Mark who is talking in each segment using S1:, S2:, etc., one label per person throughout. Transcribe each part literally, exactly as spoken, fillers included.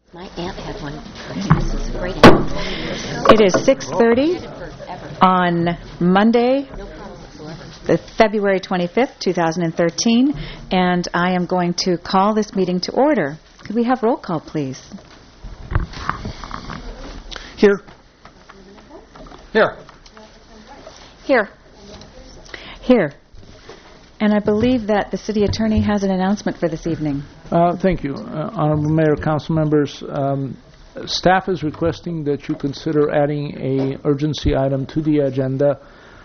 S1: My aunt had one. This is a great aunt.
S2: It is six thirty on Monday, the February twenty-fifth, two thousand thirteen, and I am going to call this meeting to order. Could we have roll call, please?
S3: Here. Here.
S2: Here. Here. And I believe that the city attorney has an announcement for this evening.
S3: Uh, thank you. Uh, Honorable Mayor, council members, um, staff is requesting that you consider adding a urgency item to the agenda.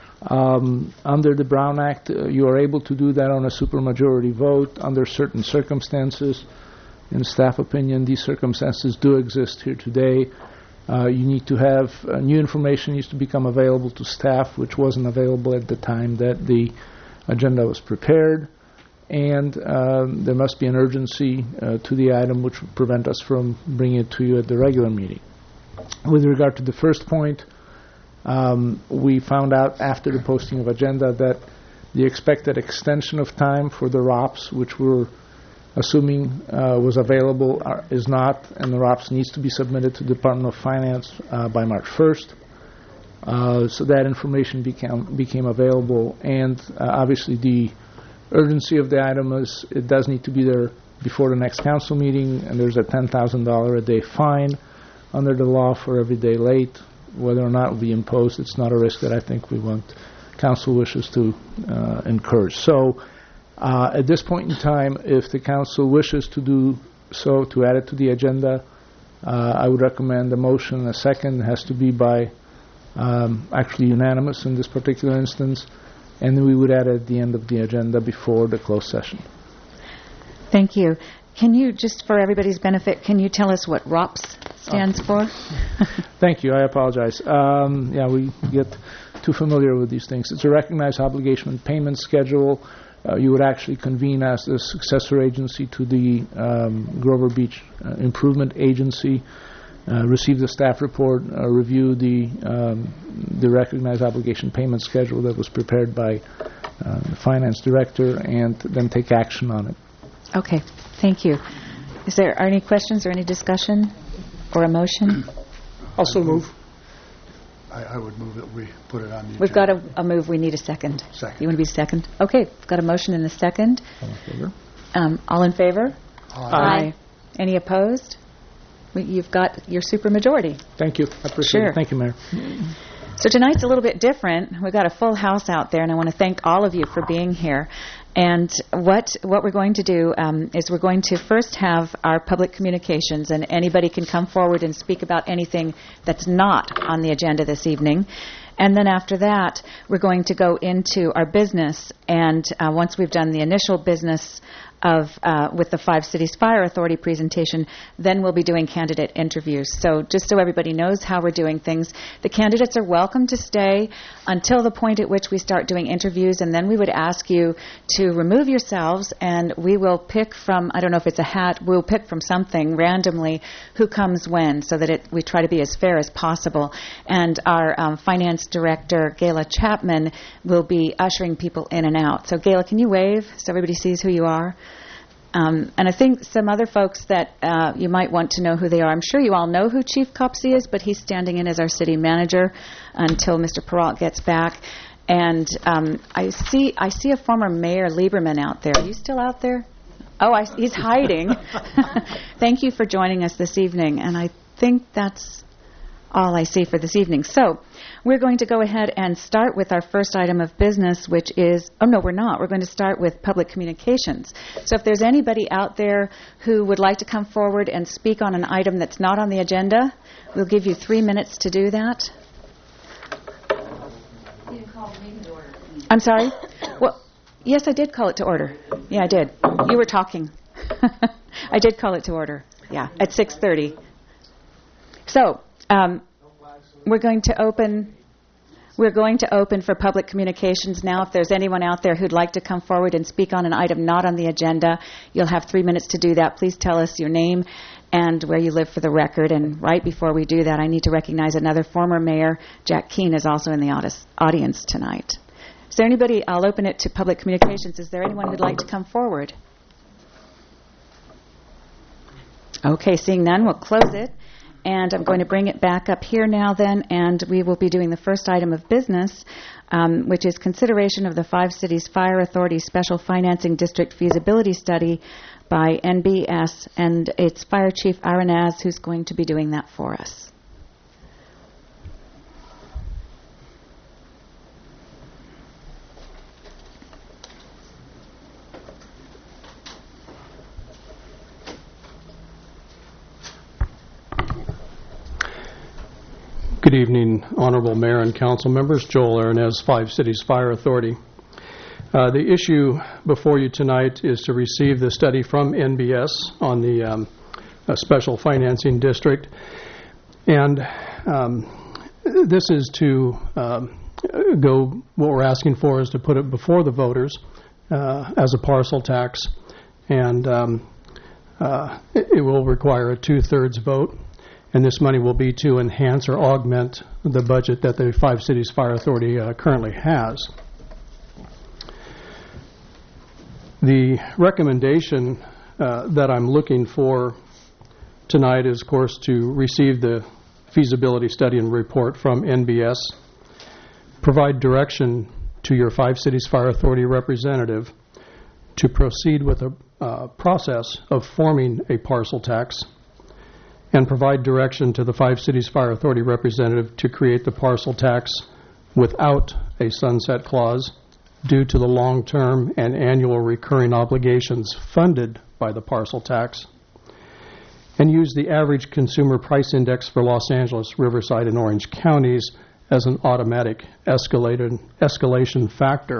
S3: Um, under the Brown Act, uh, you are able to do that on a supermajority vote under certain circumstances. In staff opinion, these circumstances do exist here today. Uh, you need to have uh, new information needs to become available to staff, which wasn't available at the time that the agenda was prepared, and um, there must be an urgency uh, to the item which would prevent us from bringing it to you at the regular meeting. With regard to the first point, um, we found out after the posting of agenda that the expected extension of time for the R O Ps, which we're assuming uh, was available, are, is not, and the R O Ps needs to be submitted to the Department of Finance uh, by March first. Uh, so that information became became available, and uh, obviously the urgency of the item is it does need to be there before the next council meeting, and there's a ten thousand dollars a day fine under the law for every day late. Whether or not it will be imposed, it's not a risk that I think we want council wishes to uh, encourage. So uh, at this point in time, if the council wishes to do so, to add it to the agenda, uh, I would recommend a motion. A second has to be by Um, actually unanimous in this particular instance, and then we would add it at the end of the agenda before the closed session.
S2: Thank you. Can you, just for everybody's benefit, can you tell us what R O P S stands
S3: okay.
S2: for?
S3: Thank you. I apologize. Um, yeah, we get too familiar with these things. It's a recognized obligation and payment schedule. Uh, you would actually convene as the successor agency to the um, Grover Beach uh, Improvement Agency. Uh, receive the staff report, uh, review the um, the recognized obligation payment schedule that was prepared by uh, the finance director, and then take action on it.
S2: Okay, thank you. Is there any questions or any discussion or a motion?
S4: Also move. I, I would move that we put it on the
S2: We've
S4: agenda.
S2: got a, a move. We need a second.
S4: Second.
S2: You want to be second? Okay, we've got a motion and a second.
S3: All in favor?
S2: Um, all in favor?
S4: Aye.
S2: Aye. Any opposed? You've got your supermajority.
S3: Thank you. I appreciate
S2: Sure.
S3: it. Thank you, Mayor.
S2: So tonight's a little bit different. We've got a full house out there, and I want to thank all of you for being here. And what what we're going to do um, is we're going to first have our public communications, and anybody can come forward and speak about anything that's not on the agenda this evening. And then after that, we're going to go into our business, and uh, once we've done the initial business of uh, with the Five Cities Fire Authority presentation, then we'll be doing candidate interviews. So just so everybody knows how we're doing things, the candidates are welcome to stay until the point at which we start doing interviews, and then we would ask you to remove yourselves, and we will pick from, I don't know if it's a hat, we'll pick from something randomly who comes when, so that it, we try to be as fair as possible. And our um, finance director, Gayla Chapman, will be ushering people in and out. So Gayla, can you wave so everybody sees who you are? Um, and I think some other folks that uh, you might want to know who they are. I'm sure you all know who Chief Copsey is, but he's standing in as our city manager until Mister Peralt gets back. And um, I see I see a former Mayor Lieberman out there. Are you still out there? Oh, I, he's hiding. Thank you for joining us this evening. And I think that's all I see for this evening. So we're going to go ahead and start with our first item of business, which is, oh no, we're not. We're going to start with public communications. So if there's anybody out there who would like to come forward and speak on an item that's not on the agenda, we'll give you three minutes to do that. You didn't call the meeting to order. I'm sorry? Well, yes, I did call it to order. Yeah, I did. You were talking. I did call it to order. Yeah, at six thirty. So, um, we're going to open we're going to open for public communications now. If there's anyone out there who'd like to come forward and speak on an item not on the agenda, you'll have three minutes to do that. Please tell us your name and where you live for the record. And right before we do that, I need to recognize another former mayor. Jack Keene is also in the audience tonight. Is there anybody? I'll open it to public communications. Is there anyone who'd like to come forward? Okay, seeing none, we'll close it. And I'm going to bring it back up here now then, and we will be doing the first item of business, um, which is consideration of the Five Cities Fire Authority Special Financing District Feasibility Study by N B S, and it's Fire Chief Aranaz who's going to be doing that for us.
S5: Good evening, Honorable Mayor and Council members. Joel Aranaz, Five Cities Fire Authority. Uh, the issue before you tonight is to receive the study from N B S on the um, uh, Special Financing District. And um, this is to um, go, what we're asking for is to put it before the voters uh, as a parcel tax. And um, uh, it, it will require a two-thirds vote. And this money will be to enhance or augment the budget that the Five Cities Fire Authority uh, currently has. The recommendation uh, that I'm looking for tonight is, of course, to receive the feasibility study and report from N B S, provide direction to your Five Cities Fire Authority representative to proceed with a uh, process of forming a parcel tax, and provide direction to the Five Cities Fire Authority representative to create the parcel tax without a sunset clause due to the long-term and annual recurring obligations funded by the parcel tax, and use the average consumer price index for Los Angeles, Riverside, and Orange counties as an automatic escalated, escalation factor.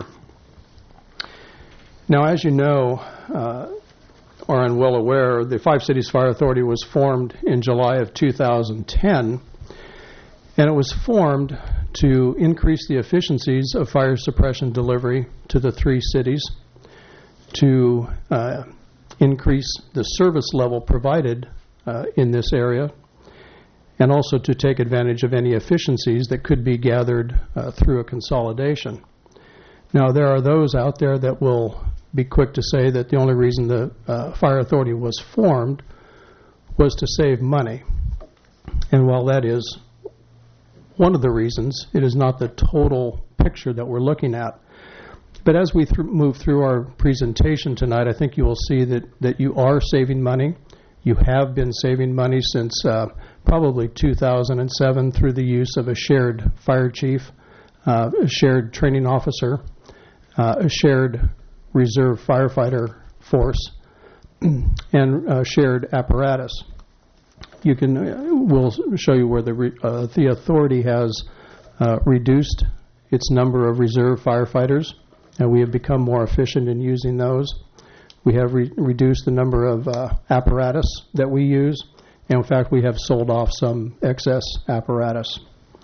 S5: Now, as you know, uh, or are well aware, the Five Cities Fire Authority was formed in July of two thousand ten, and it was formed to increase the efficiencies of fire suppression delivery to the three cities, to uh, increase the service level provided uh, in this area, and also to take advantage of any efficiencies that could be gathered uh, through a consolidation. Now, there are those out there that will be quick to say that the only reason the uh, fire authority was formed was to save money. And while that is one of the reasons, it is not the total picture that we're looking at. But as we th- move through our presentation tonight, I think you will see that, that you are saving money. You have been saving money since uh, probably two thousand seven through the use of a shared fire chief, uh, a shared training officer, uh, a shared reserve firefighter force, and uh, shared apparatus. You can, uh, we'll show you where the re, uh, the authority has uh, reduced its number of reserve firefighters, and we have become more efficient in using those. We have re- reduced the number of uh, apparatus that we use, and in fact, we have sold off some excess apparatus.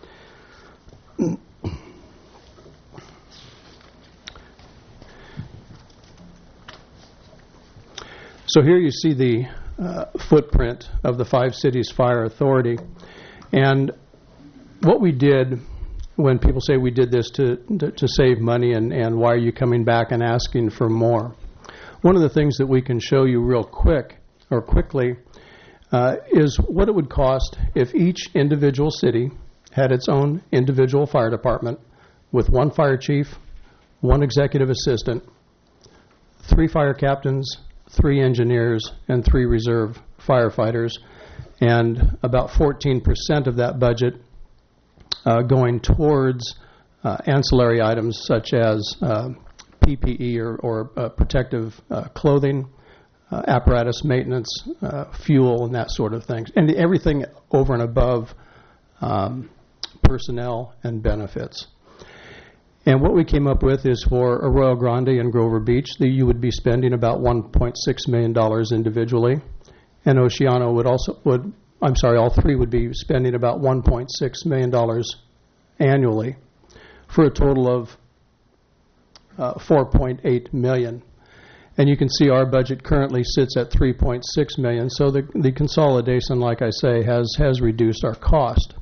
S5: So here you see the uh, footprint of the Five Cities Fire Authority. And what we did, when people say we did this to, to, to save money and, and why are you coming back and asking for more, one of the things that we can show you real quick or quickly uh, is what it would cost if each individual city had its own individual fire department with one fire chief, one executive assistant, three fire captains, three engineers, and three reserve firefighters, and about fourteen percent of that budget uh, going towards uh, ancillary items such as uh, P P E or, or uh, protective uh, clothing, uh, apparatus maintenance, uh, fuel, and that sort of thing, and everything over and above um, personnel and benefits. And what we came up with is for Arroyo Grande and Grover Beach, that you would be spending about one point six million dollars individually, and Oceano would also would I'm sorry, all three would be spending about one point six million dollars annually, for a total of uh, four point eight million dollars. And you can see our budget currently sits at three point six million dollars. So the the consolidation, like I say, has has reduced our cost.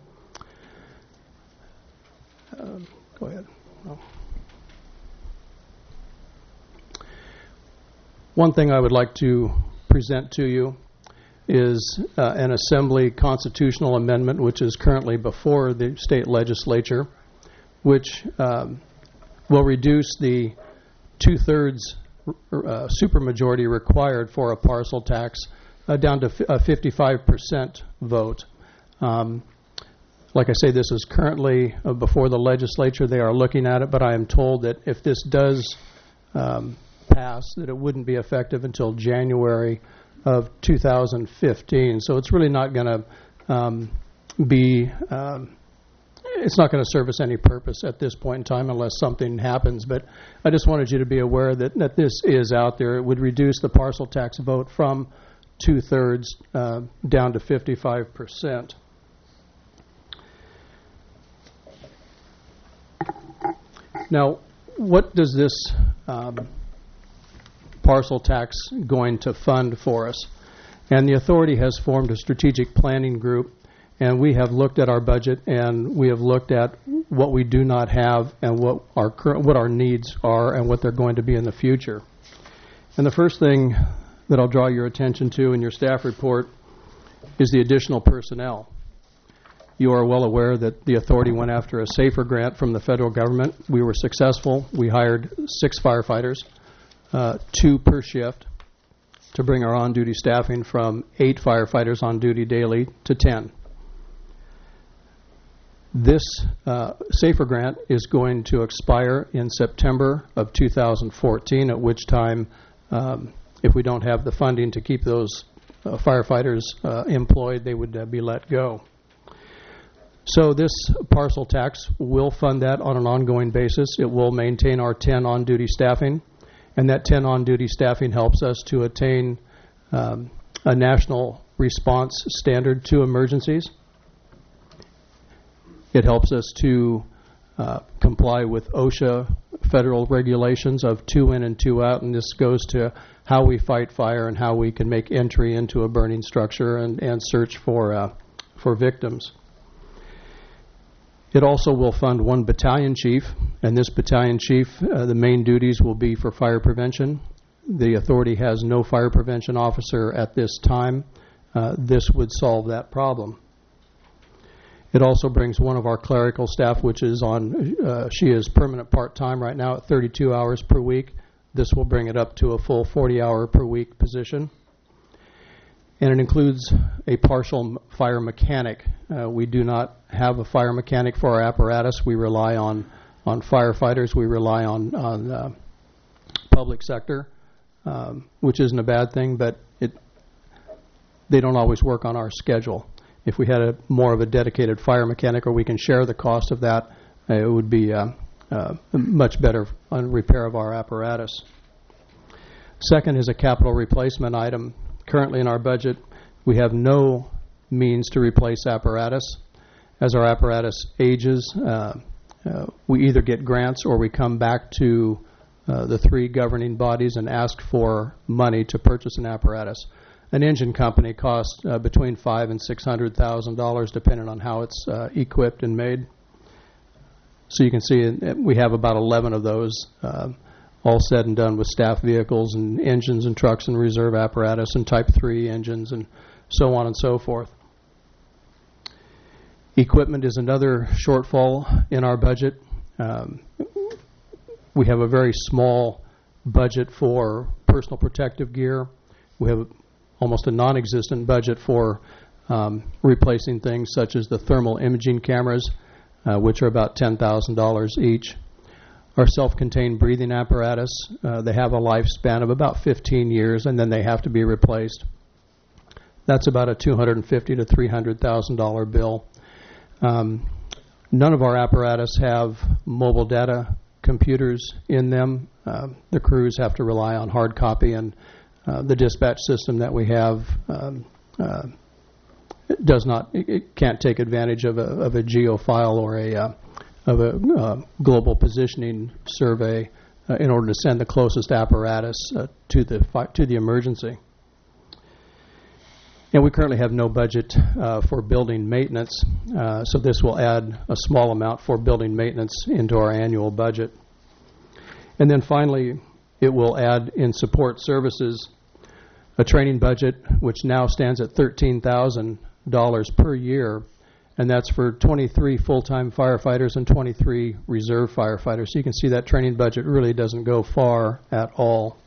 S5: Uh, Go ahead. Oh. One thing I would like to present to you, is uh, an Assembly constitutional amendment, which is currently before the state legislature, which um, will reduce the two-thirds uh, supermajority required for a parcel tax uh, down to f- a fifty-five percent vote. Um, like I say, this is currently uh, before the legislature. They are looking at it, but I am told that if this does um, pass, that it wouldn't be effective until January of two thousand fifteen. So it's really not going to um, be, um, it's not going to serve us any purpose at this point in time unless something happens. But I just wanted you to be aware that, that this is out there. It would reduce the parcel tax vote from two-thirds uh, down to fifty-five percent. Now, what does this um, parcel tax going to fund for us? And the authority has formed a strategic planning group, and we have looked at our budget, and we have looked at what we do not have and what our current, what our needs are and what they're going to be in the future. And the first thing that I'll draw your attention to in your staff report is the additional personnel. You are well aware that the authority went after a SAFER grant from the federal government. We were successful. We hired six firefighters, uh, two per shift, to bring our on-duty staffing from eight firefighters on duty daily to ten. This uh, SAFER grant is going to expire in September of two thousand fourteen, at which time, um, if we don't have the funding to keep those uh, firefighters uh, employed, they would uh, be let go. So this parcel tax will fund that on an ongoing basis. It will maintain our ten on-duty staffing, and that ten on-duty staffing helps us to attain um, a national response standard to emergencies. It helps us to uh, comply with OSHA federal regulations of two in and two out, and this goes to how we fight fire and how we can make entry into a burning structure and, and search for uh, for victims. It also will fund one battalion chief, and this battalion chief, uh, the main duties will be for fire prevention. The authority has no fire prevention officer at this time. Uh, this would solve that problem. It also brings one of our clerical staff, which is on, uh, she is permanent part-time right now at thirty-two hours per week. This will bring it up to a full forty hour per week position. And it includes a partial fire mechanic. Uh, we do not have a fire mechanic for our apparatus. We rely on, on firefighters. We rely on, on uh, public sector, um, which isn't a bad thing, but it they don't always work on our schedule. If we had a more of a dedicated fire mechanic, or we can share the cost of that, uh, it would be uh, uh, much better on repair of our apparatus. Second is a capital replacement item. Currently in our budget, we have no means to replace apparatus. As our apparatus ages, uh, uh, we either get grants or we come back to uh, the three governing bodies and ask for money to purchase an apparatus. An engine company costs uh, between five and six hundred thousand dollars, depending on how it's uh, equipped and made. So you can see uh, we have about eleven of those. Uh, all said and done with staff vehicles and engines and trucks and reserve apparatus and type three engines and so on and so forth. Equipment is another shortfall in our budget. Um, we have a very small budget for personal protective gear. We have almost a non-existent budget for um, replacing things such as the thermal imaging cameras, uh, which are about ten thousand dollars each. Our self-contained breathing apparatus, uh, they have a lifespan of about fifteen years, and then they have to be replaced. That's about a two hundred fifty thousand to three hundred thousand dollars bill. Um, none of our apparatus have mobile data computers in them. Uh, the crews have to rely on hard copy, and uh, the dispatch system that we have um, uh, does not, it, it can't take advantage of a, of a geo file or a uh, of a uh, global positioning survey uh, in order to send the closest apparatus uh, to the fi- to the emergency. And we currently have no budget uh, for building maintenance, uh, so this will add a small amount for building maintenance into our annual budget. And then finally, it will add in support services. a training budget which now stands at thirteen thousand dollars per year, and that's for twenty-three full-time firefighters and twenty-three reserve firefighters. So you can see that training budget really doesn't go far at all.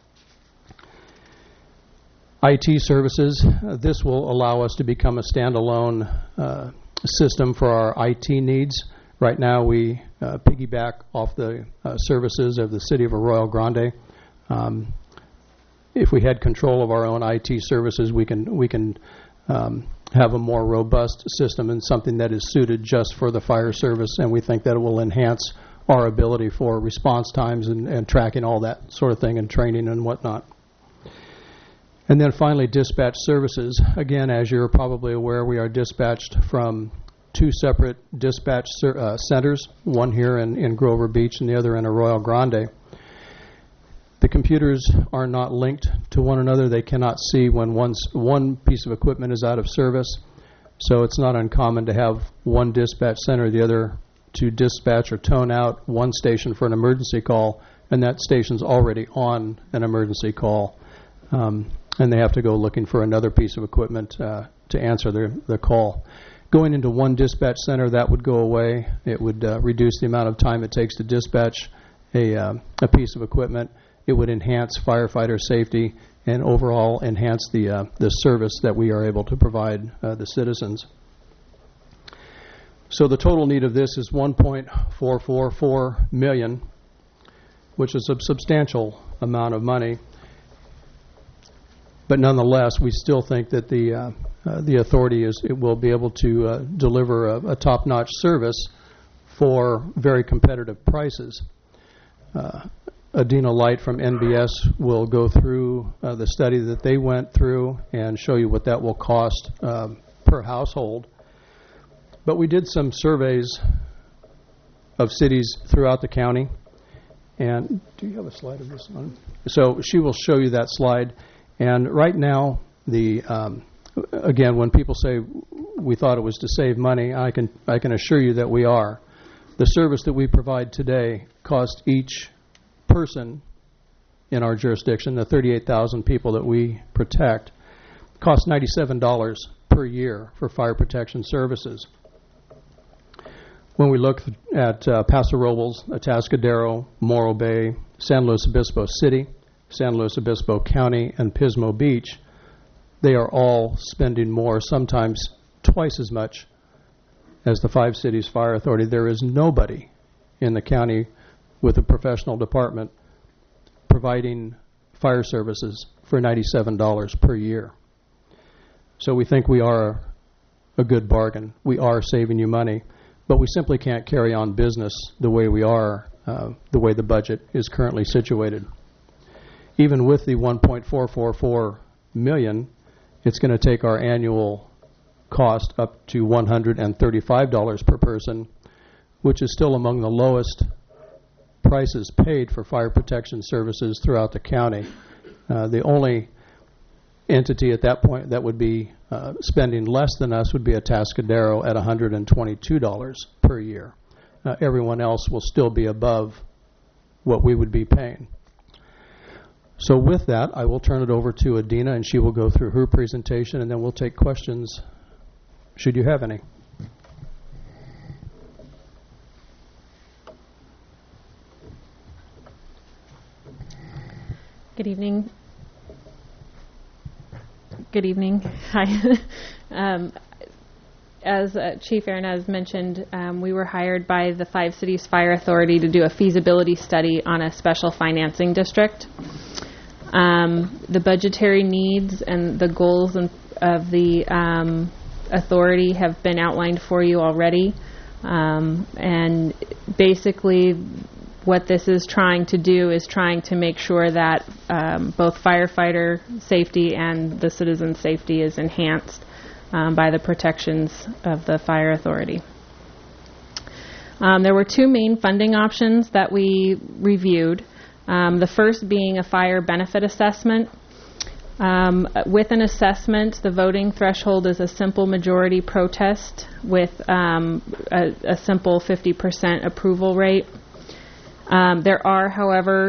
S5: I T services, uh, this will allow us to become a standalone uh, system for our I T needs. Right now we uh, piggyback off the uh, services of the City of Arroyo Grande. Um, if we had control of our own I T services, we can we can um, have a more robust system and something that is suited just for the fire service, and we think that it will enhance our ability for response times and, and tracking all that sort of thing and training and whatnot. And then finally, dispatch services. Again, as you're probably aware, we are dispatched from two separate dispatch ser- uh, centers, one here in, in Grover Beach and the other in Arroyo Grande. The computers are not linked to one another. They cannot see when one's, one piece of equipment is out of service. So it's not uncommon to have one dispatch center, the other to dispatch or tone out one station for an emergency call, and that station's already on an emergency call. Um, and they have to go looking for another piece of equipment uh, to answer their, their call. Going into one dispatch center, that would go away. It would uh, reduce the amount of time it takes to dispatch a, uh, a piece of equipment. It would enhance firefighter safety and overall enhance the, uh, the service that we are able to provide uh, the citizens. So the total need of this is one point four four four million dollars, which is a substantial amount of money. But nonetheless, we still think that the uh, uh, the authority is it will be able to uh, deliver a, a top-notch service for very competitive prices. Uh, Adina Light from N B S will go through uh, the study that they went through and show you what that will cost um, per household. But we did some surveys of cities throughout the county. And do you have a slide of this on? So she will show you that slide. And right now, the um, again, when people say we thought it was to save money, I can I can assure you that we are. The service that we provide today costs each person in our jurisdiction, the thirty-eight thousand people that we protect, costs ninety-seven dollars per year for fire protection services. When we look at uh, Paso Robles, Atascadero, Morro Bay, San Luis Obispo City, San Luis Obispo County, and Pismo Beach, they are all spending more, sometimes twice as much as the Five Cities Fire Authority. There is nobody in the county with a professional department providing fire services for ninety-seven dollars per year. So we think we are a good bargain. We are saving you money, but we simply can't carry on business the way we are, uh, the way the budget is currently situated. Even with the one point four four four million dollars, it's going to take our annual cost up to one hundred thirty-five dollars per person, which is still among the lowest prices paid for fire protection services throughout the county. Uh, the only entity at that point that would be uh, spending less than us would be Atascadero at one hundred twenty-two dollars per year. Uh, everyone else will still be above what we would be paying. So with that, I will turn it over to Adina, and she will go through her presentation, and then we'll take questions, should you have any.
S6: Good evening. Good evening. Hi. um, as uh, Chief Aranez mentioned, um, we were hired by the Five Cities Fire Authority to do a feasibility study on a special financing district. Um, the budgetary needs and the goals and, of the um, authority have been outlined for you already. Um, and basically, what this is trying to do is trying to make sure that um, both firefighter safety and the citizen safety is enhanced um, by the protections of the fire authority. Um, there were two main funding options that we reviewed. Um, the first being a fire benefit assessment. Um, with an assessment, the voting threshold is a simple majority protest with um, a, a simple fifty percent approval rate. Um, there are, however,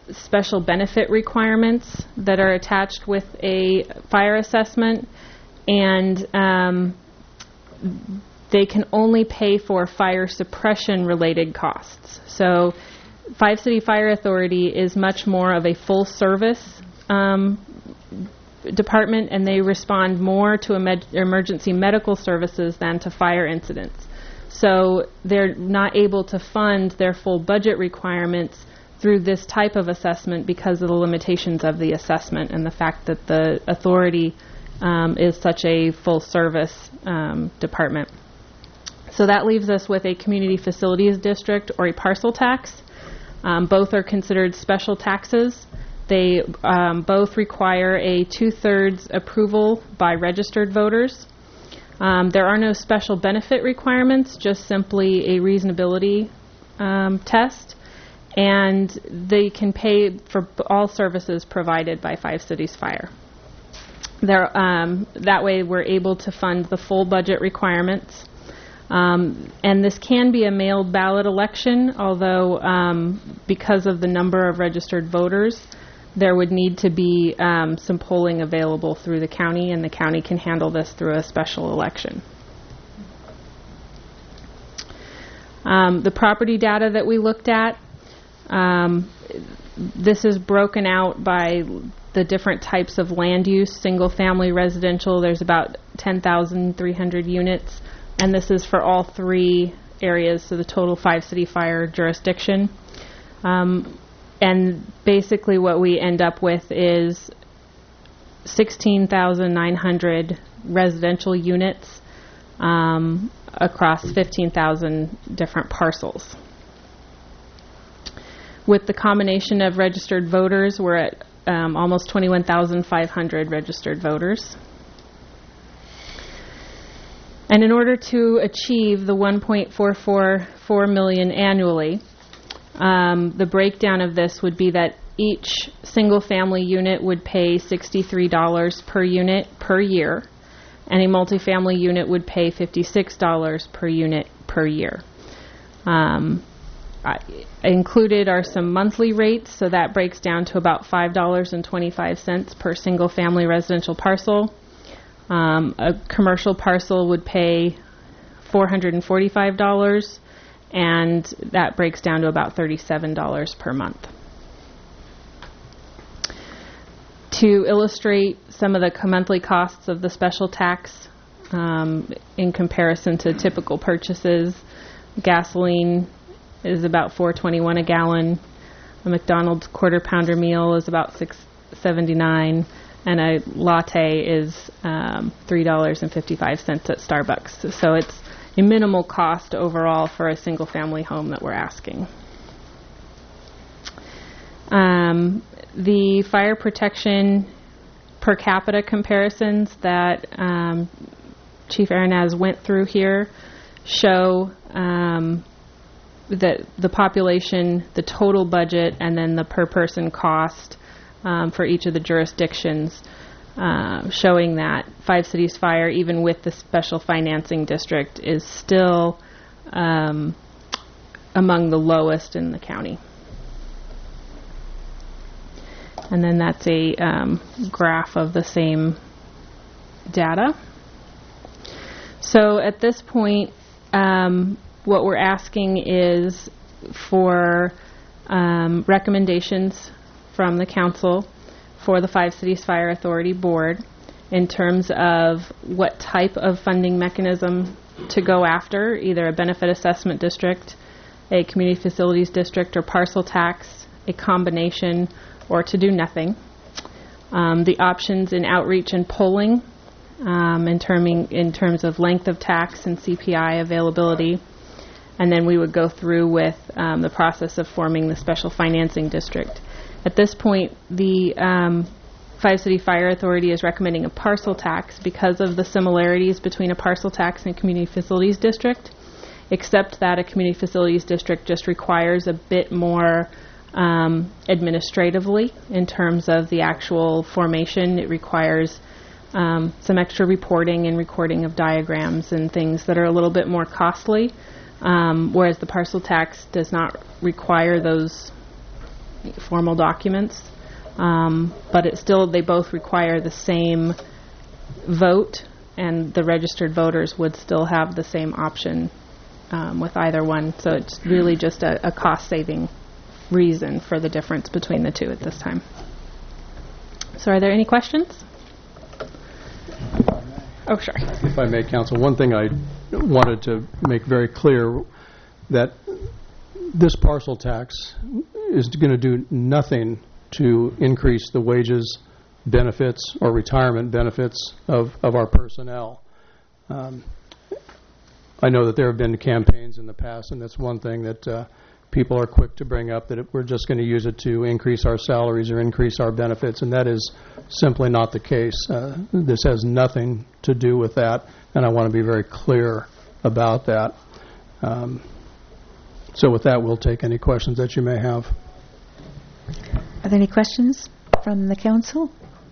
S6: special benefit requirements that are attached with a fire assessment, and um, they can only pay for fire suppression related costs. So Five City Fire Authority is much more of a full service um, department, and they respond more to emed- emergency medical services than to fire incidents. So they're not able to fund their full budget requirements through this type of assessment because of the limitations of the assessment and the fact that the authority um, is such a full service um, department. So that leaves us with a community facilities district or a parcel tax. Um, both are considered special taxes. They um, both require a two-thirds approval by registered voters. Um, there are no special benefit requirements, just simply a reasonability um, test. And they can pay for all services provided by Five Cities Fire. There, um, that way we're able to fund the full budget requirements. Um, and this can be a mailed ballot election, although um, because of the number of registered voters, there would need to be um, some polling available through the county, and the county can handle this through a special election. Um, the property data that we looked at, um, this is broken out by the different types of land use. Single family residential, there's about ten thousand three hundred units, and this is for all three areas, so the total Five City Fire jurisdiction. Um, and basically what we end up with is sixteen thousand nine hundred residential units um, across fifteen thousand different parcels. With the combination of registered voters, we're at um, almost twenty-one thousand five hundred registered voters. And in order to achieve the one point four four four million annually, um, the breakdown of this would be that each single-family unit would pay sixty-three dollars per unit per year, and a multifamily unit would pay fifty-six dollars per unit per year. Um, I, included are some monthly rates, so that breaks down to about five dollars and twenty-five cents per single-family residential parcel. Um, a commercial parcel would pay four hundred forty-five dollars, and that breaks down to about thirty-seven dollars per month. To illustrate some of the monthly costs of the special tax um, in comparison to typical purchases, gasoline is about four twenty-one a gallon. A McDonald's quarter pounder meal is about six seventy-nine, and a latte is um, three dollars and fifty-five cents at Starbucks. So it's a minimal cost overall for a single family home that we're asking. Um, the fire protection per capita comparisons that um, Chief Aranaz went through here show um, that the population, the total budget, and then the per person cost um, for each of the jurisdictions, uh, showing that Five Cities Fire, even with the special financing district, is still um, among the lowest in the county. And then that's a um, graph of the same data. So at this point, um, what we're asking is for um, recommendations from the council for the Five Cities Fire Authority Board in terms of what type of funding mechanism to go after, either a benefit assessment district, a community facilities district, or parcel tax, a combination, or to do nothing. Um, the options in outreach and polling um, in, terming, in terms of length of tax and C P I availability. And then we would go through with um, the process of forming the special financing district. At this point, the um, Five City Fire Authority is recommending a parcel tax because of the similarities between a parcel tax and a community facilities district, except that a community facilities district just requires a bit more um, administratively in terms of the actual formation. It requires um, some extra reporting and recording of diagrams and things that are a little bit more costly. Um, whereas the parcel tax does not require those formal documents, um, but it still, they both require the same vote, and the registered voters would still have the same option um, with either one. So it's really just a, a cost-saving reason for the difference between the two at this time. So are there any questions? Oh, sure.
S5: If I may, Counsel, one thing I wanted to make very clear, that this parcel tax is going to do nothing to increase the wages, benefits, or retirement benefits of, of our personnel. Um, I know that there have been campaigns in the past, and that's one thing that uh, people are quick to bring up, that it, we're just going to use it to increase our salaries or increase our benefits, and that is simply not the case. Uh, this has nothing to do with that, and I want to be very clear about that. Um, so with that, we'll take any questions that you may have.
S2: Are there any questions from the council?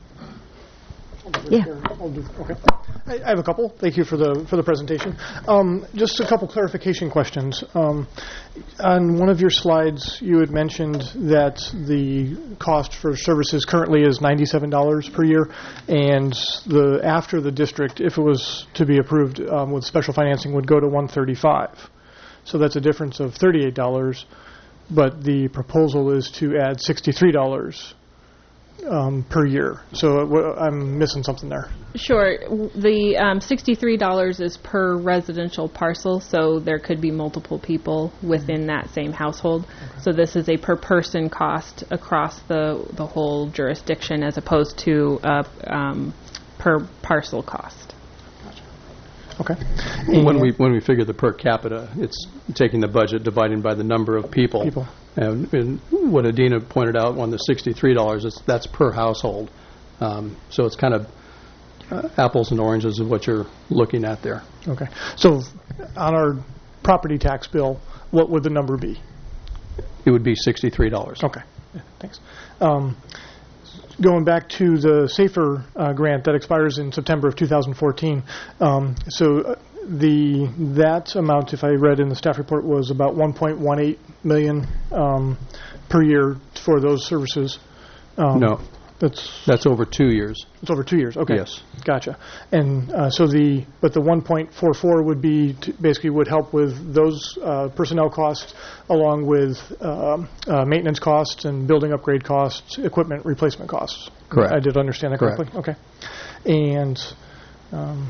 S2: Yeah.
S7: I'll do, okay. I, I have a couple. Thank you for the for the presentation. Um, just a couple clarification questions. Um, on one of your slides, you had mentioned that the cost for services currently is ninety-seven dollars per year, and the after the district, if it was to be approved um, with special financing, would go to one hundred thirty-five dollars. So that's a difference of thirty-eight dollars, but the proposal is to add sixty-three dollars Um, per year. So uh, w- I'm missing something there.
S6: Sure. W- The um, sixty-three dollars is per residential parcel, so there could be multiple people within that same household. Okay. So this is a per person cost across the, the whole jurisdiction, as opposed to a um, per parcel cost.
S7: Okay.
S5: When we when we figure the per capita, it's taking the budget, dividing by the number of people.
S7: People.
S5: And, and what Adina pointed out on the sixty-three dollars, is that's per household. Um, so it's kind of uh, apples and oranges of what you're looking at there.
S7: Okay. So on our property tax bill, what would the number be?
S5: It would be sixty-three dollars.
S7: Okay. Yeah, thanks. Um, going back to the SAFER uh, grant that expires in September of two thousand fourteen, um, so uh, the that amount, if I read in the staff report, was about one point one eight million um, per year for those services. Um,
S5: no,
S7: that's
S5: that's over two years.
S7: It's over two years. Okay.
S5: Yes.
S7: Gotcha. And uh, so the but the one point four four would be to basically would help with those uh, personnel costs, along with uh, uh, maintenance costs and building upgrade costs, equipment replacement costs.
S5: Correct.
S7: I did understand that
S5: Correct.
S7: correctly. Okay. And um,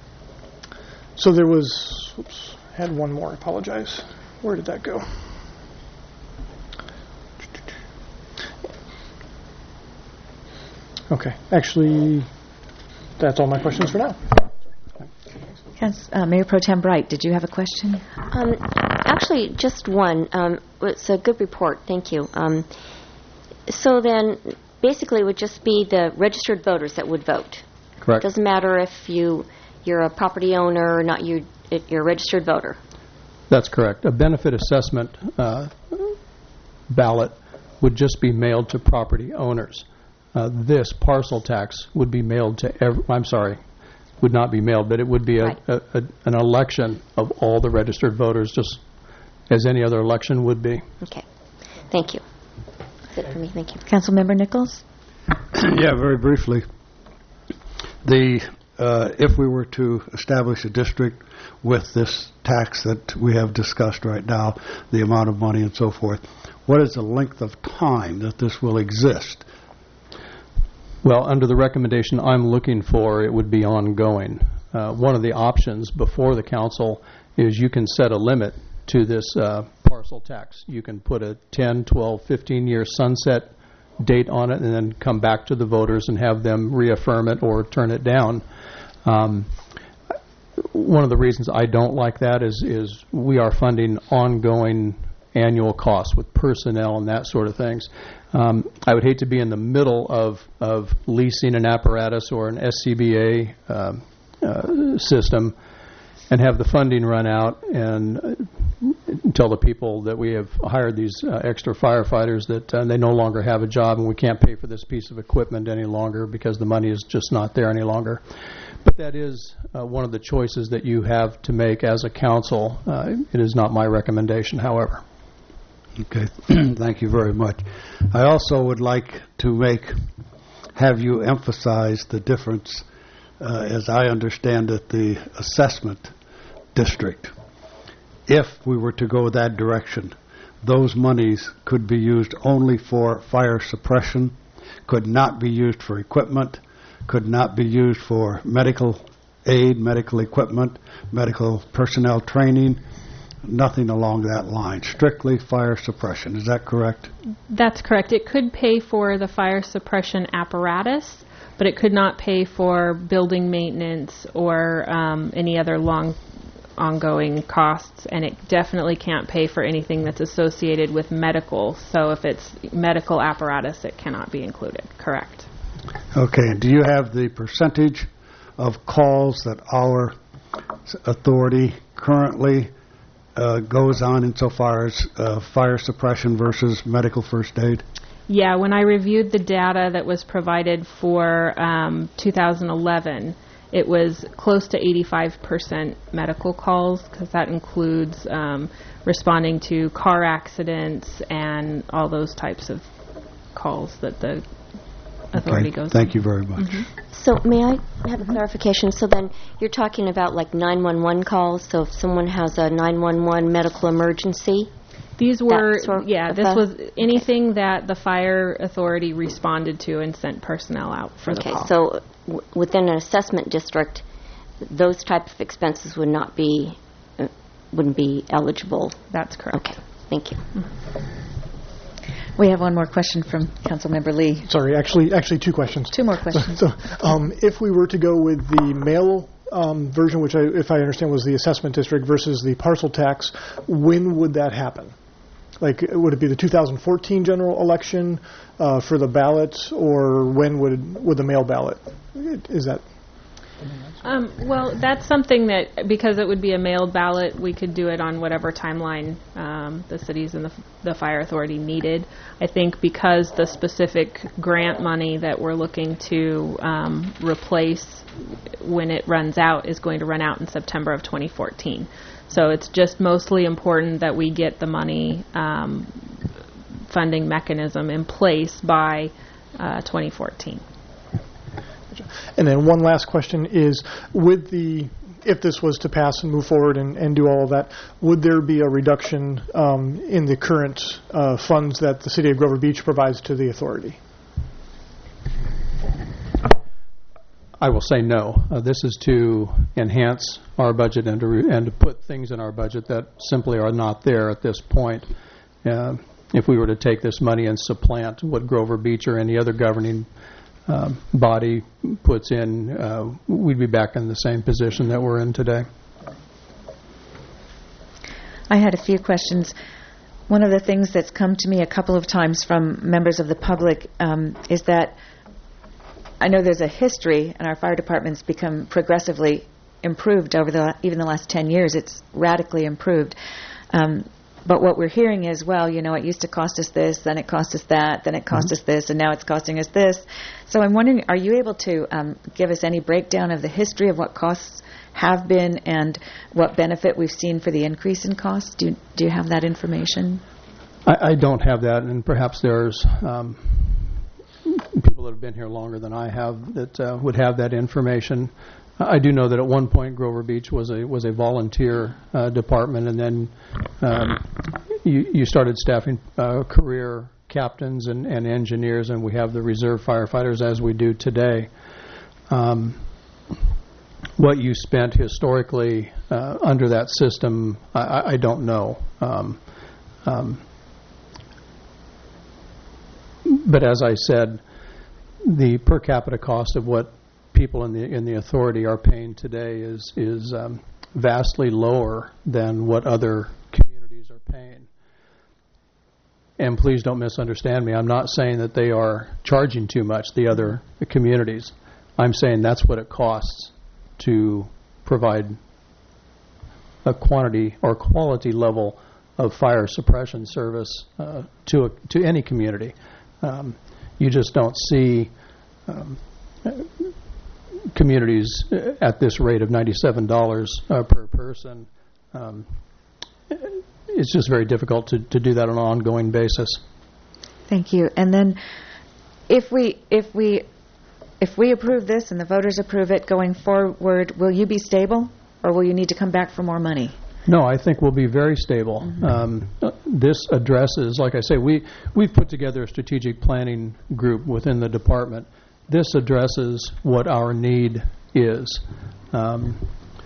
S7: so there was. Oops. I had one more. I apologize. Where did that go? Okay. Actually, that's all my questions for now.
S2: Yes, uh, Mayor Pro Tem Bright, did you have a question?
S1: Um, actually, just one. Um, it's a good report. Thank you. Um, so then, basically, it would just be the registered voters that would vote.
S5: Correct.
S1: Doesn't matter if you you're a property owner or not. You it, you're a registered voter.
S5: That's correct. A benefit assessment uh, ballot would just be mailed to property owners. Uh, this parcel tax would be mailed to every, I'm sorry, would not be mailed, but it would be a,
S1: Right.
S5: a, a, an election of all the registered voters, just as any other election would be.
S1: Okay. Thank you. That's it for me. Thank you.
S2: Councilmember Nichols?
S4: Yeah, very briefly. The uh, if we were to establish a district with this tax that we have discussed right now, the amount of money and so forth, what is the length of time that this will exist?
S5: Well, under the recommendation I'm looking for, it would be ongoing. Uh, one of the options before the council is you can set a limit to this uh, parcel tax. You can put a ten, twelve, fifteen-year sunset date on it and then come back to the voters and have them reaffirm it or turn it down. Um, one of the reasons I don't like that is, is we are funding ongoing annual costs with personnel and that sort of things. Um, I would hate to be in the middle of, of leasing an apparatus or an S C B A uh, uh, system and have the funding run out and uh, tell the people that we have hired these uh, extra firefighters that uh, they no longer have a job and we can't pay for this piece of equipment any longer because the money is just not there any longer. But that is uh, one of the choices that you have to make as a council. Uh, it is not my recommendation, however.
S4: Okay, thank you very much. I also would like to make, have you emphasize the difference, uh, as I understand it, the assessment district. If we were to go that direction, those monies could be used only for fire suppression, could not be used for equipment, could not be used for medical aid, medical equipment, medical personnel training, nothing along that line, strictly fire suppression. Is that correct?
S6: That's correct. It could pay for the fire suppression apparatus, but it could not pay for building maintenance or um, any other long ongoing costs, and it definitely can't pay for anything that's associated with medical. So if it's medical apparatus, it cannot be included. Correct.
S4: Okay. And do you have the percentage of calls that our authority currently uh, goes on insofar as uh, fire suppression versus medical first aid?
S6: Yeah, when I reviewed the data that was provided for um, two thousand eleven, it was close to eighty-five percent medical calls, because that includes um, responding to car accidents and all those types of calls that the authority
S4: Okay.
S6: goes
S4: Thank
S6: on.
S4: you very much.
S6: Mm-hmm.
S1: So may I have a clarification? So then you're talking about like nine one one calls, so if someone has a nine one one medical emergency?
S6: These were,
S1: That sort
S6: yeah,
S1: of
S6: this
S1: a-
S6: was anything that the fire authority responded to and sent personnel out for
S1: Okay,
S6: the call.
S1: so w- within an assessment district, those type of expenses would not be, uh, wouldn't be eligible?
S6: That's correct.
S1: Okay, thank you.
S2: We have one more question from Councilmember Lee.
S7: Sorry, actually, actually two questions.
S2: Two more questions.
S7: So, um, if we were to go with the mail um, version, which I, if I understand was the assessment district versus the parcel tax, when would that happen? Like, would it be the two thousand fourteen general election uh, for the ballots, or when would would the mail ballot? Is that?
S6: Um, well, that's something that, because it would be a mailed ballot, we could do it on whatever timeline um, the cities and the, the fire authority needed. I think because the specific grant money that we're looking to um, replace when it runs out is going to run out in September of twenty fourteen. So it's just mostly important that we get the money um, funding mechanism in place by uh, twenty fourteen.
S7: And then one last question is, with the, if this was to pass and move forward and, and do all of that, would there be a reduction um, in the current uh, funds that the City of Grover Beach provides to the authority?
S5: I will say no. Uh, this is to enhance our budget and to, re- and to put things in our budget that simply are not there at this point. Uh, if we were to take this money and supplant what Grover Beach or any other governing um, body puts in, uh, we'd be back in the same position that we're in today.
S2: I had a few questions. One of the things that's come to me a couple of times from members of the public um, is that I know there's a history, and our fire department's become progressively improved over the even the last ten years. It's radically improved. Um, but what we're hearing is, well, you know, it used to cost us this, then it cost us that, then it cost mm-hmm. us this, and now it's costing us this. So I'm wondering, are you able to um, give us any breakdown of the history of what costs have been and what benefit we've seen for the increase in costs? Do, do you have that information?
S5: I, I don't have that, and perhaps there's um, people that have been here longer than I have that uh, would have that information. I do know that at one point Grover Beach was a was a volunteer uh, department, and then um, you, you started staffing uh, career captains and, and engineers, and we have the reserve firefighters as we do today. Um, what you spent historically uh, under that system, I, I don't know. Um, um, but as I said, the per capita cost of what people in the in the authority are paying today is is um, vastly lower than what other communities are paying. And please don't misunderstand me. I'm not saying that they are charging too much, the other communities. I'm saying that's what it costs to provide a quantity or quality level of fire suppression service uh, to a, to any community. Um, you just don't see um, communities at this rate of ninety-seven dollars uh, per person um, it's just very difficult to, to do that on an ongoing basis.
S2: Thank you. And then if we if we if we approve this and the voters approve it going forward, will you be stable or will you need to come back for more money?
S5: No, I think we'll be very stable. Mm-hmm. Um, this addresses, like I say, we, we've put together a strategic planning group within the department. This addresses what our need is. Um,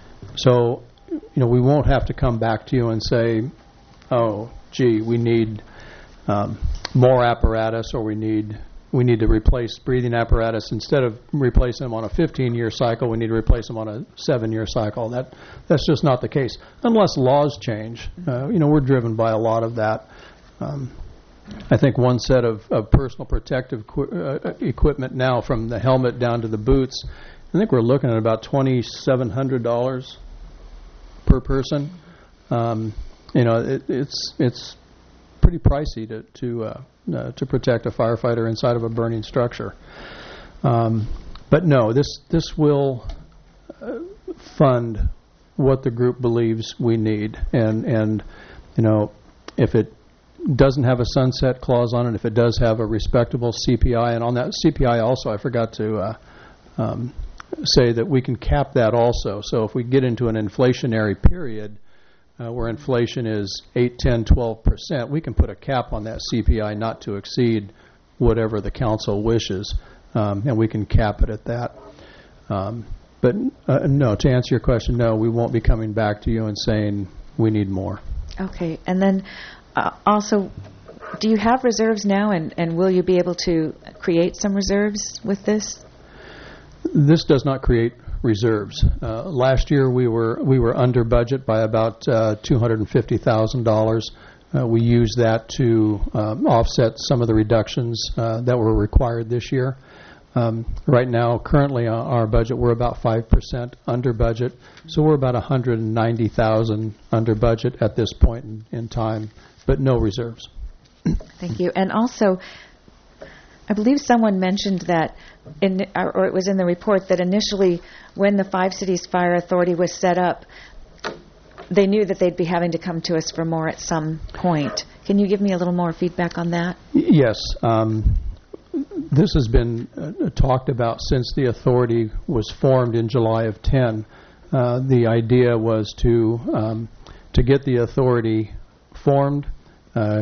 S5: so, you know, we won't have to come back to you and say, oh, gee, we need um, more apparatus, or we need we need to replace breathing apparatus. Instead of replacing them on a fifteen-year cycle, we need to replace them on a seven-year cycle. That that's just not the case, unless laws change. Uh, you know, we're driven by a lot of that. Um, I think one set of, of personal protective qu- uh, equipment now, from the helmet down to the boots, I think we're looking at about twenty-seven hundred dollars per person. Um, you know, it, it's it's pretty pricey to to uh, uh, to protect a firefighter inside of a burning structure. Um, but no, this this will uh, fund what the group believes we need, and and you know, if it doesn't have a sunset clause on it, if it does have a respectable C P I, and on that C P I also, I forgot to uh, um, say that we can cap that also. So if we get into an inflationary period uh, where inflation is eight, ten, twelve percent, we can put a cap on that C P I not to exceed whatever the council wishes, um, and we can cap it at that. Um, but uh, no, to answer your question, no, we won't be coming back to you and saying we need more.
S2: Okay. And then uh, also, do you have reserves now, and, and will you be able to create some reserves with this?
S5: This does not create reserves. Uh, last year we were we were under budget by about uh, two hundred fifty thousand dollars. Uh, we used that to um, offset some of the reductions uh, that were required this year. Um, right now, currently on our budget, we're about five percent under budget, so we're about one hundred ninety thousand dollars under budget at this point in, in time, but no reserves.
S2: Thank you. And also, I believe someone mentioned that, in, or it was in the report, that initially when the Five Cities Fire Authority was set up, they knew that they'd be having to come to us for more at some point. Can you give me a little more feedback on that?
S5: Yes. Um, this has been uh, talked about since the authority was formed in July of ten. Uh, the idea was to um, to get the authority formed, uh,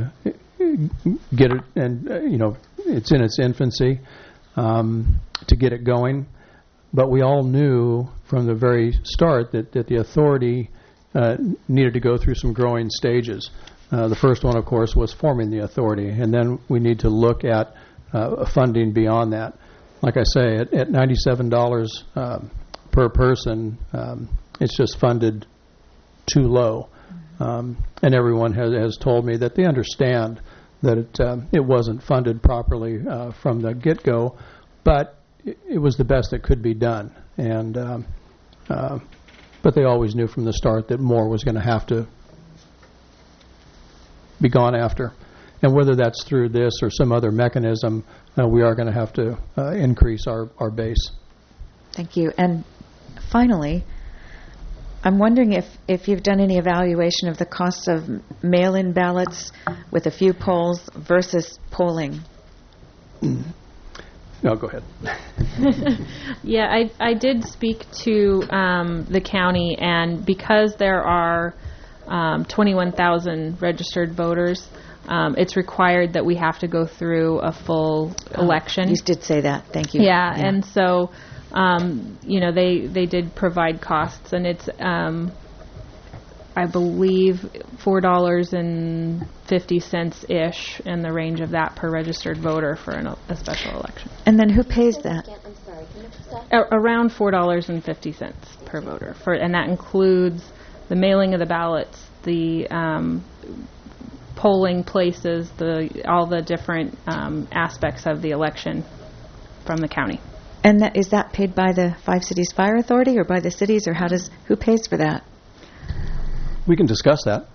S5: get it, and uh, you know, it's in its infancy, um, to get it going. But we all knew from the very start that, that the authority uh, needed to go through some growing stages. Uh, the first one, of course, was forming the authority, and then we need to look at uh, funding beyond that. Like I say, at, at ninety-seven dollars um, per person, um, it's just funded too low. Um, and everyone has, has told me that they understand that it uh, it wasn't funded properly uh, from the get-go, but it, it was the best that could be done. And um, uh, but they always knew from the start that more was going to have to be gone after. And whether that's through this or some other mechanism, uh, we are going to have to uh, increase our, our base.
S2: Thank you. And finally, I'm wondering if, if you've done any evaluation of the costs of mail-in ballots with a few polls versus polling.
S5: Mm. No, go ahead.
S6: Yeah, I, I did speak to um, the county, and because there are um, twenty-one thousand registered voters, um, it's required that we have to go through a full oh, election.
S2: You did say that. Thank you.
S6: Yeah,
S2: yeah.
S6: and so... Um, you know, they, they did provide costs, and it's, um, I believe, four dollars and fifty cents-ish in the range of that per registered voter for an, a special election.
S2: And then who pays that?
S1: I'm sorry. Can you repeat that?
S6: A- around four dollars and fifty cents per voter, for, and that includes the mailing of the ballots, the um, polling places, the all the different um, aspects of the election from the county.
S2: And that, is that paid by the Five Cities Fire Authority or by the cities, or how does who pays for that?
S5: We can discuss that.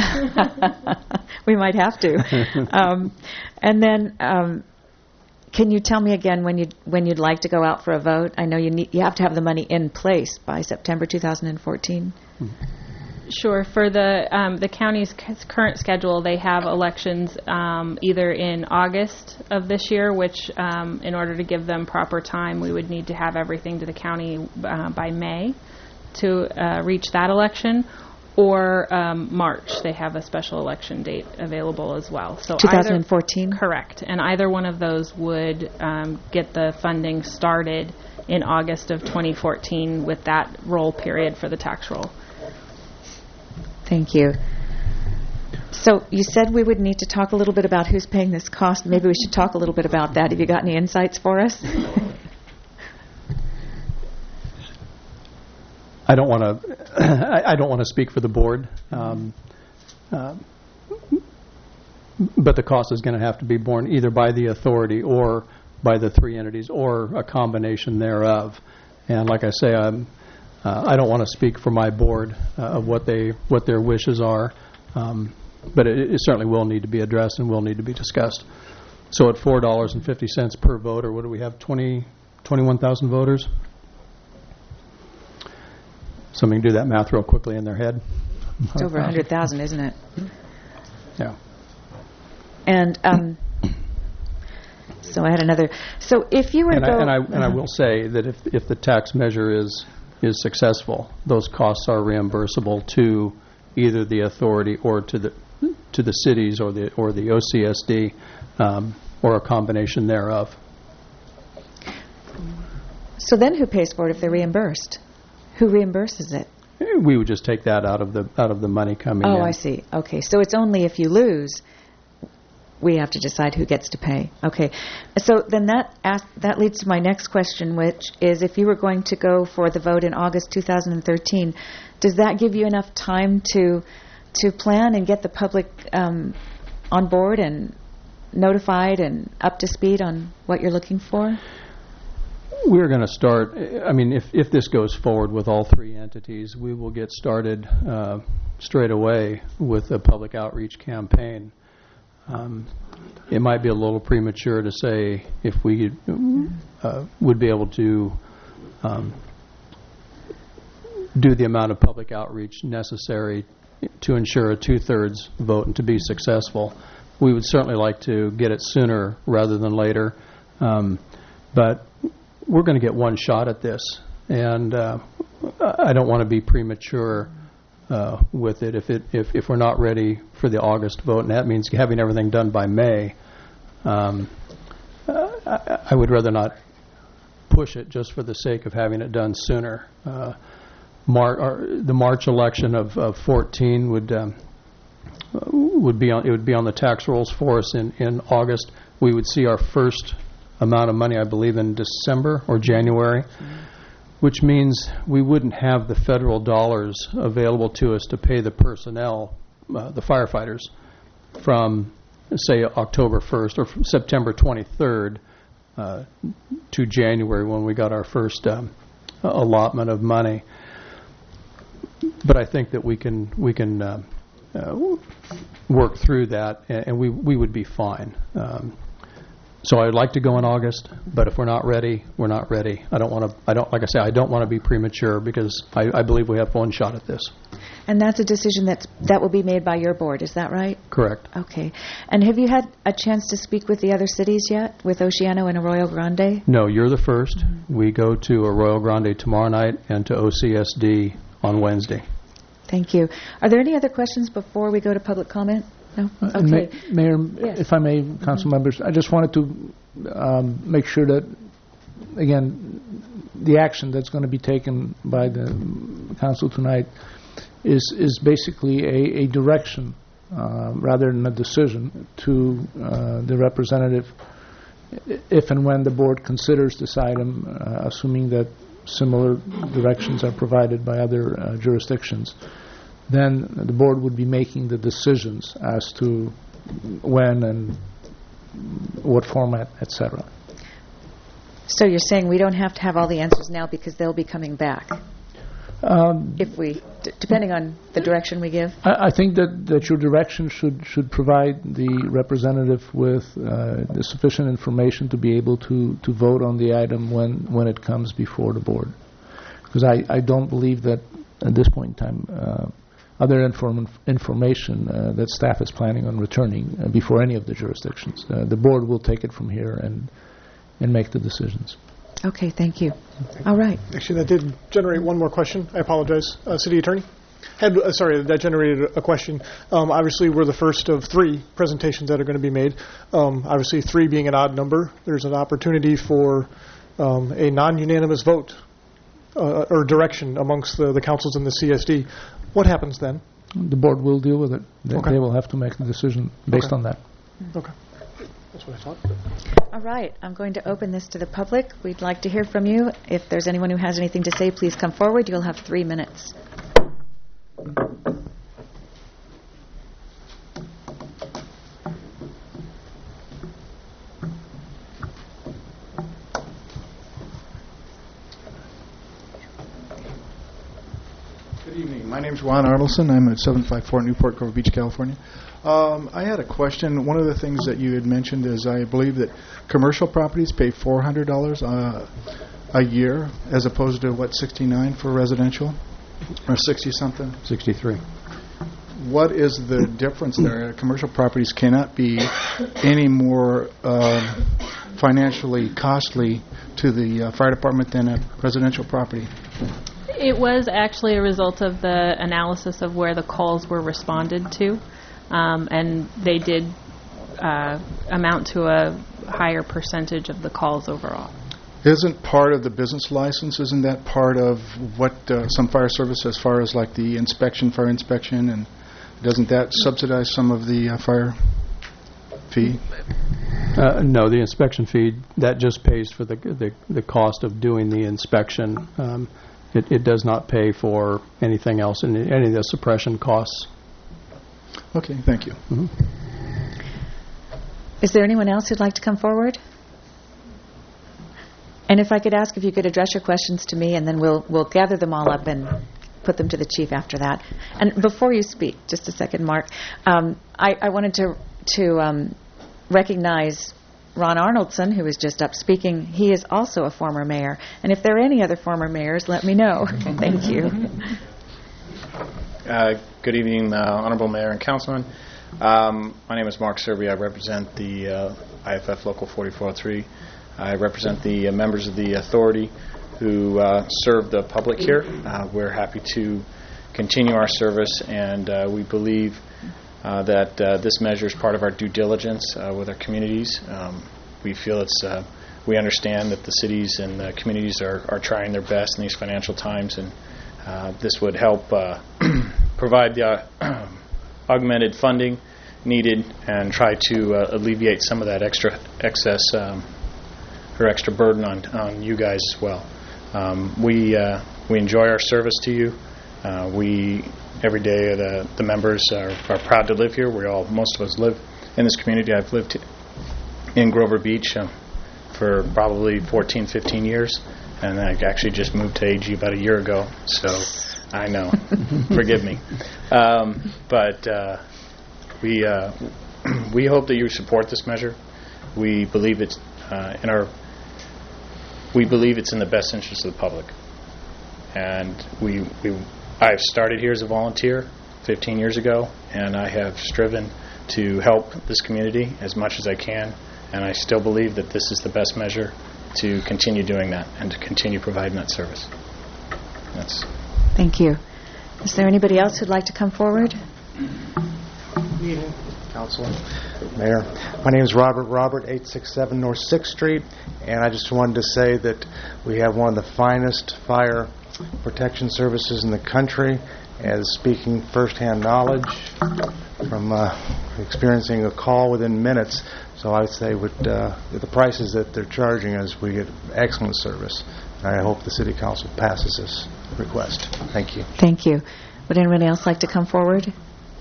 S2: We might have to. um, and then, um, can you tell me again when you when you'd like to go out for a vote? I know you need you have to have the money in place by September two thousand fourteen.
S6: Sure. For the um, the county's c- current schedule, they have elections um, either in August of this year, which um, in order to give them proper time, we would need to have everything to the county uh, by May to uh, reach that election, or um, March. They have a special election date available as well. So
S2: twenty fourteen?
S6: Either, correct. And either one of those would um, get the funding started in August of twenty fourteen with that roll period for the tax roll.
S2: Thank you. So you said we would need to talk a little bit about who's paying this cost. Maybe we should talk a little bit about that. Have you got any insights for us?
S5: I don't want to. I don't want to speak for the board, um, uh, but the cost is going to have to be borne either by the authority or by the three entities, or a combination thereof. And like I say, I'm. Uh, I don't want to speak for my board uh, of what they what their wishes are, um, but it, it certainly will need to be addressed and will need to be discussed. So at four dollars and fifty cents per voter, what do we have? Twenty twenty-one thousand voters. Somebody can do that math real quickly in their head.
S2: It's over a hundred thousand, isn't it?
S5: Yeah.
S2: And um, so I had another. So if you were
S5: and
S2: to
S5: I,
S2: go,
S5: and I and I will say that if if the tax measure is is successful, those costs are reimbursable to either the authority or to the to the cities or the or the O C S D, um, or a combination thereof.
S2: So then, who pays for it if they're reimbursed? Who reimburses it?
S5: We would just take that out of the out of the money coming in.
S2: Oh, I see. Okay, so it's only if you lose, we have to decide who gets to pay. Okay, so then that ask, that leads to my next question, which is, if you were going to go for the vote in August two thousand thirteen, does that give you enough time to to plan and get the public um, on board and notified and up to speed on what you're looking for?
S5: We're going to start, I mean, if, if this goes forward with all three entities, we will get started uh, straight away with a public outreach campaign. Um, it might be a little premature to say if we uh, would be able to um, do the amount of public outreach necessary to ensure a two-thirds vote and to be successful. We would certainly like to get it sooner rather than later, um, but we're going to get one shot at this, and uh, I don't want to be premature uh, with it. If it if if we're not ready for the August vote, and that means having everything done by May, um, I, I would rather not push it just for the sake of having it done sooner. Uh, Mar- or the March election of, of fourteen would um, would be on it would be on the tax rolls for us in, in August. We would see our first amount of money, I believe, in December or January, mm-hmm. which means we wouldn't have the federal dollars available to us to pay the personnel, uh, the firefighters, from, say, October first or from September twenty-third uh, to January when we got our first um, allotment of money. But I think that we can we can uh, uh, work through that, and, and we we would be fine. Um, So I'd like to go in August, but if we're not ready, we're not ready. I don't want to. I don't like I say. I don't want to be premature because I, I believe we have one shot at this.
S2: And that's a decision that's that will be made by your board. Is that right?
S5: Correct.
S2: Okay. And have you had a chance to speak with the other cities yet, with Oceano and Arroyo Grande?
S5: No, you're the first. Mm-hmm. We go to Arroyo Grande tomorrow night and to O C S D on Wednesday.
S2: Thank you. Are there any other questions before we go to public comment? No?
S3: Uh,
S2: Okay.
S3: Ma- Mayor,
S2: Yes.
S3: if I may, council
S2: Mm-hmm.
S3: members, I just wanted to um, make sure that, again, the action that's going to be taken by the council tonight is is basically a, a direction uh, rather than a decision to uh, the representative if and when the board considers this item, uh, assuming that similar directions are provided by other uh, jurisdictions. Then the board would be making the decisions as to when and what format, et cetera.
S2: So you're saying we don't have to have all the answers now because they'll be coming back
S3: Um,
S2: if we, d- depending on the direction we give?
S3: I, I think that, that your direction should should provide the representative with uh, the sufficient information to be able to, to vote on the item when, when it comes before the board. Because I, I don't believe that at this point in time uh, other inform- information uh, that staff is planning on returning uh, before any of the jurisdictions. Uh, the board will take it from here and and make the decisions.
S2: Okay, thank you. All right.
S7: Actually, that did generate one more question. I apologize. Uh, City Attorney? Had, uh, sorry, that generated a question. Um, obviously, we're the first of three presentations that are going to be made. Um, obviously, three being an odd number, there's an opportunity for um, a non-unanimous vote uh, or direction amongst the, the councils in the C S D. What happens then?
S3: The board will deal with it. They,
S7: Okay.
S3: they will have to make the decision based
S7: Okay.
S3: on that.
S7: Okay. That's what I thought.
S2: All right. I'm going to open this to the public. We'd like to hear from you. If there's anyone who has anything to say, please come forward. You'll have three minutes.
S8: Good evening. My name is Juan Arnoldson. I'm at seven five four Newport Grove Beach, California. Um, I had a question. One of the things that you had mentioned is I believe that commercial properties pay four hundred dollars uh, a year as opposed to, what, sixty-nine for residential? Or sixty-something?
S5: sixty-three.
S8: What is the difference there? Commercial properties cannot be any more uh, financially costly to the uh, fire department than a residential property.
S6: It was actually a result of the analysis of where the calls were responded to, um, and they did uh, amount to a higher percentage of the calls overall.
S8: Isn't part of the business license, isn't that part of what uh, some fire service as far as like the inspection, fire inspection, and doesn't that subsidize some of the uh, fire fee?
S5: Uh, no, the inspection fee, that just pays for the the, the cost of doing the inspection. Um, it, it does not pay for anything else, any, any of the suppression costs.
S8: Okay, thank you.
S5: Mm-hmm.
S2: Is there anyone else who'd like to come forward? And if I could ask if you could address your questions to me, and then we'll we'll gather them all up and put them to the chief after that. And before you speak, just a second, Mark, um, I, I wanted to to um, recognize Ron Arnoldson, who was just up speaking. He is also a former mayor. And if there are any other former mayors, let me know. Thank you.
S9: Uh, good evening, uh, Honorable Mayor and Councilman. Um, my name is Mark Serby. I represent the uh, I F F Local forty-four oh three. I represent the uh, members of the authority who uh, serve the public here. Uh, we're happy to continue our service, and uh, we believe uh, that uh, this measure is part of our due diligence uh, with our communities. Um, we feel it's, uh, we understand that the cities and the communities are, are trying their best in these financial times, and uh, this would help uh, provide the uh, augmented funding needed and try to uh, alleviate some of that extra excess um, or extra burden on, on you guys as well. Um, we uh, we enjoy our service to you. Uh, we every day the the members are, are proud to live here. We all most of us live in this community. I've lived in Grover Beach um, for probably fourteen, fifteen years, and I actually just moved to A G about a year ago. So I know, forgive me, um, but uh, we uh, we hope that you support this measure. We believe it's uh, in our We believe it's in the best interest of the public, and we, we I've started here as a volunteer fifteen years ago, and I have striven to help this community as much as I can, and I still believe that this is the best measure to continue doing that and to continue providing that service. That's.
S2: Thank you. Is there anybody else who'd like to come forward?
S10: Council, Mayor. My name is Robert Robert, eight six seven North sixth Street, and I just wanted to say that we have one of the finest fire protection services in the country, as speaking firsthand knowledge from uh, experiencing a call within minutes. So I would say with, uh, with the prices that they're charging us, we get excellent service. And I hope the City Council passes this request. Thank you.
S2: Thank you. Would anyone else like to come forward?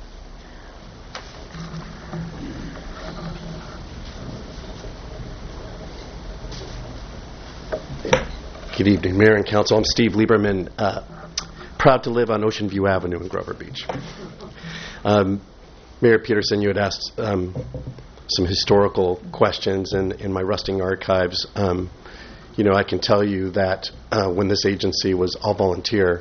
S11: Good evening, Mayor and Council. I'm Steve Lieberman, uh, proud to live on Ocean View Avenue in Grover Beach. Um, Mayor Peterson, you had asked um, some historical questions in, in my rusting archives. Um, you know, I can tell you that uh, when this agency was all volunteer,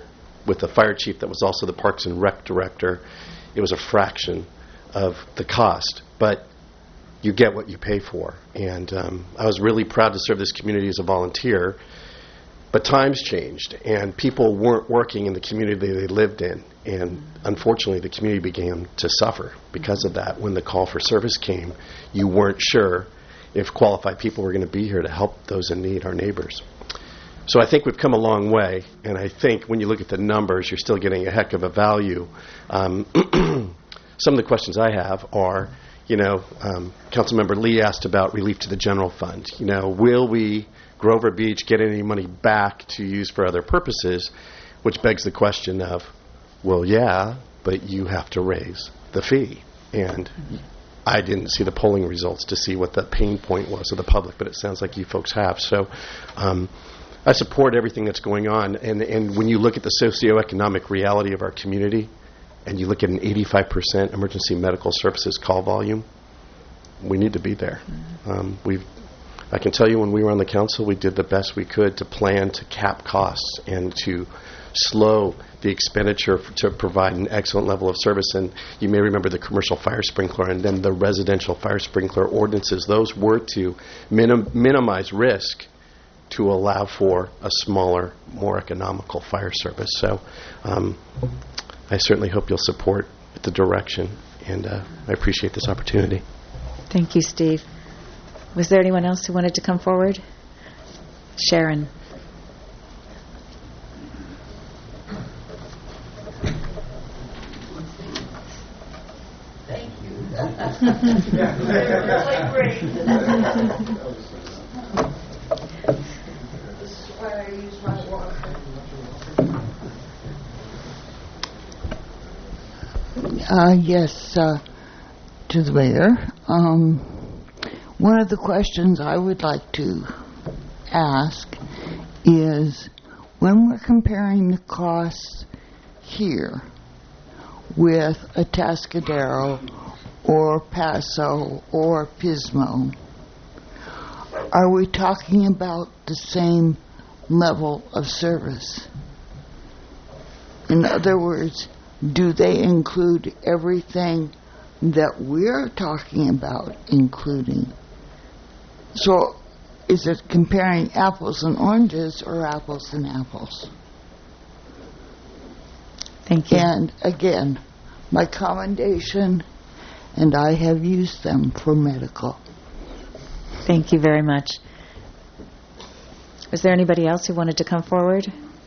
S11: with the fire chief that was also the Parks and Rec director, it was a fraction of the cost. But you get what you pay for. And um, I was really proud to serve this community as a volunteer. But times changed, and people weren't working in the community they lived in. And unfortunately, the community began to suffer because of that. When the call for service came, you weren't sure if qualified people were going to be here to help those in need, our neighbors. So I think we've come a long way, and I think when you look at the numbers, you're still getting a heck of a value. Um, some of the questions I have are, you know, um, Councilmember Lee asked about relief to the general fund. You know, will we, Grover Beach, get any money back to use for other purposes? Which begs the question of, well, yeah, but you have to raise the fee. And I didn't see the polling results to see what the pain point was of the public, but it sounds like you folks have. So um, I support everything that's going on. And, and when you look at the socioeconomic reality of our community, and you look at an eighty-five percent emergency medical services call volume, we need to be there. Um, we've, I can tell you when we were on the council, we did the best we could to plan to cap costs and to slow the expenditure f- to provide an excellent level of service. And you may remember the commercial fire sprinkler and then the residential fire sprinkler ordinances. Those were to minim- minimize risk to allow for a smaller, more economical fire service. So um, I certainly hope you'll support the direction, and uh, I appreciate this opportunity.
S2: Thank you, Steve. Was there anyone else who wanted to come forward? Sharon.
S12: Thank you. Really great. This is where I use my water.
S13: Uh, yes, uh, to the mayor. Um, one of the questions I would like to ask is, when we're comparing the costs here with Atascadero or Paso or Pismo, are we talking about the same level of service? In other words, do they include everything that we're talking about including? So is it comparing apples and oranges or apples and apples?
S2: Thank you.
S13: And again, my commendation, and I have used them for medical.
S2: Thank you very much. Was there anybody else who wanted to come forward?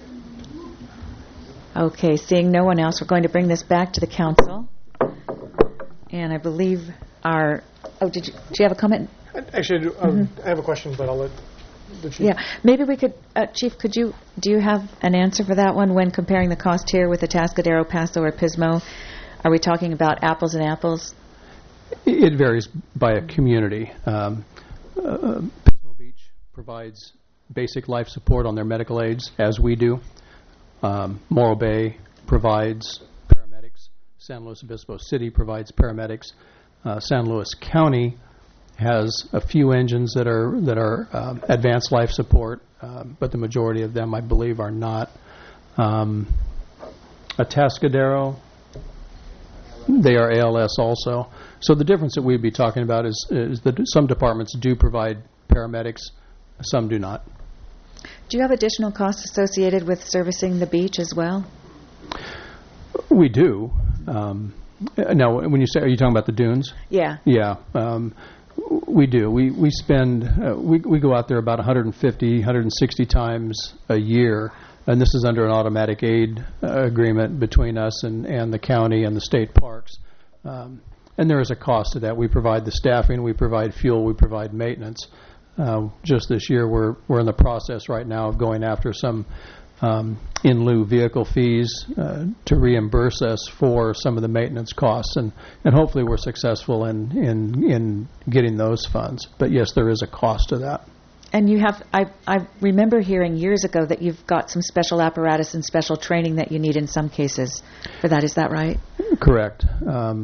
S2: Okay, seeing no one else, we're going to bring this back to the council. And I believe our... Oh, did you, do you have a comment?
S7: Actually, I, do, um,
S2: Mm-hmm.
S7: I have a question, but I'll let the chief.
S2: Yeah, maybe we could... Uh, Chief, could you... Do you have an answer for that one when comparing the cost here with Atascadero, Paso, or Pismo? Are we talking about apples and apples?
S5: It varies by a community. Um, uh, Pismo Beach provides basic life support on their medical aids, as we do. Um, Morro Bay provides paramedics. San Luis Obispo City provides paramedics. Uh, San Luis County has a few engines that are that are um, advanced life support, uh, but the majority of them, I believe, are not. Um, Atascadero, they are A L S also. So the difference that we'd be talking about is, is that some departments do provide paramedics, some do not.
S2: Do you have additional costs associated with servicing the beach as well?
S5: We do. Um, now, when you say, are you talking about the dunes?
S2: Yeah.
S5: Yeah, um, we do. We we spend uh, we we go out there about one hundred fifty, one hundred sixty times a year, and this is under an automatic aid uh, agreement between us and and the county and the state parks. Um, and there is a cost to that. We provide the staffing, we provide fuel, we provide maintenance. Uh, just this year, we're we're in the process right now of going after some um, in lieu vehicle fees uh, to reimburse us for some of the maintenance costs, and, and hopefully we're successful in, in in getting those funds. But yes, there is a cost to that.
S2: And you have, I I remember hearing years ago that you've got some special apparatus and special training that you need in some cases for that. Is that right?
S5: Correct. Um,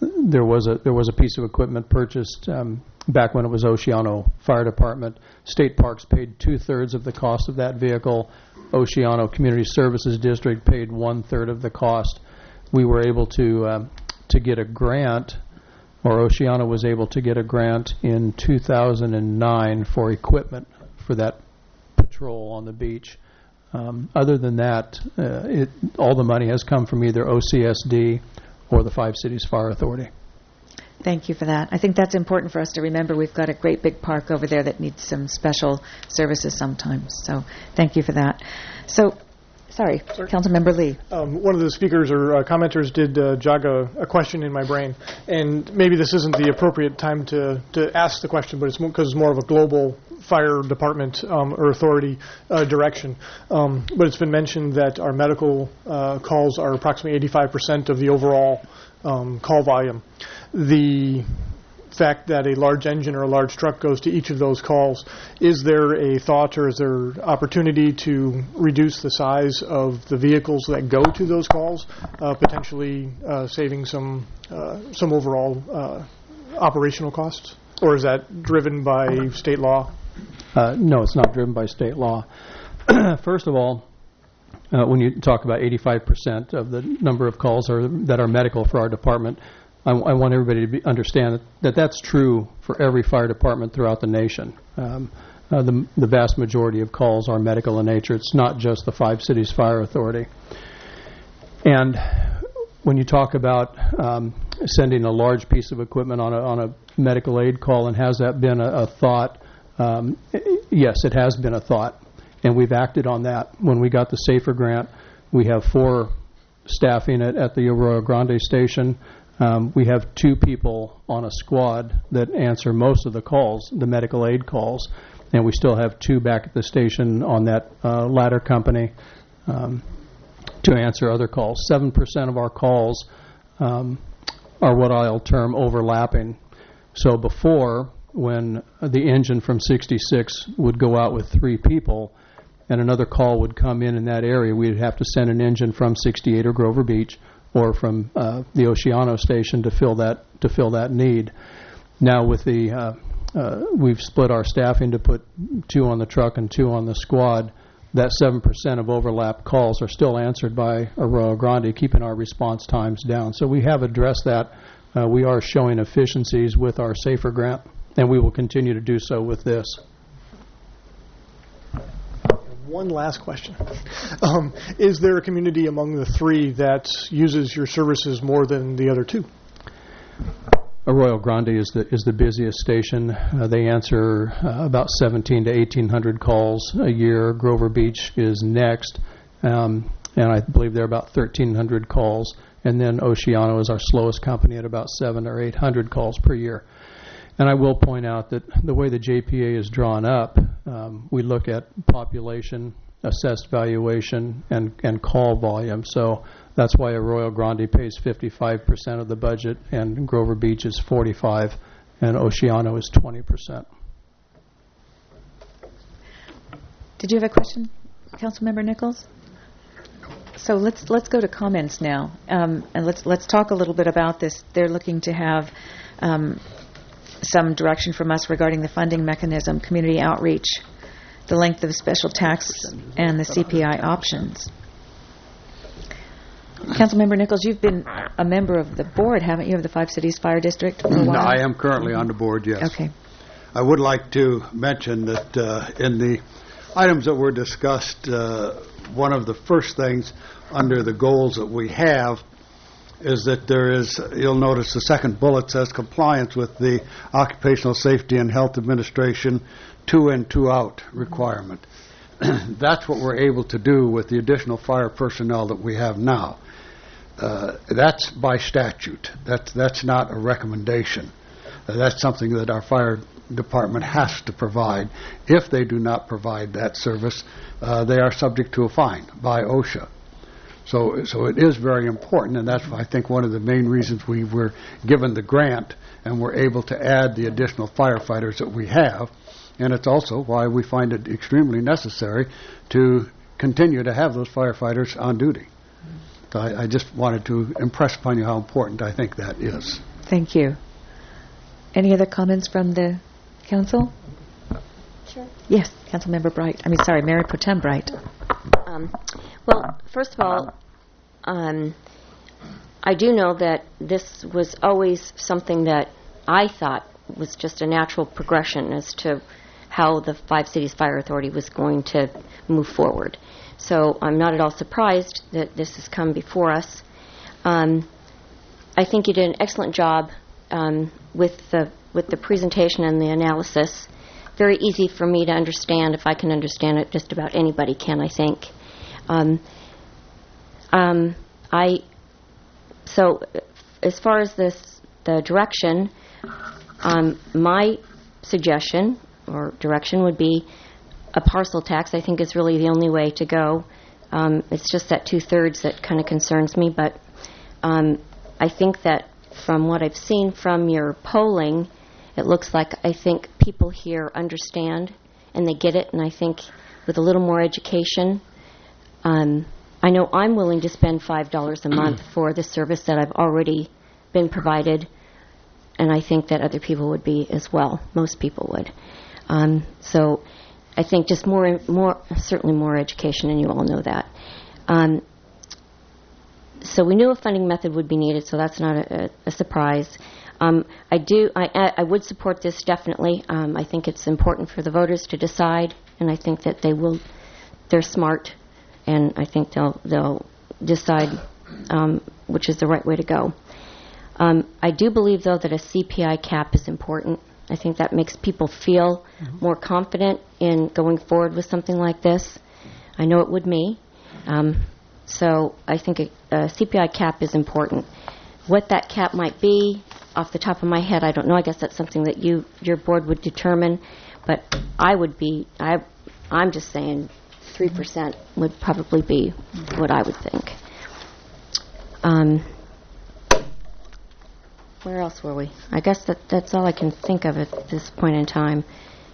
S5: there was a there was a piece of equipment purchased um, back when it was Oceano Fire Department. State Parks paid two-thirds of the cost of that vehicle. Oceano Community Services District paid one-third of the cost. We were able to um, to get a grant, or Oceano was able to get a grant in two thousand nine for equipment for that patrol on the beach. Um, other than that, uh, it, all the money has come from either O C S D or the Five Cities Fire Authority.
S2: Thank you for that. I think that's important for us to remember. We've got a great big park over there that needs some special services sometimes. So thank you for that. So, sorry, Sorry. Councilmember Lee.
S7: Um, one of the speakers or uh, commenters did uh, jog a, a question in my brain, and maybe this isn't the appropriate time to, to ask the question, but it's because it's more of a global fire department um, or authority uh, direction. Um, but it's been mentioned that our medical uh, calls are approximately eighty-five percent of the overall um, call volume. The fact that a large engine or a large truck goes to each of those calls, is there a thought or is there opportunity to reduce the size of the vehicles that go to those calls, uh, potentially uh, saving some uh, some overall uh, operational costs? Or is that driven by state law?
S5: Uh, no, it's not driven by state law. First of all, uh, when you talk about eighty-five percent of the number of calls are, that are medical for our department, I, w- I want everybody to be, understand that, that that's true for every fire department throughout the nation. Um, uh, the, the vast majority of calls are medical in nature. It's not just the Five Cities Fire Authority. And when you talk about um, sending a large piece of equipment on a, on a medical aid call, and has that been a, a thought? Um, yes, it has been a thought, and we've acted on that. When we got the SAFER grant, we have four staffing it at the Arroyo Grande station. Um, we have two people on a squad that answer most of the calls, the medical aid calls, and we still have two back at the station on that uh, ladder company um, to answer other calls. Seven percent of our calls um, are what I'll term overlapping. So before, when the engine from sixty-six would go out with three people and another call would come in in that area, we'd have to send an engine from sixty-eight or Grover Beach or from uh, the Oceano station to fill that to fill that need. Now with the uh, uh, we've split our staffing to put two on the truck and two on the squad. That seven percent of overlap calls are still answered by Arroyo Grande, keeping our response times down. So we have addressed that. Uh, we are showing efficiencies with our SAFER grant, and we will continue to do so with this.
S7: One last question. Um, is there a community among the three that uses your services more than the other two?
S5: Arroyo Grande is the is the busiest station. Uh, they answer uh, about seventeen to eighteen hundred calls a year. Grover Beach is next, um, and I believe they're about thirteen hundred calls. And then Oceano is our slowest company at about seven or eight hundred calls per year. And I will point out that the way the J P A is drawn up, um, we look at population, assessed valuation, and, and call volume. So that's why Arroyo Grande pays fifty-five percent of the budget, and Grover Beach is forty-five, and Oceano is twenty percent.
S2: Did you have a question, Councilmember Nichols? So let's let's go to comments now, um, and let's let's talk a little bit about this. They're looking to have um, some direction from us regarding the funding mechanism, community outreach, the length of special tax, and the C P I options. Councilmember Nichols, you've been a member of the board, haven't you, of the Five Cities Fire District for a while?
S4: I am currently on the board, yes.
S2: Okay.
S4: I would like to mention that uh, in the items that were discussed, uh, one of the first things under the goals that we have is that there is, you'll notice the second bullet says compliance with the Occupational Safety and Health Administration two in, two out requirement. That's what we're able to do with the additional fire personnel that we have now. Uh, that's by statute. That's, that's not a recommendation. Uh, that's something that our fire department has to provide. If they do not provide that service, uh, they are subject to a fine by OSHA. So, so it is very important, and that's, I think, one of the main reasons we were given the grant and were able to add the additional firefighters that we have. And it's also why we find it extremely necessary to continue to have those firefighters on duty. So I, I just wanted to impress upon you how important I think that is.
S2: Thank you. Any other comments from the council?
S1: Sure.
S2: Yes, Councilmember Bright. I mean, sorry, Mayor Pro Tem Bright.
S1: Um, well, first of all, um, I do know that this was always something that I thought was just a natural progression as to how the Five Cities Fire Authority was going to move forward. So I'm not at all surprised that this has come before us. Um, I think you did an excellent job um, with the with the presentation and the analysis. Very easy for me to understand. If I can understand it, just about anybody can, I think. Um, um, I so as far as this the direction, um, my suggestion or direction would be a parcel tax. I think is really the only way to go. Um, it's just that two-thirds that kind of concerns me, but um, I think that from what I've seen from your polling, it looks like I think people here understand and they get it, and I think with a little more education, um, I know I'm willing to spend five dollars a month for the service that I've already been provided, and I think that other people would be as well. Most people would. Um, so I think just more, more, certainly more education, and you all know that. Um, so we knew a funding method would be needed, so that's not a, a, a surprise. Um, I do. I, I would support this definitely. Um, I think it's important for the voters to decide, and I think that they will. They're smart, and I think they'll they'll decide um, which is the right way to go. Um, I do believe, though, that a C P I cap is important. I think that makes people feel mm-hmm. more confident in going forward with something like this. I know it would me. Um, so I think a, a C P I cap is important. What that cap might be, off the top of my head, I don't know. I guess that's something that you, your board would determine. But I would be, I, I'm just saying three percent would probably be what I would think. Um, where else were we? I guess that that's all I can think of at this point in time.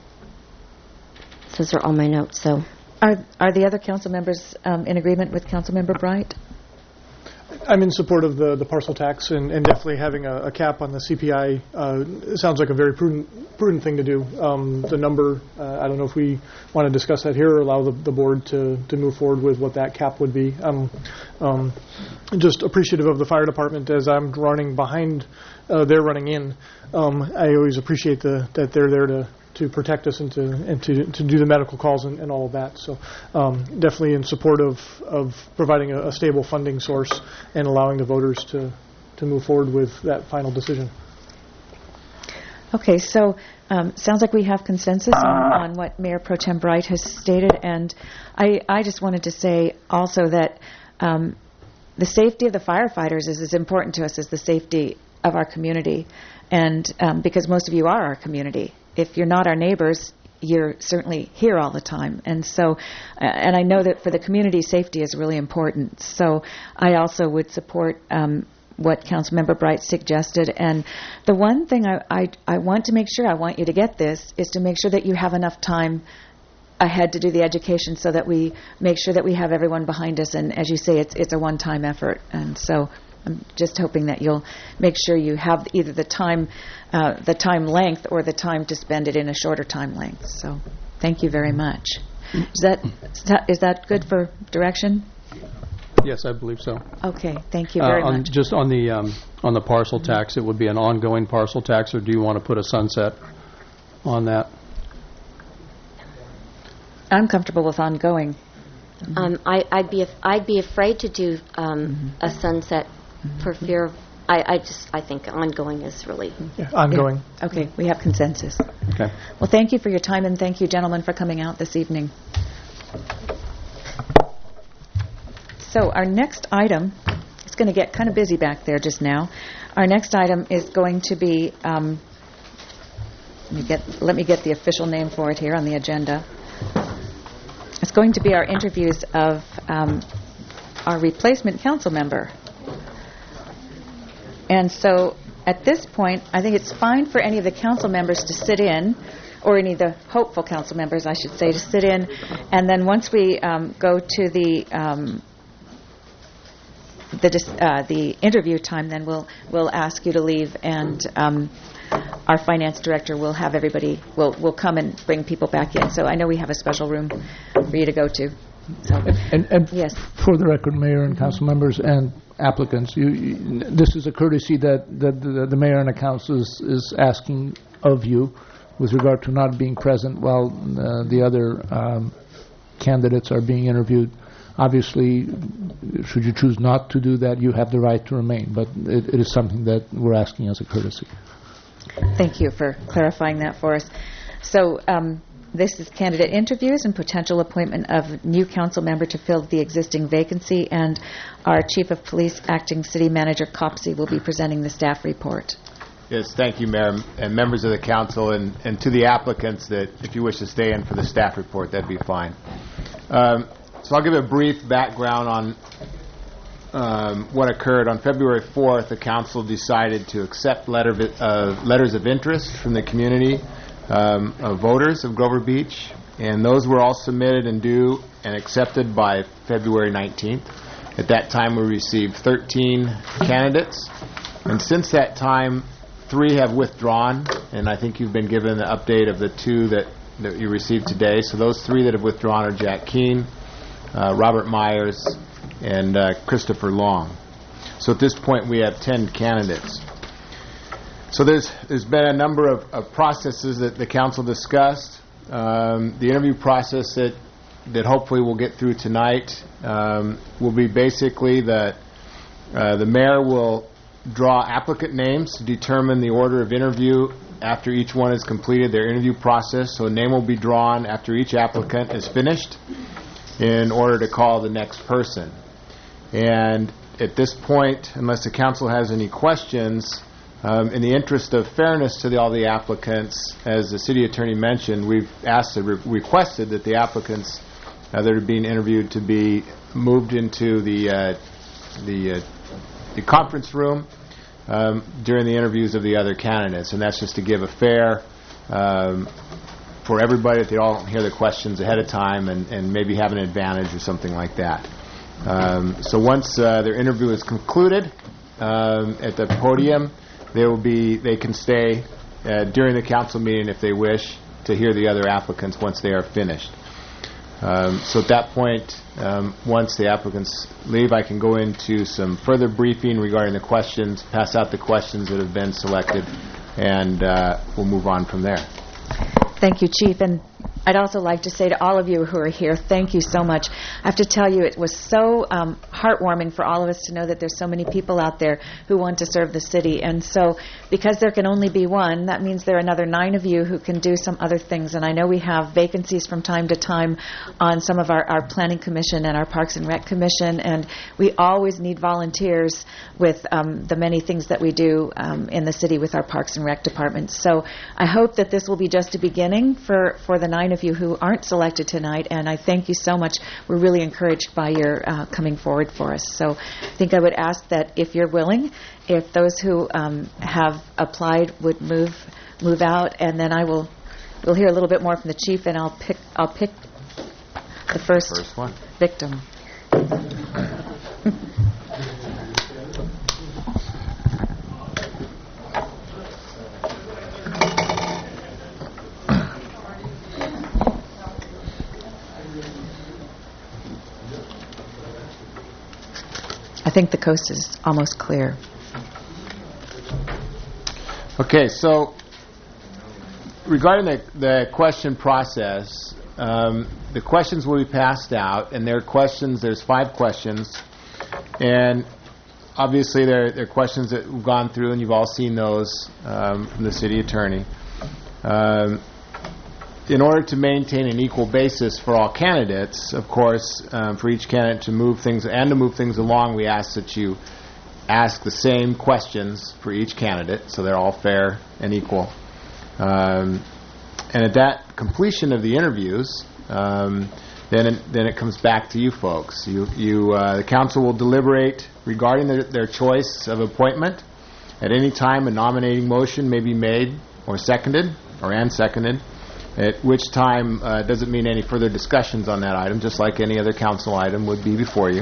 S1: Those are all my notes. So,
S2: Are are the other council members um, in agreement with Councilmember Bright?
S7: I'm in support of the, the parcel tax, and, and definitely having a, a cap on the C P I uh, sounds like a very prudent prudent thing to do. Um, the number, uh, I don't know if we want to discuss that here or allow the, the board to, to move forward with what that cap would be. I'm um, just appreciative of the fire department as I'm running behind, uh, they're running in. Um, I always appreciate the that they're there to to protect us and to and to, to do the medical calls and, and all of that. So um, definitely in support of, of providing a, a stable funding source and allowing the voters to, to move forward with that final decision.
S2: Okay, so um, sounds like we have consensus on, on what Mayor Pro Tem Bright has stated, and I, I just wanted to say also that um, the safety of the firefighters is as important to us as the safety of our community, and um, because most of you are our community. If you're not our neighbors, you're certainly here all the time. And so, uh, and I know that for the community, safety is really important. So I also would support um, what Councilmember Bright suggested. And the one thing I, I, I want to make sure, I want you to get this, is to make sure that you have enough time ahead to do the education so that we make sure that we have everyone behind us. And as you say, it's, it's a one-time effort. And so I'm just hoping that you'll make sure you have either the time, uh, the time length, or the time to spend it in a shorter time length. So, thank you very much. Is that is that good for direction?
S5: Yes, I believe so.
S2: Okay, thank you very
S5: uh, on,
S2: much.
S5: Just on the um, on the parcel mm-hmm. tax, it would be an ongoing parcel tax, or do you want to put a sunset on that?
S2: I'm comfortable with ongoing.
S1: Mm-hmm. Um, I, I'd be af- I'd be afraid to do um, mm-hmm. a sunset. Mm-hmm. For fear of, I, I just, I think ongoing is really...
S7: Yeah, ongoing.
S2: Yeah. Okay, we have consensus.
S5: Okay.
S2: Well, thank you for your time, and thank you, gentlemen, for coming out this evening. So our next item, it's going to get kind of busy back there just now. Our next item is going to be, um, let me get, let me get the official name for it here on the agenda. It's going to be our interviews of um, our replacement council member. And so at this point, I think it's fine for any of the council members to sit in, or any of the hopeful council members, I should say, to sit in. And then once we um, go to the um, the dis- uh, the interview time, then we'll we'll ask you to leave, and um, our finance director will have everybody will will come and bring people back in. So I know we have a special room for you to go to. So,
S3: And, and
S2: yes.
S3: for the record, Mayor and council members and applicants, you, you, this is a courtesy that, that the, the mayor and the council is, is asking of you with regard to not being present while uh, the other um, candidates are being interviewed. Obviously, should you choose not to do that, you have the right to remain, but it, it is something that we're asking as a courtesy.
S2: Thank you for clarifying that for us. So um, this is candidate interviews and potential appointment of new council member to fill the existing vacancy, and our Chief of Police, Acting City Manager Copsey, will be presenting the staff report.
S14: Yes, thank you, Mayor, and members of the council, and, and to the applicants that if you wish to stay in for the staff report, that'd be fine. Um, so I'll give a brief background on um, what occurred. On February fourth, the council decided to accept letter of, uh, letters of interest from the community um, of voters of Grover Beach, and those were all submitted and due and accepted by February nineteenth. At that time, we received thirteen candidates, and since that time, three have withdrawn, and I think you've been given the update of the two that, that you received today. So those three that have withdrawn are Jack Keene, uh, Robert Myers, and uh, Christopher Long. So at this point, we have ten candidates. So there's there's been a number of, of processes that the council discussed. Um, the interview process that that hopefully we'll get through tonight um, will be basically that uh, the mayor will draw applicant names to determine the order of interview after each one has completed their interview process. So a name will be drawn after each applicant is finished in order to call the next person. And at this point, unless the council has any questions, um, in the interest of fairness to the, all the applicants, as the city attorney mentioned, we've asked, re- requested that the applicants uh, that are being interviewed to be moved into the uh, the uh, the conference room um, during the interviews of the other candidates, and that's just to give a fair um, for everybody, that they all hear the questions ahead of time and, and maybe have an advantage or something like that. Um, so once uh, their interview is concluded um, at the podium, they will be they can stay uh, during the council meeting if they wish to hear the other applicants once they are finished. Um, so at that point, um, once the applicants leave, I can go into some further briefing regarding the questions, pass out the questions that have been selected, and uh, we'll move on from there.
S2: Thank you, Chief. And I'd also like to say to all of you who are here, thank you so much. I have to tell you, it was so um, heartwarming for all of us to know that there's so many people out there who want to serve the city. And so because there can only be one, that means there are another nine of you who can do some other things. And I know we have vacancies from time to time on some of our, our Planning Commission and our Parks and Rec Commission, and we always need volunteers with um, the many things that we do um, in the city with our Parks and Rec departments. So I hope that this will be just a beginning for, for the nine of you who aren't selected tonight, and I thank you so much. We're really encouraged by your uh, coming forward for us. So I think I would ask that if you're willing, if those who um, have applied would move move out, and then I will we'll hear a little bit more from the chief, and I'll pick I'll pick the first,
S14: first one.
S2: victim. I think the coast is almost clear.
S14: Okay, so regarding the, the question process, um, the questions will be passed out, and there are questions, there's five questions, and obviously there, there are questions that we've gone through, and you've all seen those um, from the city attorney. Um, in order to maintain an equal basis for all candidates, of course, um, for each candidate to move things and to move things along, we ask that you ask the same questions for each candidate, so they're all fair and equal. Um, and at that completion of the interviews, um, then it, then it comes back to you folks. You, you, uh, the council will deliberate regarding their, their choice of appointment. At any time, a nominating motion may be made or seconded, or and seconded, at which time uh, doesn't mean any further discussions on that item, just like any other council item would be before you.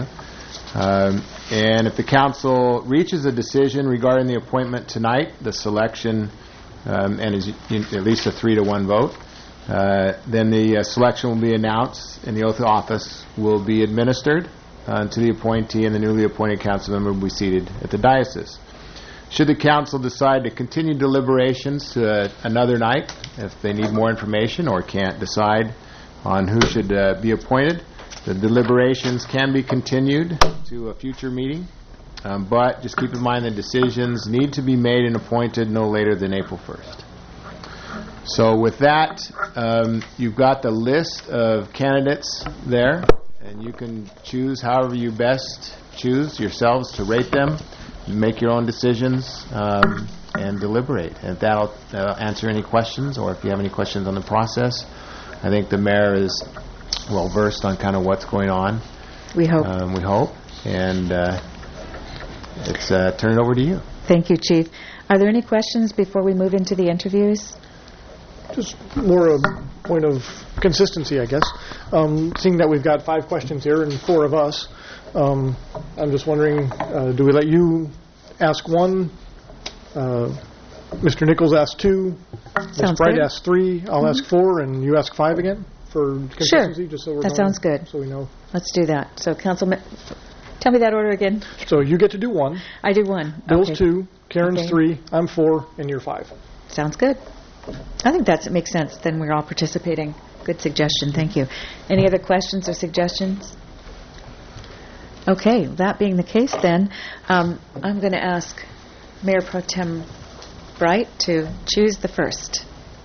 S14: Um, and if the council reaches a decision regarding the appointment tonight, the selection, um, and is at least a three to one vote, uh, then the uh, selection will be announced and the oath of office will be administered uh, to the appointee, and the newly appointed council member will be seated at the diocese. Should the council decide to continue deliberations to uh, another night, if they need more information or can't decide on who should uh, be appointed, the deliberations can be continued to a future meeting, um, but just keep in mind the decisions need to be made and appointed no later than April first. So with that, um, you've got the list of candidates there, and you can choose however you best choose yourselves to rate them, make your own decisions, um, and deliberate. And that'll uh, answer any questions, or if you have any questions on the process. I think the mayor is well versed on kind of what's going on.
S2: We hope.
S14: Um, we hope. And uh, it's uh, turn it over to you.
S2: Thank you, Chief. Are there any questions before we move into the interviews?
S7: Just more a point of consistency, I guess. Um, seeing that we've got five questions here and four of us, um, I'm just wondering, uh, do we let you ask one? Uh, Mister Nichols ask two. Miz Bright
S2: good.
S7: asks three. I'll
S2: Mhm.
S7: ask four, and you ask five again for consistency.
S2: Sure.
S7: Just so we're
S2: That
S7: going-
S2: sounds good.
S7: So we know.
S2: Let's do that. So, Councilman, tell me that order again.
S7: So you get to do one.
S2: I do one.
S7: Bill's
S2: Okay.
S7: two. Karen's
S2: Okay.
S7: three. I'm four, and you're five.
S2: Sounds good. I think that's, it makes sense. Then we're all participating. Good suggestion. Thank you. Any other questions or suggestions? Okay. That being the case, then, um, I'm going to ask Mayor Pro Tem Bright to choose the first.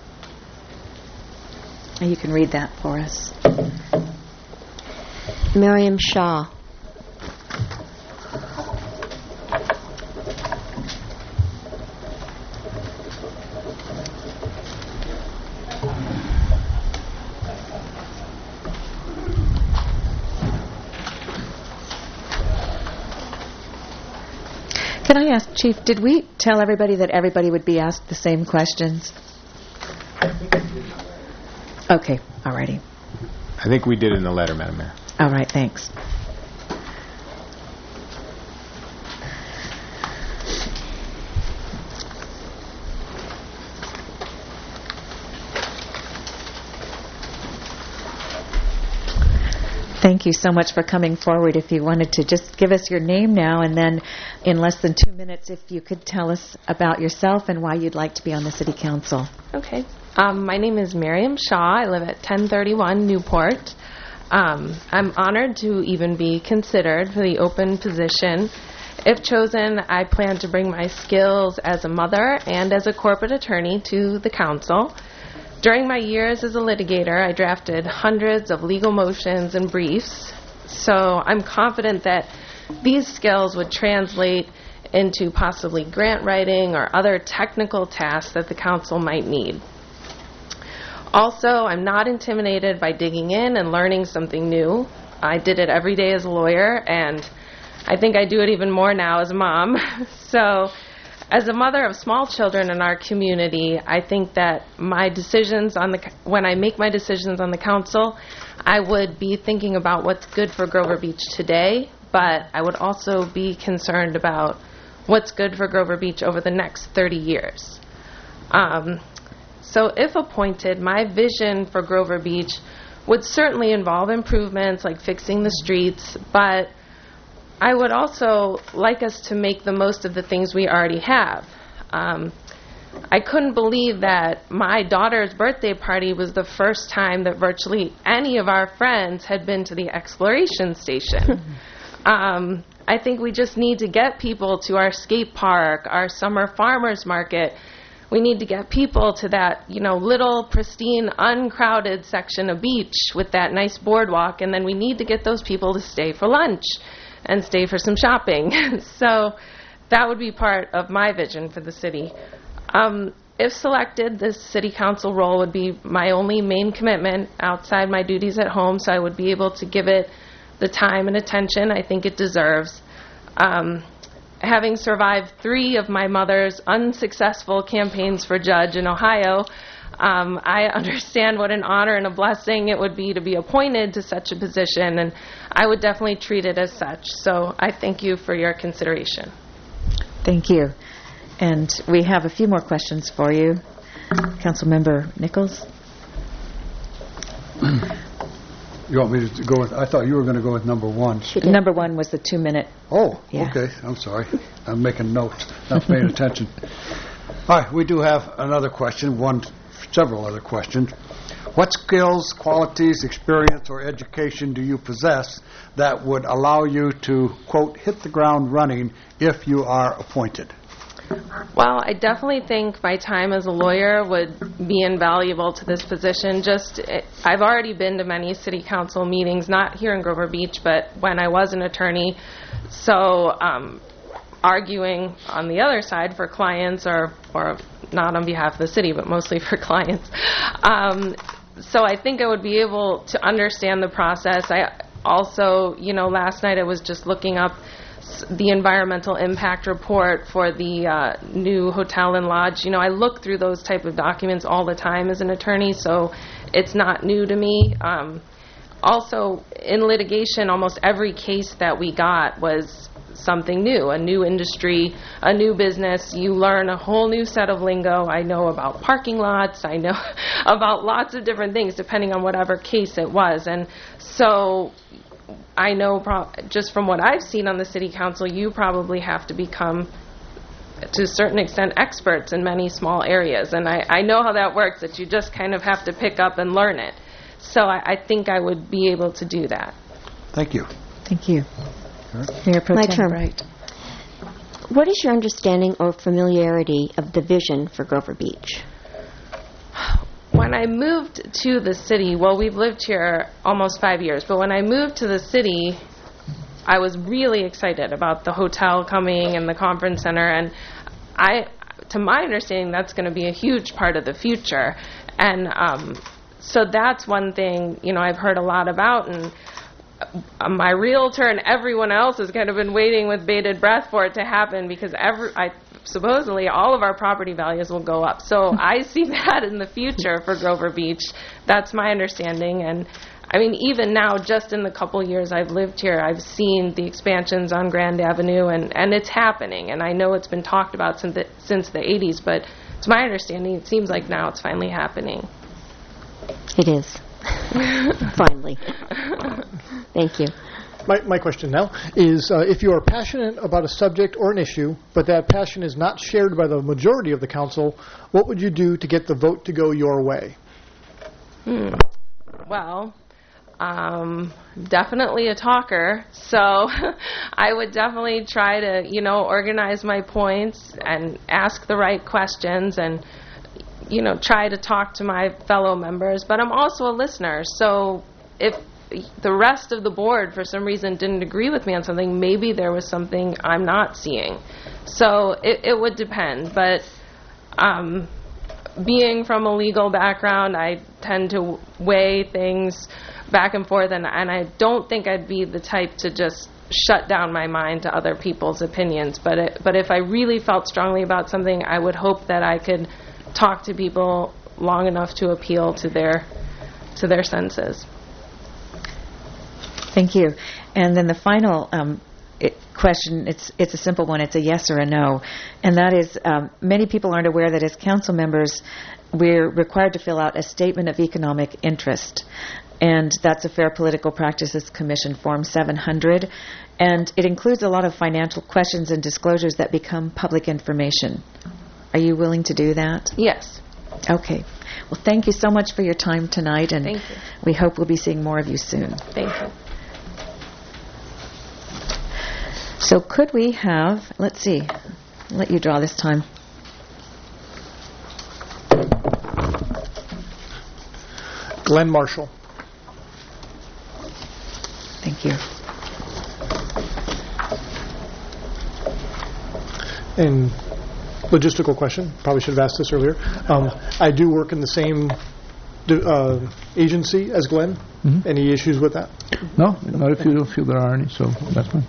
S2: And you can read that for us.
S1: Miriam Shaw.
S2: Can I ask, Chief, did we tell everybody that everybody would be asked the same questions? Okay, all righty.
S14: I think we did in the letter, Madam Mayor.
S2: All right, thanks. Thank you so much for coming forward. If you wanted to just give us your name now, and then in less than two minutes, if you could tell us about yourself and why you'd like to be on the City Council.
S15: Okay. Um, my name is Miriam Shaw. I live at ten thirty-one Newport. Um, I'm honored to even be considered for the open position. If chosen, I plan to bring my skills as a mother and as a corporate attorney to the council. During my years as a litigator, I drafted hundreds of legal motions and briefs, so I'm confident that these skills would translate into possibly grant writing or other technical tasks that the council might need. Also, I'm not intimidated by digging in and learning something new. I did it every day as a lawyer, and I think I do it even more now as a mom. So, as a mother of small children in our community, I think that my decisions on the when I make my decisions on the council, I would be thinking about what's good for Grover Beach today, but I would also be concerned about what's good for Grover Beach over the next thirty years. Um, so if appointed, my vision for Grover Beach would certainly involve improvements like fixing the streets, but I would also like us to make the most of the things we already have. Um, I couldn't believe that my daughter's birthday party was the first time that virtually any of our friends had been to the exploration station. um, I think we just need to get people to our skate park, our summer farmers market. We need to get people to that, you know, little pristine, uncrowded section of beach with that nice boardwalk, and then we need to get those people to stay for lunch and stay for some shopping. So that would be part of my vision for the city. Um, if selected, this city council role would be my only main commitment outside my duties at home, so I would be able to give it the time and attention I think it deserves. Um, having survived three of my mother's unsuccessful campaigns for judge in Ohio, Um, I understand what an honor and a blessing it would be to be appointed to such a position, and I would definitely treat it as such. So I thank you for your consideration.
S2: Thank you. And we have a few more questions for you. Councilmember Nichols?
S4: You want me to go with, I thought you were going to go with number one.
S2: Number one was the two-minute.
S4: Oh,
S2: Yeah.
S4: okay. I'm sorry. I'm making notes, not paying attention. All right, we do have another question, one, several other questions. What skills, qualities, experience, or education do you possess that would allow you to, quote, hit the ground running if you are appointed?
S15: Well, I definitely think my time as a lawyer would be invaluable to this position. Just, it, I've already been to many city council meetings, not here in Grover Beach, but when I was an attorney. So, um, arguing on the other side for clients, or, or not on behalf of the city, but mostly for clients. Um, so I think I would be able to understand the process. I also, you know, last night I was just looking up the environmental impact report for the uh, new hotel and lodge. You know, I look through those type of documents all the time as an attorney, so it's not new to me. Um, also, in litigation, almost every case that we got was something new, a new industry, a new business. You learn a whole new set of lingo. I know about parking lots. I know about lots of different things depending on whatever case it was. And so I know pro- just from what I've seen on the city council, you probably have to become, to a certain extent, experts in many small areas. And I, I know how that works, that you just kind of have to pick up and learn it. So I, I think I would be able to do that.
S4: Thank you.
S2: Thank you. Mayor Pro
S1: My
S2: Tem
S1: turn.
S2: Bright.
S1: What is your understanding or familiarity of the vision for Grover Beach?
S15: When I moved to the city, well, we've lived here almost five years, but when I moved to the city, I was really excited about the hotel coming and the conference center, and I, to my understanding, that's going to be a huge part of the future. And um, so that's one thing, you know, I've heard a lot about, and my realtor and everyone else has kind of been waiting with bated breath for it to happen, because every, I, supposedly all of our property values will go up. So I see that in the future for Grover Beach. That's my understanding. And I mean, even now, just in the couple years I've lived here, I've seen the expansions on Grand Avenue, and, and it's happening. And I know it's been talked about since the, since the eighties, but to my understanding, it seems like now it's finally happening.
S1: It is. Finally. Thank you.
S7: My, my question now is, uh, if you are passionate about a subject or an issue, but that passion is not shared by the majority of the council, what would you do to get the vote to go your way?
S15: Hmm. Well, um, definitely a talker. So I would definitely try to, you know, organize my points and ask the right questions and, you know, try to talk to my fellow members. But I'm also a listener. So if the rest of the board, for some reason, didn't agree with me on something, maybe there was something I'm not seeing. So it, it would depend. But um, being from a legal background, I tend to weigh things back and forth, and, and I don't think I'd be the type to just shut down my mind to other people's opinions. But it, but if I really felt strongly about something, I would hope that I could talk to people long enough to appeal to their to their senses.
S2: Thank you. And then the final um, it, question, it's it's a simple one. It's a yes or a no. And that is, um, many people aren't aware that as council members, we're required to fill out a statement of economic interest. And that's a Fair Political Practices Commission Form seven hundred. And it includes a lot of financial questions and disclosures that become public information. Are you willing to do that?
S15: Yes.
S2: Okay. Well, thank you so much for your time tonight. And
S15: Thank you.
S2: we hope we'll be seeing more of you soon.
S15: Thank you.
S2: So could we have, let's see, I'll let you draw this time.
S7: Glenn Marshall.
S2: Thank you.
S7: And logistical question, probably should have asked this earlier. Um, I do work in the same uh, agency as Glenn.
S3: Mm-hmm.
S7: Any issues with that?
S3: No, not if you don't feel there are any, so that's fine.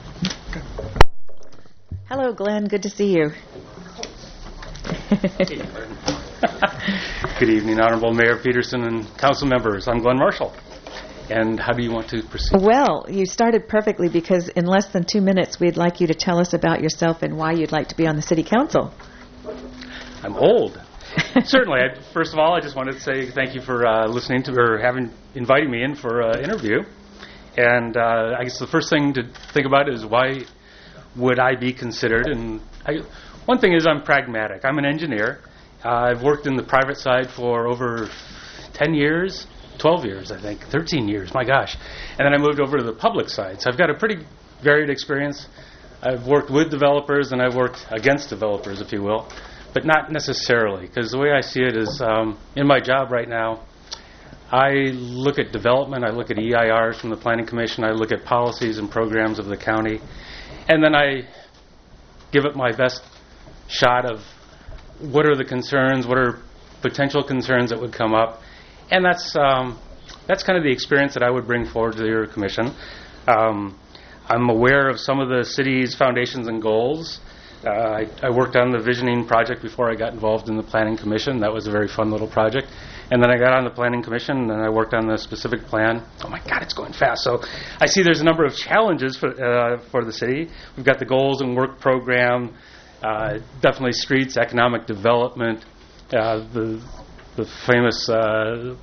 S2: Hello, Glenn. Good to see you.
S16: Good evening, Honorable Mayor Peterson and council members. I'm Glenn Marshall. And how do you want to proceed?
S2: Well, you started perfectly because in less than two minutes, we'd like you to tell us about yourself and why you'd like to be on the city council.
S16: I'm old. Certainly. I, first of all, I just wanted to say thank you for uh, listening to or having inviting me in for an uh, interview. And uh, I guess the first thing to think about is why would I be considered? And I, one thing is I'm pragmatic. I'm an engineer. Uh, I've worked in the private side for over ten years, twelve years, I think, thirteen years, my gosh. And then I moved over to the public side. So I've got a pretty varied experience. I've worked with developers and I've worked against developers, if you will, but not necessarily, because the way I see it is um, in my job right now, I look at development, I look at E I Rs from the Planning Commission, I look at policies and programs of the county, and then I give it my best shot of what are the concerns, what are potential concerns that would come up, and that's um, that's kind of the experience that I would bring forward to your commission. Um, I'm aware of some of the city's foundations and goals. Uh, I, I worked on the visioning project before I got involved in the Planning Commission. That was a very fun little project. And then I got on the Planning Commission, and I worked on the specific plan. Oh, my God, it's going fast. So I see there's a number of challenges for, uh, for the city. We've got the goals and work program, uh, definitely streets, economic development, uh, the, the famous uh,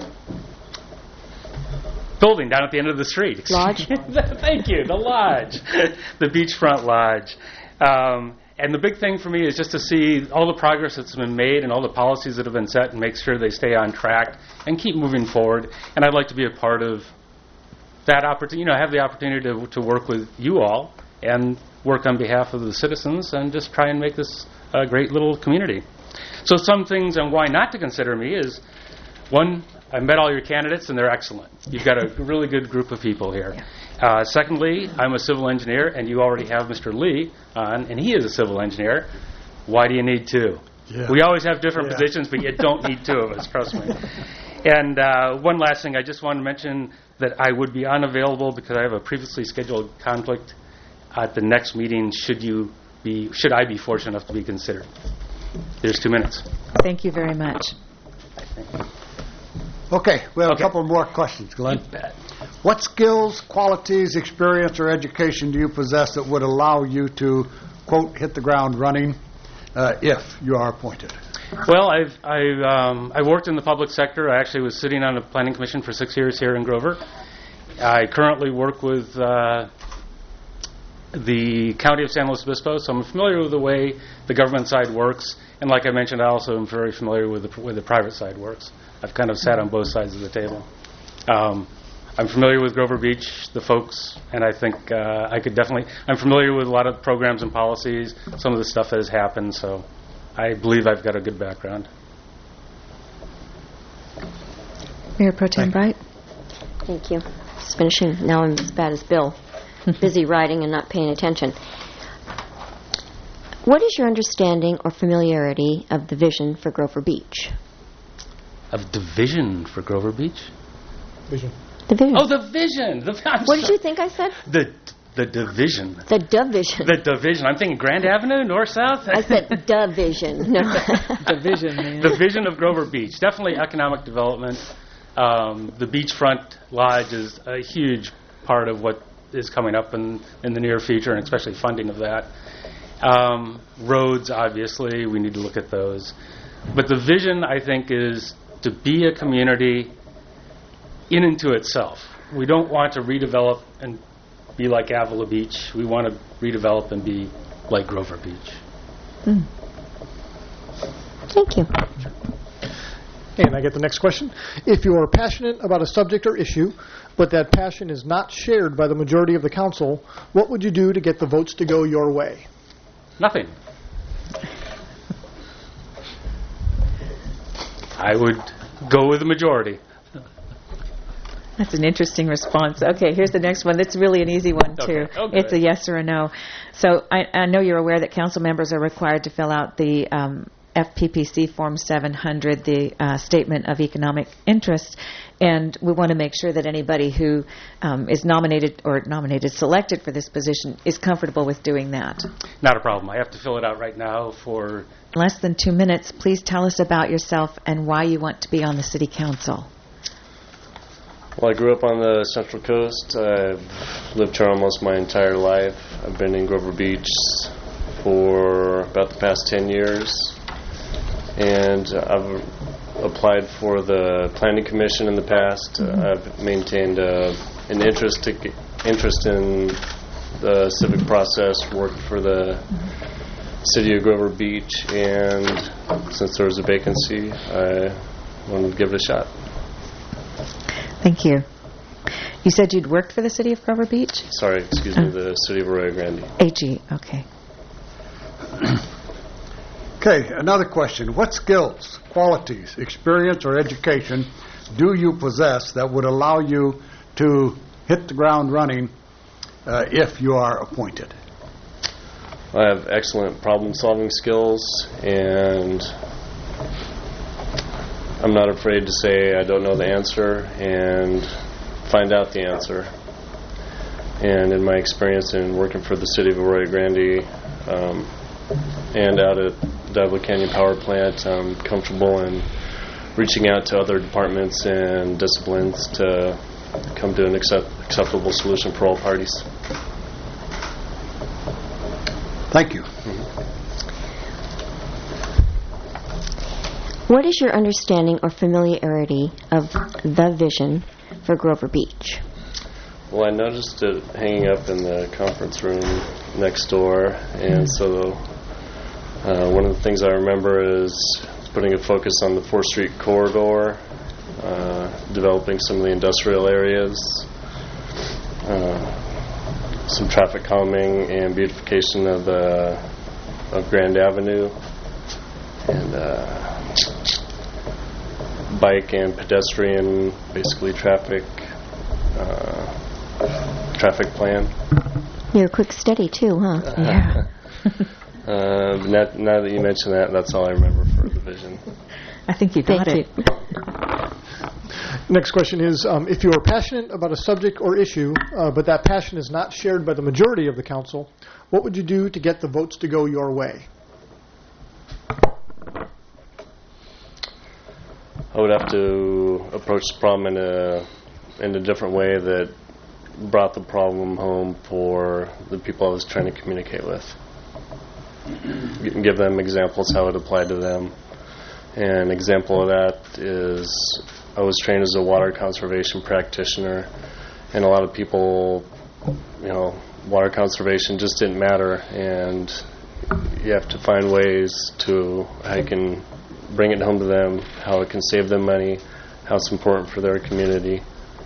S16: building down at the end of the street.
S1: Lodge?
S16: Thank you, the lodge, the beachfront lodge. Um, and the big thing for me is just to see all the progress that's been made and all the policies that have been set and make sure they stay on track and keep moving forward. And I'd like to be a part of that opportunity, you know, have the opportunity to, to work with you all and work on behalf of the citizens and just try and make this a great little community. So some things on why not to consider me is, one, I met all your candidates and they're excellent. You've got a really good group of people here. Uh, secondly, I'm a civil engineer, and you already have Mister Lee on, and he is a civil engineer. Why do you need two?
S4: Yeah.
S16: We always have different
S4: Yeah.
S16: positions, but you don't need two of us, trust me. And uh, one last thing, I just want to mention that I would be unavailable because I have a previously scheduled conflict at the next meeting should you be, should I be fortunate enough to be considered. There's two minutes.
S2: Thank you very much.
S4: Okay, we have
S16: Okay.
S4: a couple more questions, Glenn.
S16: You bet.
S4: What skills, qualities, experience, or education do you possess that would allow you to, quote, hit the ground running uh, if you are appointed?
S16: Well, I've I've um, I worked in the public sector. I actually was sitting on a planning commission for six years here in Grover. I currently work with uh, the county of San Luis Obispo, so I'm familiar with the way the government side works. And like I mentioned, I also am very familiar with the with the private side works. I've kind of sat on both sides of the table. Um, I'm familiar with Grover Beach, the folks, and I think uh, I could definitely. I'm familiar with a lot of programs and policies, some of the stuff that has happened. So I believe I've got a good background.
S2: Mayor Pro Tem Bright.
S1: Thank you. Just finishing. Now I'm as bad as Bill. Busy writing and not paying attention. What is your understanding or familiarity of the vision for Grover Beach?
S16: Of the vision for Grover Beach?
S7: Vision.
S1: The vision.
S16: Oh, the vision. The, I'm
S1: what did
S16: sorry.
S1: you think I said?
S16: The the division.
S1: The division.
S16: The division. I'm thinking Grand Avenue, north south.
S1: I said division. No.
S2: Division, man.
S16: The vision of Grover Beach. Definitely economic development. Um, the beachfront lodge is a huge part of what is coming up in, in the near future, and especially funding of that. Um, roads, obviously, we need to look at those. But the vision, I think, is to be a community in and to itself. We don't want to redevelop and be like Avila Beach. We want to redevelop and be like Grover Beach.
S1: Mm. Thank you.
S7: And I get the next question. If you are passionate about a subject or issue, but that passion is not shared by the majority of the council, what would you do to get the votes to go your way?
S16: Nothing. I would go with the majority.
S2: That's an interesting response. Okay, here's the next one. That's really an easy one, too.
S16: Okay. Oh,
S2: it's a yes or a no. So I, I know you're aware that council members are required to fill out the um, F P P C Form seven hundred, the uh, Statement of Economic Interest, and we want to make sure that anybody who um, is nominated or nominated, selected for this position is comfortable with doing that.
S16: Not a problem. I have to fill it out right now for...
S2: Less than two minutes, please tell us about yourself and why you want to be on the City Council.
S17: Well, I grew up on the Central Coast. I've lived here almost my entire life. I've been in Grover Beach for about the past ten years. And I've applied for the Planning Commission in the past. Mm-hmm. Uh, I've maintained uh, an interest to, interest in the civic process, worked for the mm-hmm. City of Grover Beach, and since there was a vacancy, I wanted to give it a shot.
S2: Thank you. You said you'd worked for the City of Grover Beach?
S17: Sorry, excuse
S2: oh.
S17: me, the City of Arroyo Grande.
S2: A G, okay.
S4: Okay, another question. What skills, qualities, experience, or education do you possess that would allow you to hit the ground running uh, if you are appointed?
S17: I have excellent problem-solving skills, and I'm not afraid to say I don't know the answer and find out the answer. And in my experience in working for the City of Arroyo Grande um, and out at Diablo Canyon Power Plant, I'm comfortable in reaching out to other departments and disciplines to come to an accept- acceptable solution for all parties.
S4: Thank you.
S17: Mm-hmm.
S1: What is your understanding or familiarity of the vision for Grover Beach?
S17: Well, I noticed it hanging up in the conference room next door, and so uh, one of the things I remember is putting a focus on the fourth Street corridor, uh, developing some of the industrial areas, uh, some traffic calming and beautification of the of Grand Avenue, and uh, bike and pedestrian, basically traffic uh, traffic plan.
S1: You're a quick study too, huh?
S17: Uh,
S1: yeah.
S17: uh, now, now that you mention that, that's all I remember for the vision.
S2: I think you got
S1: Thank
S2: it.
S1: you.
S7: Next question is, um, if you are passionate about a subject or issue, uh, but that passion is not shared by the majority of the council, what would you do to get the votes to go your way?
S17: I would have to approach the problem in a in a different way that brought the problem home for the people I was trying to communicate with. G- give them examples how it applied to them. An example of that is I was trained as a water conservation practitioner, and a lot of people, you know, water conservation just didn't matter, and you have to find ways to how you can bring it home to them, how it can save them money, how it's important for their community.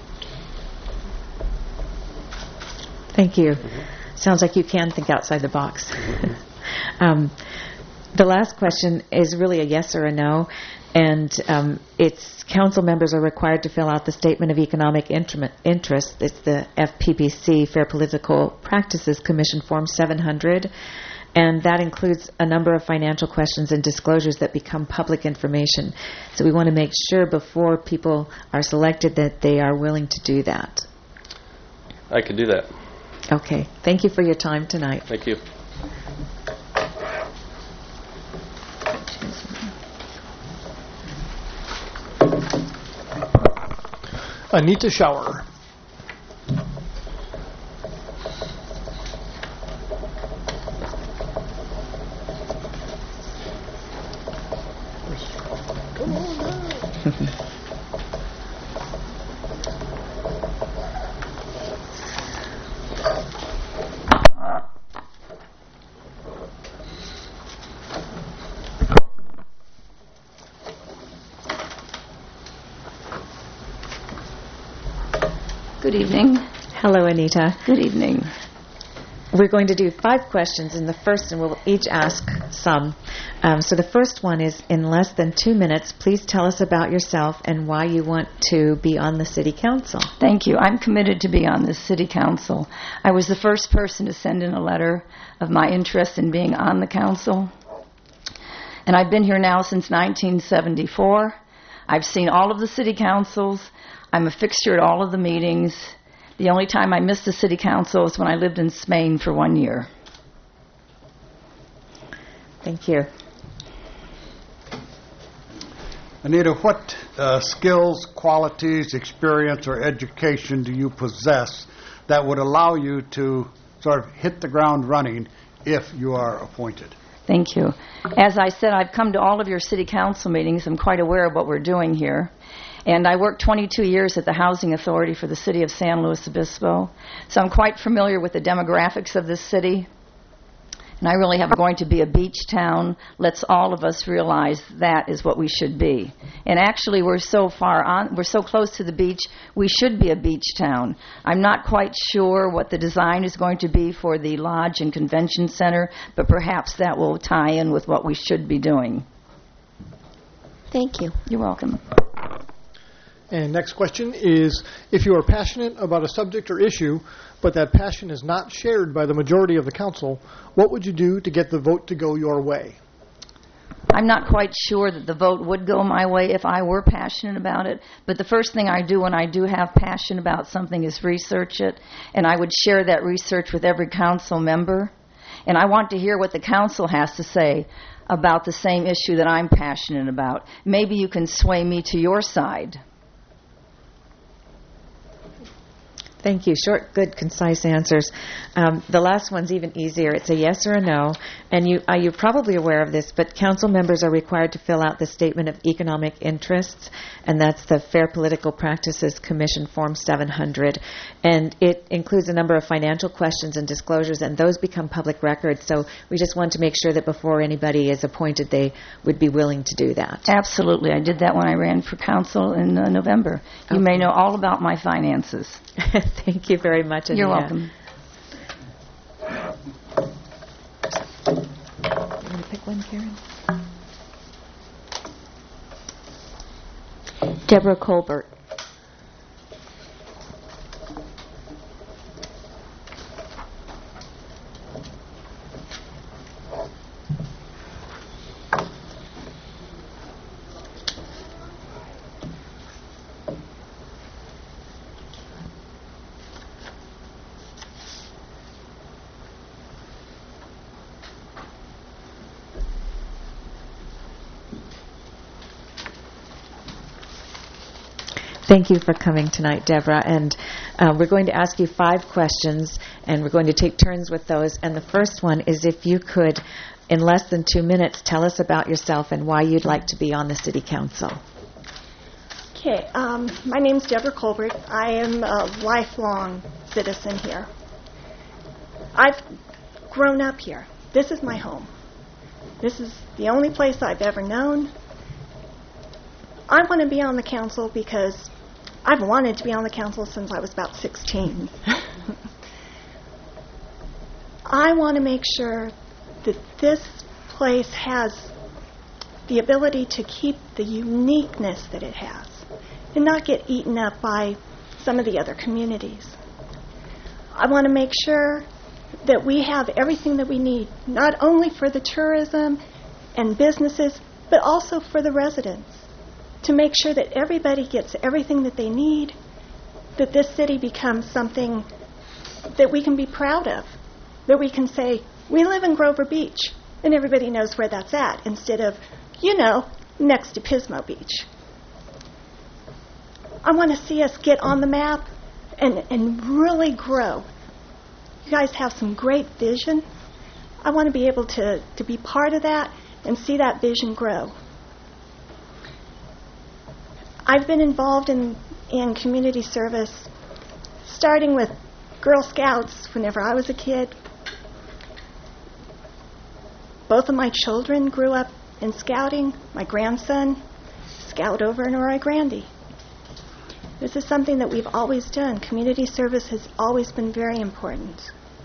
S2: Thank you.
S17: Mm-hmm.
S2: Sounds like you can think outside the box. Mm-hmm. um, the last question is really a yes or a no, and um, it's council members are required to fill out the Statement of Economic Inter- Interest. It's the F P P C, Fair Political Practices Commission Form seven hundred, and that includes a number of financial questions and disclosures that become public information. So we want to make sure before people are selected that they are willing to do that.
S17: I could do that.
S2: Okay. Thank you for your time tonight.
S17: Thank you.
S7: Anita Shower. Come on now.
S18: Good evening.
S2: Hello, Anita.
S18: Good evening.
S2: We're going to do five questions in the first, and we'll each ask some. Um, so the first one is, in less than two minutes, please tell us about yourself and why you want to be on the City Council.
S18: Thank you. I'm committed to be on the City Council. I was the first person to send in a letter of my interest in being on the council. And I've been here now since nineteen seventy-four. I've seen all of the city councils. I'm a fixture at all of the meetings. The only time I missed the city council is when I lived in Spain for one year.
S2: Thank you.
S4: Anita, what uh, skills, qualities, experience, or education do you possess that would allow you to sort of hit the ground running if you are appointed?
S18: Thank you. As I said, I've come to all of your city council meetings. I'm quite aware of what we're doing here. And I worked twenty-two years at the Housing Authority for the city of San Luis Obispo. So I'm quite familiar with the demographics of this city. And I really have going to be a beach town. Let's all of us realize that is what we should be. And actually, we're so far on, we're so close to the beach, we should be a beach town. I'm not quite sure what the design is going to be for the lodge and convention center, but perhaps that will tie in with what we should be doing.
S1: Thank you.
S18: You're welcome.
S7: And next question is, if you are passionate about a subject or issue, but that passion is not shared by the majority of the council, what would you do to get the vote to go your way?
S18: I'm not quite sure that the vote would go my way if I were passionate about it, but the first thing I do when I do have passion about something is research it, and I would share that research with every council member. And I want to hear what the council has to say about the same issue that I'm passionate about. Maybe you can sway me to your side.
S2: Thank you. Short, good, concise answers. Um, the last one's even easier. It's a yes or a no. And you, uh, you're probably aware of this, but council members are required to fill out the Statement of Economic Interests, and that's the Fair Political Practices Commission Form seven hundred. And it includes a number of financial questions and disclosures, and those become public records. So we just want to make sure that before anybody is appointed, they would be willing to do that.
S18: Absolutely. I did that when I ran for council in uh, November. You
S2: Okay.
S18: may know all about my finances.
S2: Thank you very much, Anita.
S18: You're welcome.
S2: You want to pick one, Karen?
S1: Deborah Colbert.
S2: Thank you for coming tonight, Deborah. And uh, we're going to ask you five questions, and we're going to take turns with those. And the first one is if you could, in less than two minutes, tell us about yourself and why you'd like to be on the City Council.
S19: Okay, um, my name's Deborah Colbert. I am a lifelong citizen here. I've grown up here. This is my home. This is the only place I've ever known. I want to be on the council because I've wanted to be on the council since I was about sixteen. I want to make sure that this place has the ability to keep the uniqueness that it has and not get eaten up by some of the other communities. I want to make sure that we have everything that we need, not only for the tourism and businesses, but also for the residents, to make sure that everybody gets everything that they need, that this city becomes something that we can be proud of, that we can say, we live in Grover Beach, and everybody knows where that's at, instead of, you know, next to Pismo Beach. I want to see us get on the map and, and really grow. You guys have some great vision. I want to be able to, to be part of that and see that vision grow. I've been involved in, in community service, starting with Girl Scouts whenever I was a kid. Both of my children grew up in scouting. My grandson scouted over in Ori Grande. This is something that we've always done. Community service has always been very important.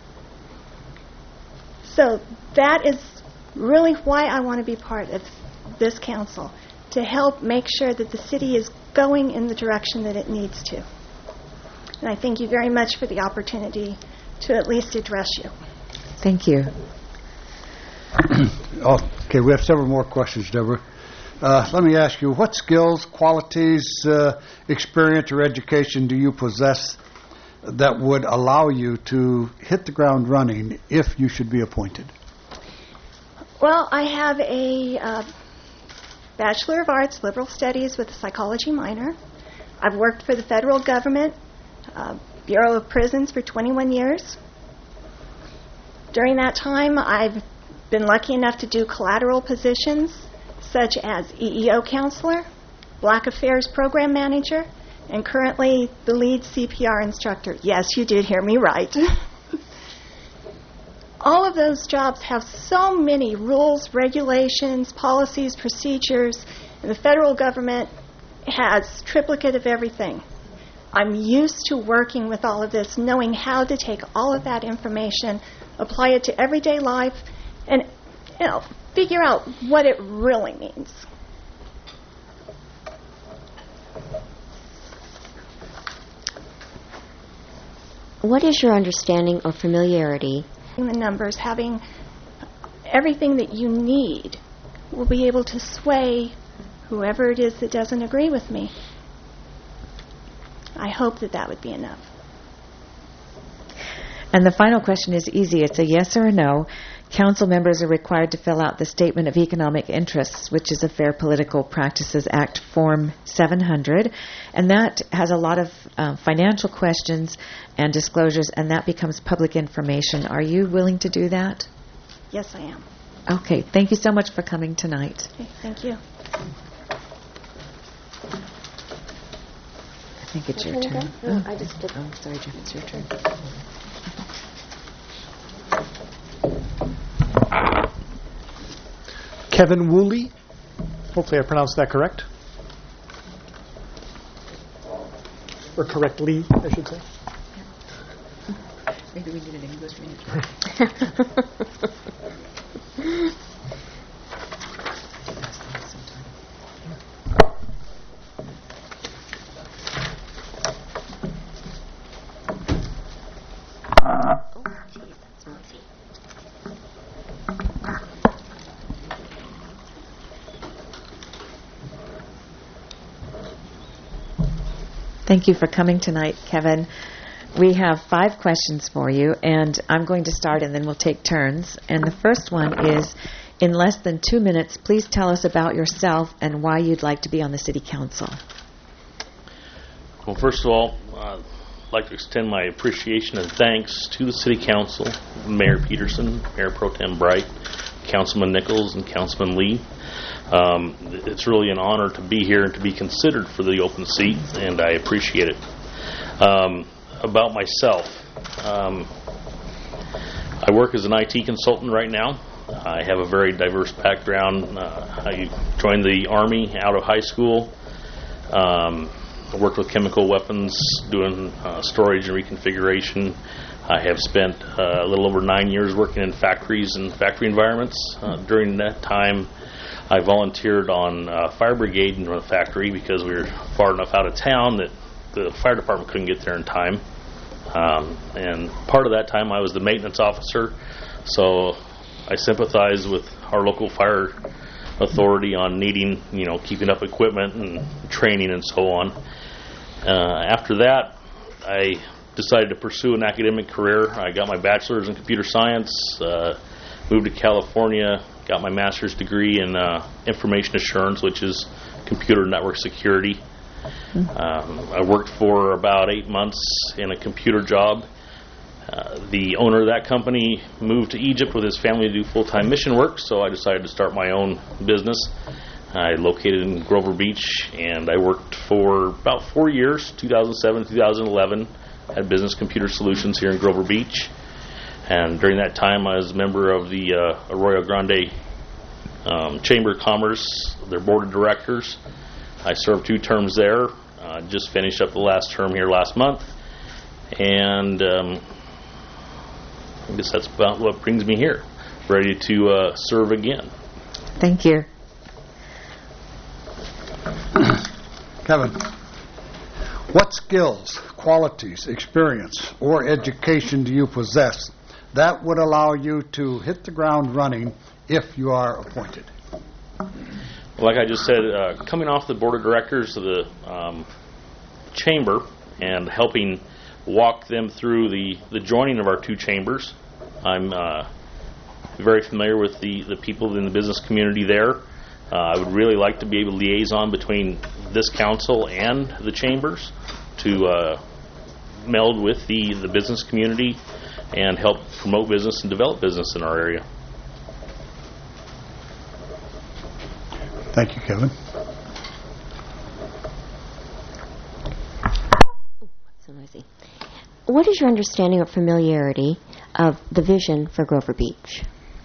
S19: So that is really why I want to be part of this council, to help make sure that the city is going in the direction that it needs to. And I thank you very much for the opportunity to at least address you.
S2: Thank you.
S4: Oh, okay, we have several more questions, Deborah. Uh, let me ask you, what skills, qualities, uh, experience, or education do you possess that would allow you to hit the ground running if you should be appointed?
S19: Well, I have a uh, Bachelor of Arts, Liberal Studies with a psychology minor. I've worked for the federal government, uh, Bureau of Prisons for twenty-one years. During that time, I've been lucky enough to do collateral positions such as E E O counselor, Black Affairs program manager, and currently the lead C P R instructor. Yes, you did hear me right. All of those jobs have so many rules, regulations, policies, procedures, and the federal government has triplicate of everything. I'm used to working with all of this, knowing how to take all of that information, apply it to everyday life, and you know, figure out what it really means.
S1: What is your understanding or familiarity?
S19: The numbers, having everything that you need, will be able to sway whoever it is that doesn't agree with me. I hope that that would be enough.
S2: And the final question is easy. It's a yes or a no. Council members are required to fill out the Statement of Economic Interests, which is a Fair Political Practices Act Form seven hundred. And that has a lot of uh, financial questions and disclosures, and that becomes public information. Are you willing to do that?
S19: Yes, I am.
S2: Okay. Thank you so much for coming tonight.
S19: Okay, thank you.
S2: I think it's your turn.
S1: No, I just did.
S2: Oh, sorry, Jeff. It's your turn.
S7: Kevin Woolley. Hopefully I pronounced that correct. Or correctly, I should say.
S2: Maybe we need an English major. Thank you for coming tonight, Kevin. We have five questions for you, and I'm going to start and then we'll take turns. And the first one is, in less than two minutes, please tell us about yourself and why you'd like to be on the City Council.
S20: Well, first of all, uh, I'd like to extend my appreciation and thanks to the City Council, Mayor Peterson, Mayor Pro Tem Bright, Councilman Nichols, and Councilman Lee. Um, it's really an honor to be here and to be considered for the open seat, and I appreciate it. Um, about myself, um, I work as an I T consultant right now. I have a very diverse background. Uh, I joined the Army out of high school. Um, I worked with chemical weapons, doing uh, storage and reconfiguration. I have spent uh, a little over nine years working in factories and factory environments. Uh, during that time, I volunteered on uh, fire brigade in the factory because we were far enough out of town that the fire department couldn't get there in time. Um, and part of that time I was the maintenance officer, so I sympathize with our local fire authority on needing, you know, keeping up equipment and training and so on. Uh, after that, I decided to pursue an academic career. I got my bachelor's in computer science, uh, moved to California, got my master's degree in uh, information assurance, which is computer network security. Um, I worked for about eight months in a computer job. Uh, the owner of that company moved to Egypt with his family to do full-time mission work, so I decided to start my own business. I located in Grover Beach, and I worked for about four years, two thousand seven to two thousand eleven, at Business Computer Solutions here in Grover Beach. And during that time, I was a member of the uh, Arroyo Grande um, Chamber of Commerce, their board of directors. I served two terms there. Uh, just finished up the last term here last month. And um, I guess that's about what brings me here, ready to uh, serve again.
S2: Thank you.
S4: Kevin, what skills, qualities, experience, or education do you possess that would allow you to hit the ground running if you are appointed?
S20: Like I just said, uh, coming off the board of directors of the um, chamber and helping walk them through the, the joining of our two chambers, I'm uh, very familiar with the, the people in the business community there. Uh, I would really like to be able to liaison between this council and the chambers to uh, meld with the, the business community and help promote business and develop business in our area.
S4: Thank you, Kevin.
S1: So noisy. What is your understanding or familiarity of the vision for Grover Beach?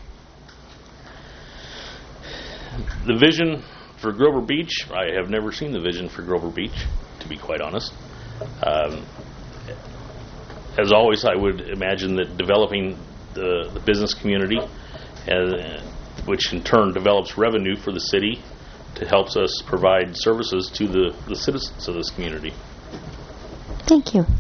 S20: The vision for Grover Beach, I have never seen the vision for Grover Beach, to be quite honest. Um, as always, I would imagine that developing the, the business community, uh, which in turn develops revenue for the city, to helps us provide services to the, the citizens of this community.
S1: Thank you.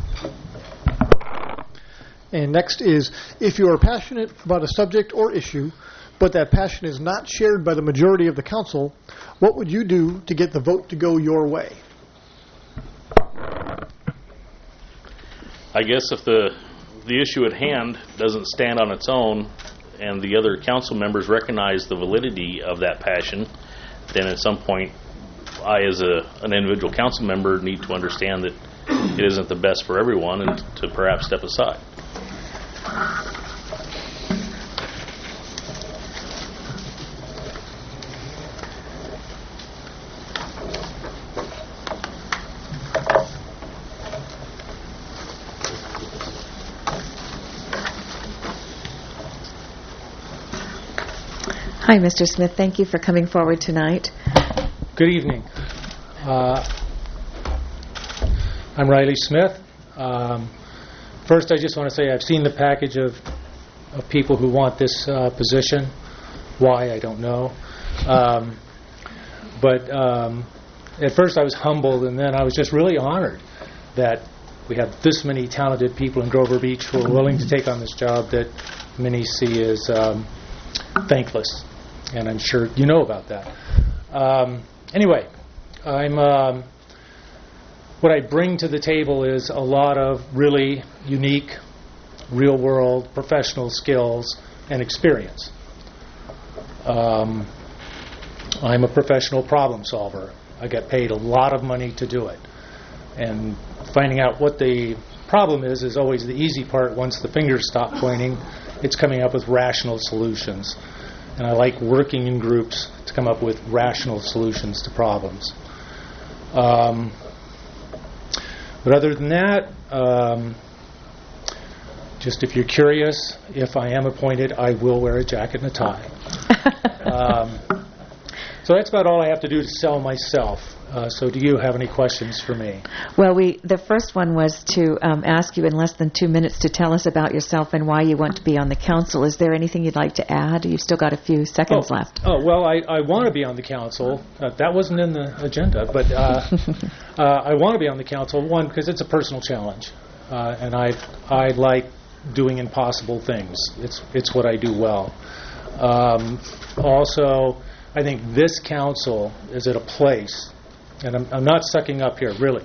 S7: And next is, if you are passionate about a subject or issue, but that passion is not shared by the majority of the council, what would you do to get the vote to go your way?
S20: I guess if the the issue at hand doesn't stand on its own and the other council members recognize the validity of that passion, then at some point I, as a, an individual council member, need to understand that it isn't the best for everyone and to perhaps step aside.
S2: Hi, Mister Smith. Thank you for coming forward tonight.
S3: Good evening. Uh, I'm Riley Smith. Um, first, I just want to say I've seen the package of, of people who want this uh, position. Why, I don't know. Um, but um, at first I was humbled, and then I was just really honored that we have this many talented people in Grover Beach who are willing to take on this job that many see as um, thankless. And I'm sure you know about that. Um, anyway, I'm um, what I bring to the table is a lot of really unique, real-world, professional skills and experience. Um, I'm a professional problem solver. I get paid a lot of money to do it. And finding out what the problem is is always the easy part. Once the fingers stop pointing, it's coming up with rational solutions. And I like working in groups to come up with rational solutions to problems. Um, but other than that, um, just if you're curious, if I am appointed, I will wear a jacket and a tie. um, so that's about all I have to do to sell myself. Uh, so do you have any questions for me?
S2: Well, we the first one was to um, ask you in less than two minutes to tell us about yourself and why you want to be on the council. Is there anything you'd like to add? You've still got a few seconds
S3: oh,
S2: left.
S3: Oh, well, I, I want to be on the council. Uh, that wasn't in the agenda, but uh, uh, I want to be on the council, one, because it's a personal challenge. Uh, and I I like doing impossible things. It's, it's what I do well. Um, also, I think this council is at a place, and I'm, I'm not sucking up here, really,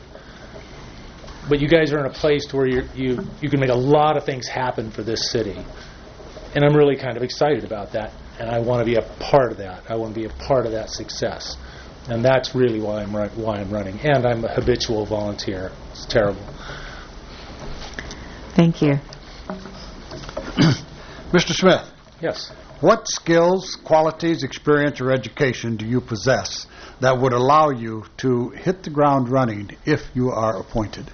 S3: but you guys are in a place where you're, you you can make a lot of things happen for this city, and I'm really kind of excited about that, and I want to be a part of that. I want to be a part of that success, and that's really why I'm run, why I'm running. And I'm a habitual volunteer. It's terrible.
S2: Thank you,
S4: Mister Smith.
S3: Yes.
S4: What skills, qualities, experience, or education do you possess that would allow you to hit the ground running if you are appointed?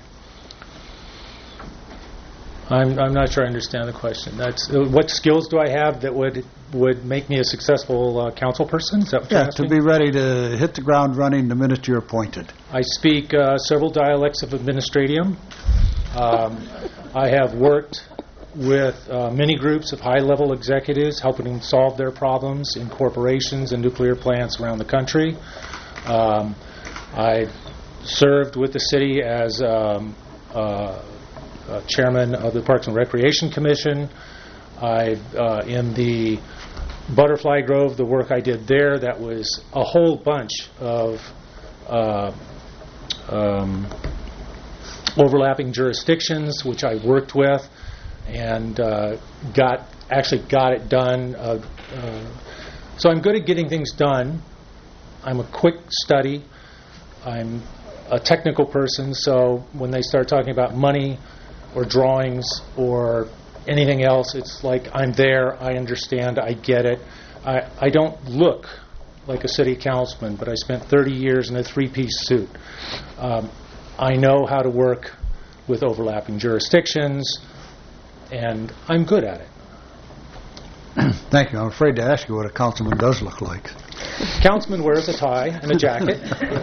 S3: I'm I'm not sure I understand the question. That's uh, what skills do I have that would would make me a successful uh, council person? Is that what
S4: Yeah,
S3: you're asking?
S4: to be ready to hit the ground running the minute you're appointed.
S3: I speak uh, several dialects of administratium. Um, I have worked with uh, many groups of high-level executives helping them solve their problems in corporations and nuclear plants around the country. Um, I served with the city as um, uh, uh, chairman of the Parks and Recreation Commission. I, uh, in the Butterfly Grove, the work I did there, that was a whole bunch of uh, um, overlapping jurisdictions, which I worked with and uh, got actually got it done. Uh, uh, so I'm good at getting things done. I'm a quick study. I'm a technical person, so when they start talking about money or drawings or anything else, it's like I'm there, I understand, I get it. I, I don't look like a city councilman, but I spent thirty years in a three-piece suit. Um, I know how to work with overlapping jurisdictions, and I'm good at it.
S4: Thank you. I'm afraid to ask you what a councilman does look like.
S3: Councilman wears a tie and a jacket,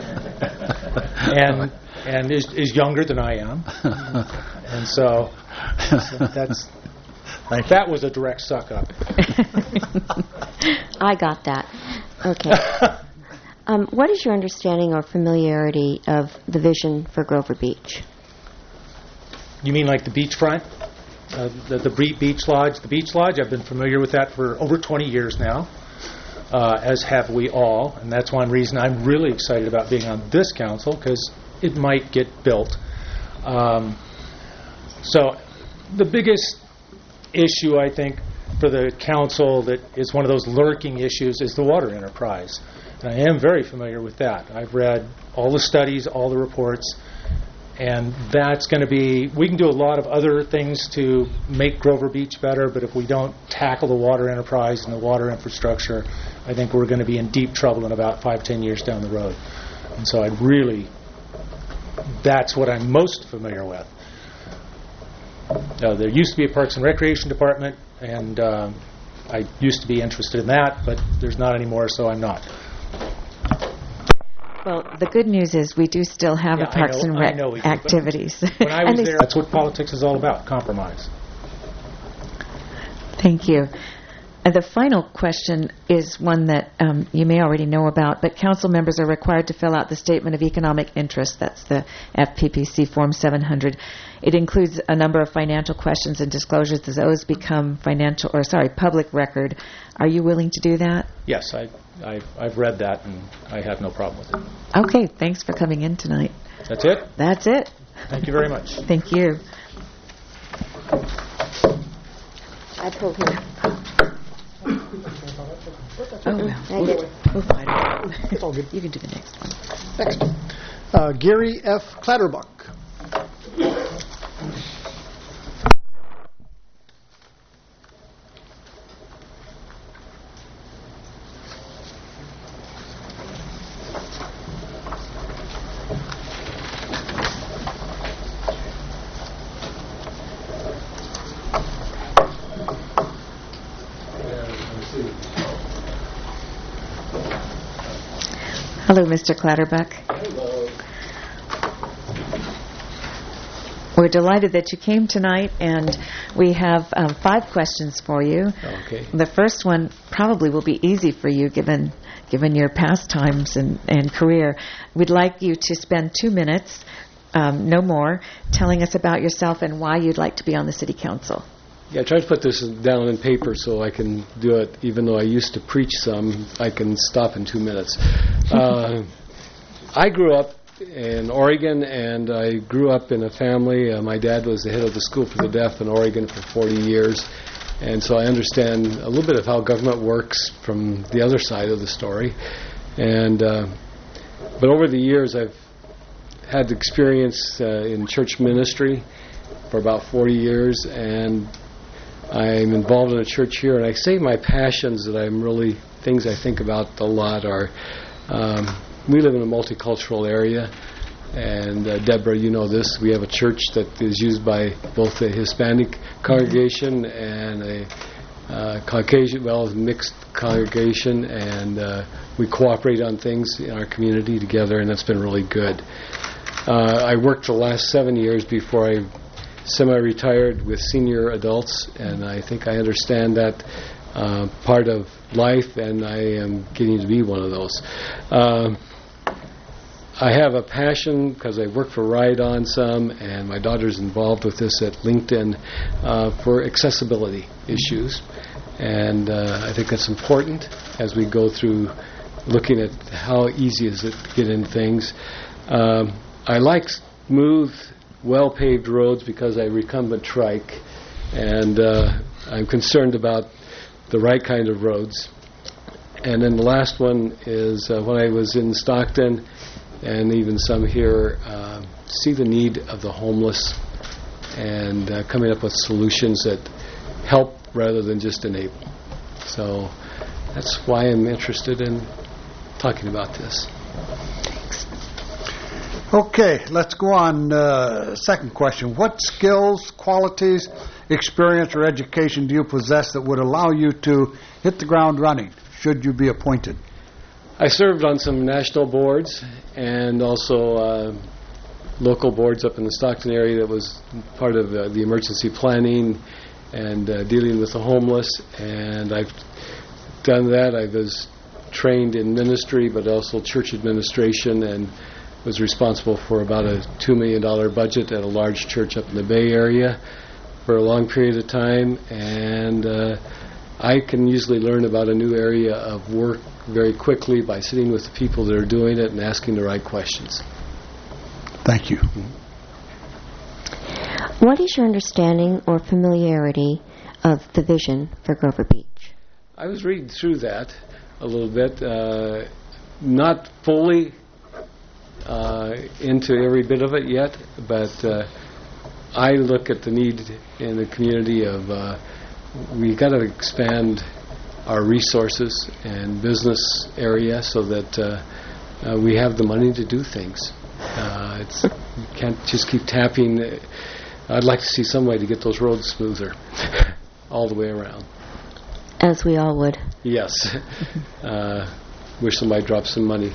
S3: and and is, is younger than I am, and so, so that's that was a direct suck up.
S1: I got that. Okay. Um, what is your understanding or familiarity of the vision for Grover Beach?
S3: You mean like the beachfront, uh, the, the Bre- Beach Lodge? The Beach Lodge, I've been familiar with that for over twenty years now, uh, as have we all, and that's one reason I'm really excited about being on this council, because it might get built. Um, so the biggest issue, I think, for the council that is one of those lurking issues is the water enterprise. And I am very familiar with that. I've read all the studies, all the reports, and that's going to be, we can do a lot of other things to make Grover Beach better, but if we don't tackle the water enterprise and the water infrastructure, I think we're going to be in deep trouble in about five, ten years down the road. And so I'd really, that's what I'm most familiar with. Uh, there used to be a Parks and Recreation Department, and uh, I used to be interested in that, but there's not anymore, so I'm not.
S2: Well, the good news is we do still have
S3: Yeah,
S2: a Parks
S3: I know,
S2: and
S3: I
S2: Rec
S3: know we do, but
S2: activities.
S3: When I
S2: And
S3: was
S2: they
S3: there, that's what politics is all about, compromise.
S2: Thank you. And the final question is one that um, you may already know about, but council members are required to fill out the Statement of Economic Interest. That's the F P P C Form seven hundred. It includes a number of financial questions and disclosures as those become financial, or sorry, public record. Are you willing to do that?
S3: Yes, I, I've, I've read that, and I have no problem with it.
S2: Okay, thanks for coming in tonight.
S3: That's it?
S2: That's it.
S3: Thank you very much.
S2: Thank you.
S1: I pulled him.
S2: Oh, well.
S1: I did.
S2: We'll find it. It's all good. You can do the next one.
S7: Next. Uh, Gary F. Clatterbuck.
S2: Hello, Mister Clatterbuck.
S21: Hello.
S2: We're delighted that you came tonight, and we have um, five questions for you.
S21: Okay.
S2: The first one probably will be easy for you, given given your pastimes and, and career. We'd like you to spend two minutes, um, no more, telling us about yourself and why you'd like to be on the City Council.
S21: Yeah, I tried to put this down in paper so I can do it. Even though I used to preach some, I can stop in two minutes. uh, I grew up in Oregon, and I grew up in a family. Uh, my dad was the head of the School for the Deaf in Oregon for forty years, and so I understand a little bit of how government works from the other side of the story. And uh, but over the years, I've had experience uh, in church ministry for about forty years, and I'm involved in a church here, and I say my passions that I'm really, things I think about a lot are, um, we live in a multicultural area, and uh, Deborah, you know this, we have a church that is used by both a Hispanic congregation and a uh, Caucasian, well, mixed congregation, and uh, we cooperate on things in our community together, and that's been really good. Uh, I worked the last seven years before I semi-retired with senior adults, and I think I understand that uh, part of life, and I am getting to be one of those. Uh, I have a passion, because I work for Ride On some, and my daughter's involved with this at LinkedIn, uh, for accessibility issues. And uh, I think that's important as we go through looking at how easy is it to get in things. Um, I like smooth, well-paved roads because I recumbent trike, and uh, I'm concerned about the right kind of roads. And then the last one is uh, when I was in Stockton, and even some here, uh, see the need of the homeless and uh, coming up with solutions that help rather than just enable. So that's why I'm interested in talking about this.
S4: Okay, let's go on. Uh, second question. What skills, qualities, experience, or education do you possess that would allow you to hit the ground running, should you be appointed?
S21: I served on some national boards and also uh, local boards up in the Stockton area that was part of uh, the emergency planning and uh, dealing with the homeless. And I've done that. I was trained in ministry, but also church administration, and was responsible for about a two million dollars budget at a large church up in the Bay Area for a long period of time. And uh, I can usually learn about a new area of work very quickly by sitting with the people that are doing it and asking the right questions.
S4: Thank you.
S1: What is your understanding or familiarity of the vision for Grover Beach?
S21: I was reading through that a little bit, uh, not fully uh, into every bit of it yet, but uh, I look at the need in the community of uh, we got to expand our resources and business area so that uh, uh, we have the money to do things. Uh, it's, you can't just keep tapping. I'd like to see some way to get those roads smoother all the way around.
S1: As we all would.
S21: Yes. uh, wish somebody dropped some money.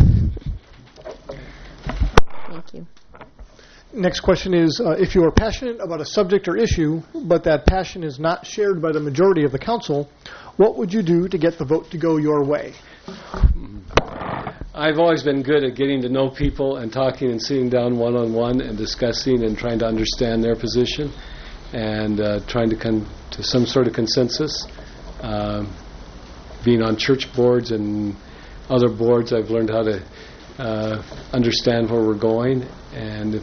S1: Thank you.
S7: Next question is, uh, if you are passionate about a subject or issue, but that passion is not shared by the majority of the council, what would you do to get the vote to go your way?
S21: I've always been good at getting to know people and talking and sitting down one-on-one and discussing and trying to understand their position and uh, trying to come to some sort of consensus. Uh, being on church boards and other boards, I've learned how to uh, understand where we're going. And if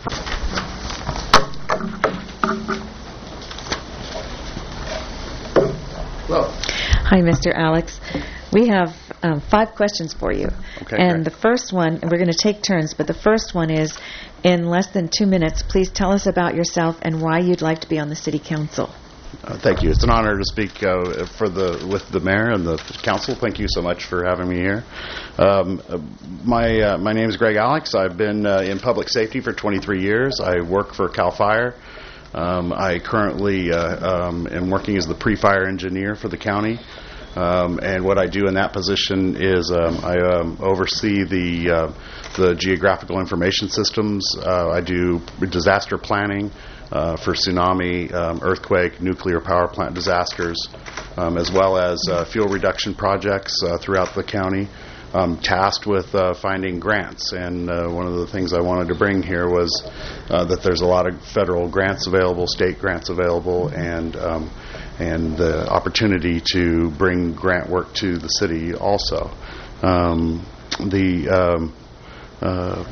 S6: Hello.
S2: Hi, Mister Alex. We have um, five questions for you.
S6: Okay,
S2: and
S6: great.
S2: the first one, and we're going to take turns, but the first one is, in less than two minutes, please tell us about yourself and why you'd like to be on the City Council.
S6: Uh, thank you. It's an honor to speak uh, for the with the mayor and the council. Thank you so much for having me here. Um, uh, my uh, my name is Greg Alex. I've been uh, in public safety for twenty-three years. I work for CAL FIRE. Um, I currently uh, um, am working as the pre-fire engineer for the county. Um, and what I do in that position is um, I um, oversee the uh, the geographical information systems. Uh, I do disaster planning uh, for tsunami, um, earthquake, nuclear power plant disasters, um, as well as uh, fuel reduction projects uh, throughout the county. I'm tasked with uh, finding grants, and uh, one of the things I wanted to bring here was uh, that there's a lot of federal grants available, state grants available, and um, and the opportunity to bring grant work to the city also. Um, the um, uh,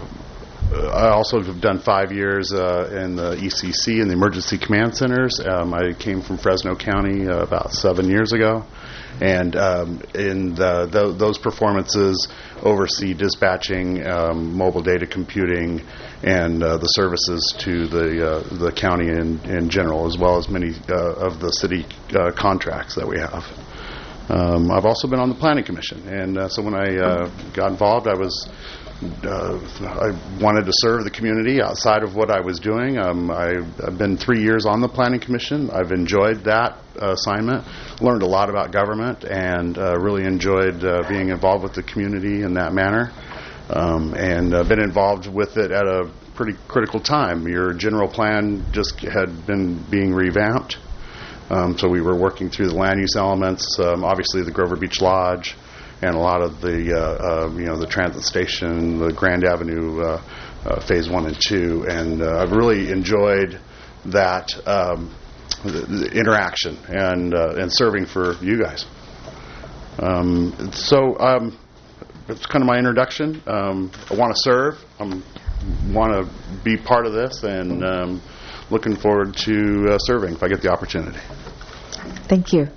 S6: I also have done five years uh, in the E C C in the emergency command centers. Um, I came from Fresno County uh, about seven years ago, and um, in the, the, those performances oversee dispatching, um, mobile data computing, and uh, the services to the uh, the county in, in general, as well as many uh, of the city uh, contracts that we have. Um, I've also been on the Planning Commission, and uh, so when I uh, got involved, I was Uh, I wanted to serve the community outside of what I was doing. Um, I, I've been three years on the Planning Commission. I've enjoyed that uh, assignment, learned a lot about government, and uh, really enjoyed uh, being involved with the community in that manner, um, and uh, been involved with it at a pretty critical time. Your general plan just had been being revamped, um, so we were working through the land use elements, um, obviously the Grover Beach Lodge, and a lot of the, uh, uh, you know, the transit station, the Grand Avenue uh, uh, Phase One and Two, and uh, I've really enjoyed that um, the, the interaction and uh, and serving for you guys. Um, so um, that's kind of my introduction. Um, I want to serve. I want to be part of this, and um, looking forward to uh, serving if I get the opportunity.
S2: Thank you.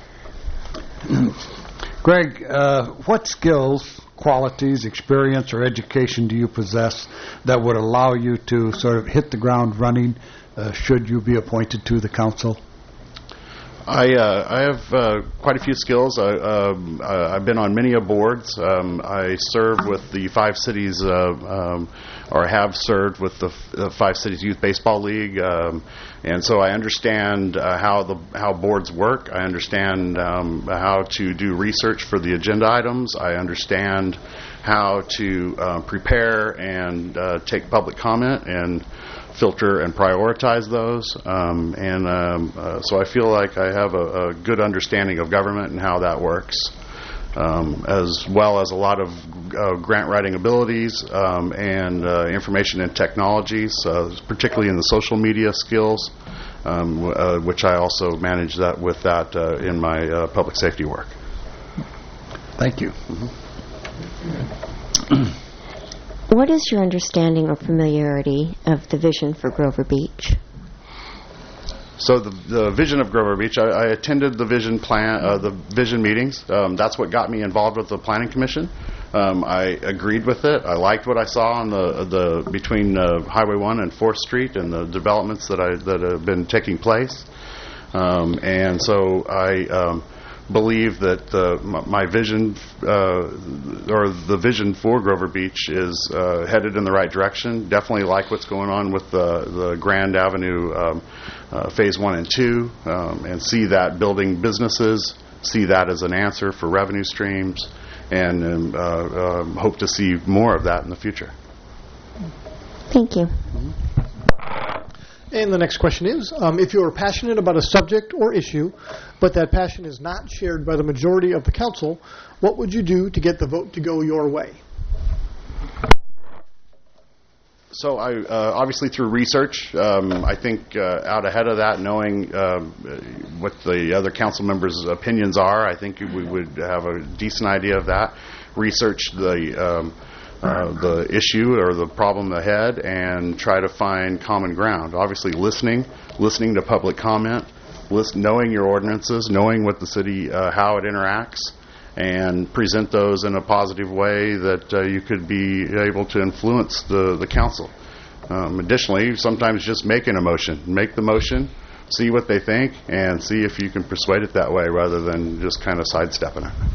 S4: Greg, uh, what skills, qualities, experience, or education do you possess that would allow you to sort of hit the ground running uh, should you be appointed to the council?
S6: I uh, I have uh, quite a few skills. I, um, uh, I've been on many boards. Um, I serve with the Five Cities, uh, um, or have served with the, f- the Five Cities Youth Baseball League, um, and so I understand uh, how the how boards work. I understand um, how to do research for the agenda items. I understand how to uh, prepare and uh, take public comment and filter and prioritize those, um, and um, uh, so I feel like I have a, a good understanding of government and how that works, um, as well as a lot of uh, grant writing abilities um, and uh, information and technologies, uh, particularly in the social media skills, um, w- uh, which I also manage that with that uh, in my uh, public safety work.
S4: Thank you.
S6: Mm-hmm.
S1: What is your understanding or familiarity of the vision for Grover Beach?
S6: So the, the vision of Grover Beach, I, I attended the vision plan, uh, the vision meetings. Um, that's what got me involved with the Planning Commission. Um, I agreed with it. I liked what I saw on the the between uh, Highway one and fourth Street and the developments that I that have been taking place. Um, and so I um, believe that uh, my, my vision uh, or the vision for Grover Beach is uh, headed in the right direction. Definitely like what's going on with the, the Grand Avenue um, uh, Phase one and two, um, and see that building businesses, see that as an answer for revenue streams, and um, uh, um, hope to see more of that in the future.
S1: Thank you.
S7: And the next question is, um, if you are passionate about a subject or issue, but that passion is not shared by the majority of the council, what would you do to get the vote to go your way?
S6: So I uh, obviously through research, um, I think uh, out ahead of that, knowing uh, what the other council members' opinions are, I think we would have a decent idea of that. Research the um, uh, the issue or the problem ahead and try to find common ground. Obviously listening, listening to public comment, list, knowing your ordinances, knowing what the city, uh, how it interacts, and present those in a positive way that uh, you could be able to influence the, the council. Um, additionally, sometimes just making a motion. Make the motion, see what they think, and see if you can persuade it that way rather than just kind of sidestepping it.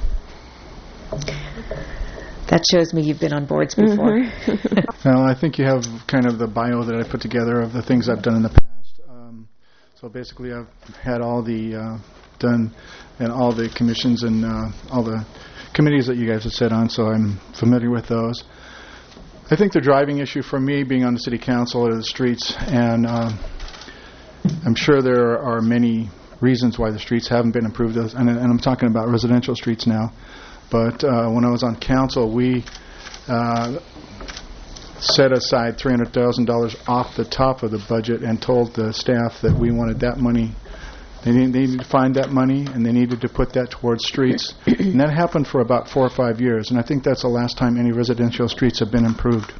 S2: That shows me you've been on boards before.
S7: Mm-hmm. Well, I think you have kind of the bio that I put together of the things I've done in the past. Um, so basically I've had all the uh, done and all the commissions and uh, all the committees that you guys have sat on, so I'm familiar with those. I think the driving issue for me being on the city council are the streets, and uh, I'm sure there are many reasons why the streets haven't been improved, and, and I'm talking about residential streets now. But uh, when I was on council, we uh, set aside three hundred thousand dollars off the top of the budget and told the staff that we wanted that money. They needed, they needed to find that money, and they needed to put that towards streets. And that happened for about four or five years, and I think that's the last time any residential streets have been improved.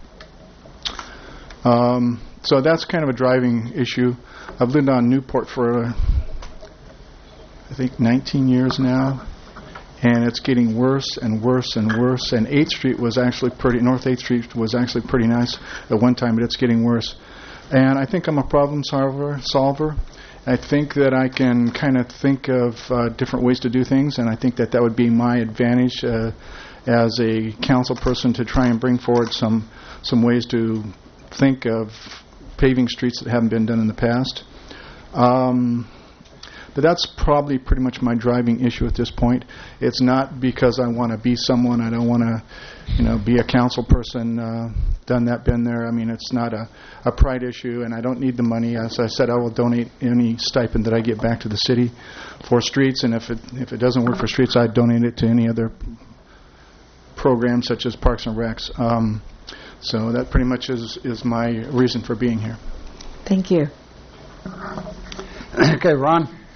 S7: Um, so that's kind of a driving issue. I've lived on Newport for, uh, I think, nineteen years now. And it's getting worse and worse and worse. And eighth Street was actually pretty, North eighth Street was actually pretty nice at one time, but it's getting worse. And I think I'm a problem solver. solver. I think that I can kind of think of uh, different ways to do things, and I think that that would be my advantage uh, as a council person to try and bring forward some, some ways to think of paving streets that haven't been done in the past. Um... But that's probably pretty much my driving issue at this point. It's not because I want to be someone. I don't want to, you know, be a council person, uh, done that, been there. I mean, it's not a, a pride issue, and I don't need the money. As I said, I will donate any stipend that I get back to the city for streets, and if it if it doesn't work for streets, I donate it to any other program such as Parks and Recs. Um, so that pretty much is, is my reason for being here.
S2: Thank you.
S4: Okay, Ron.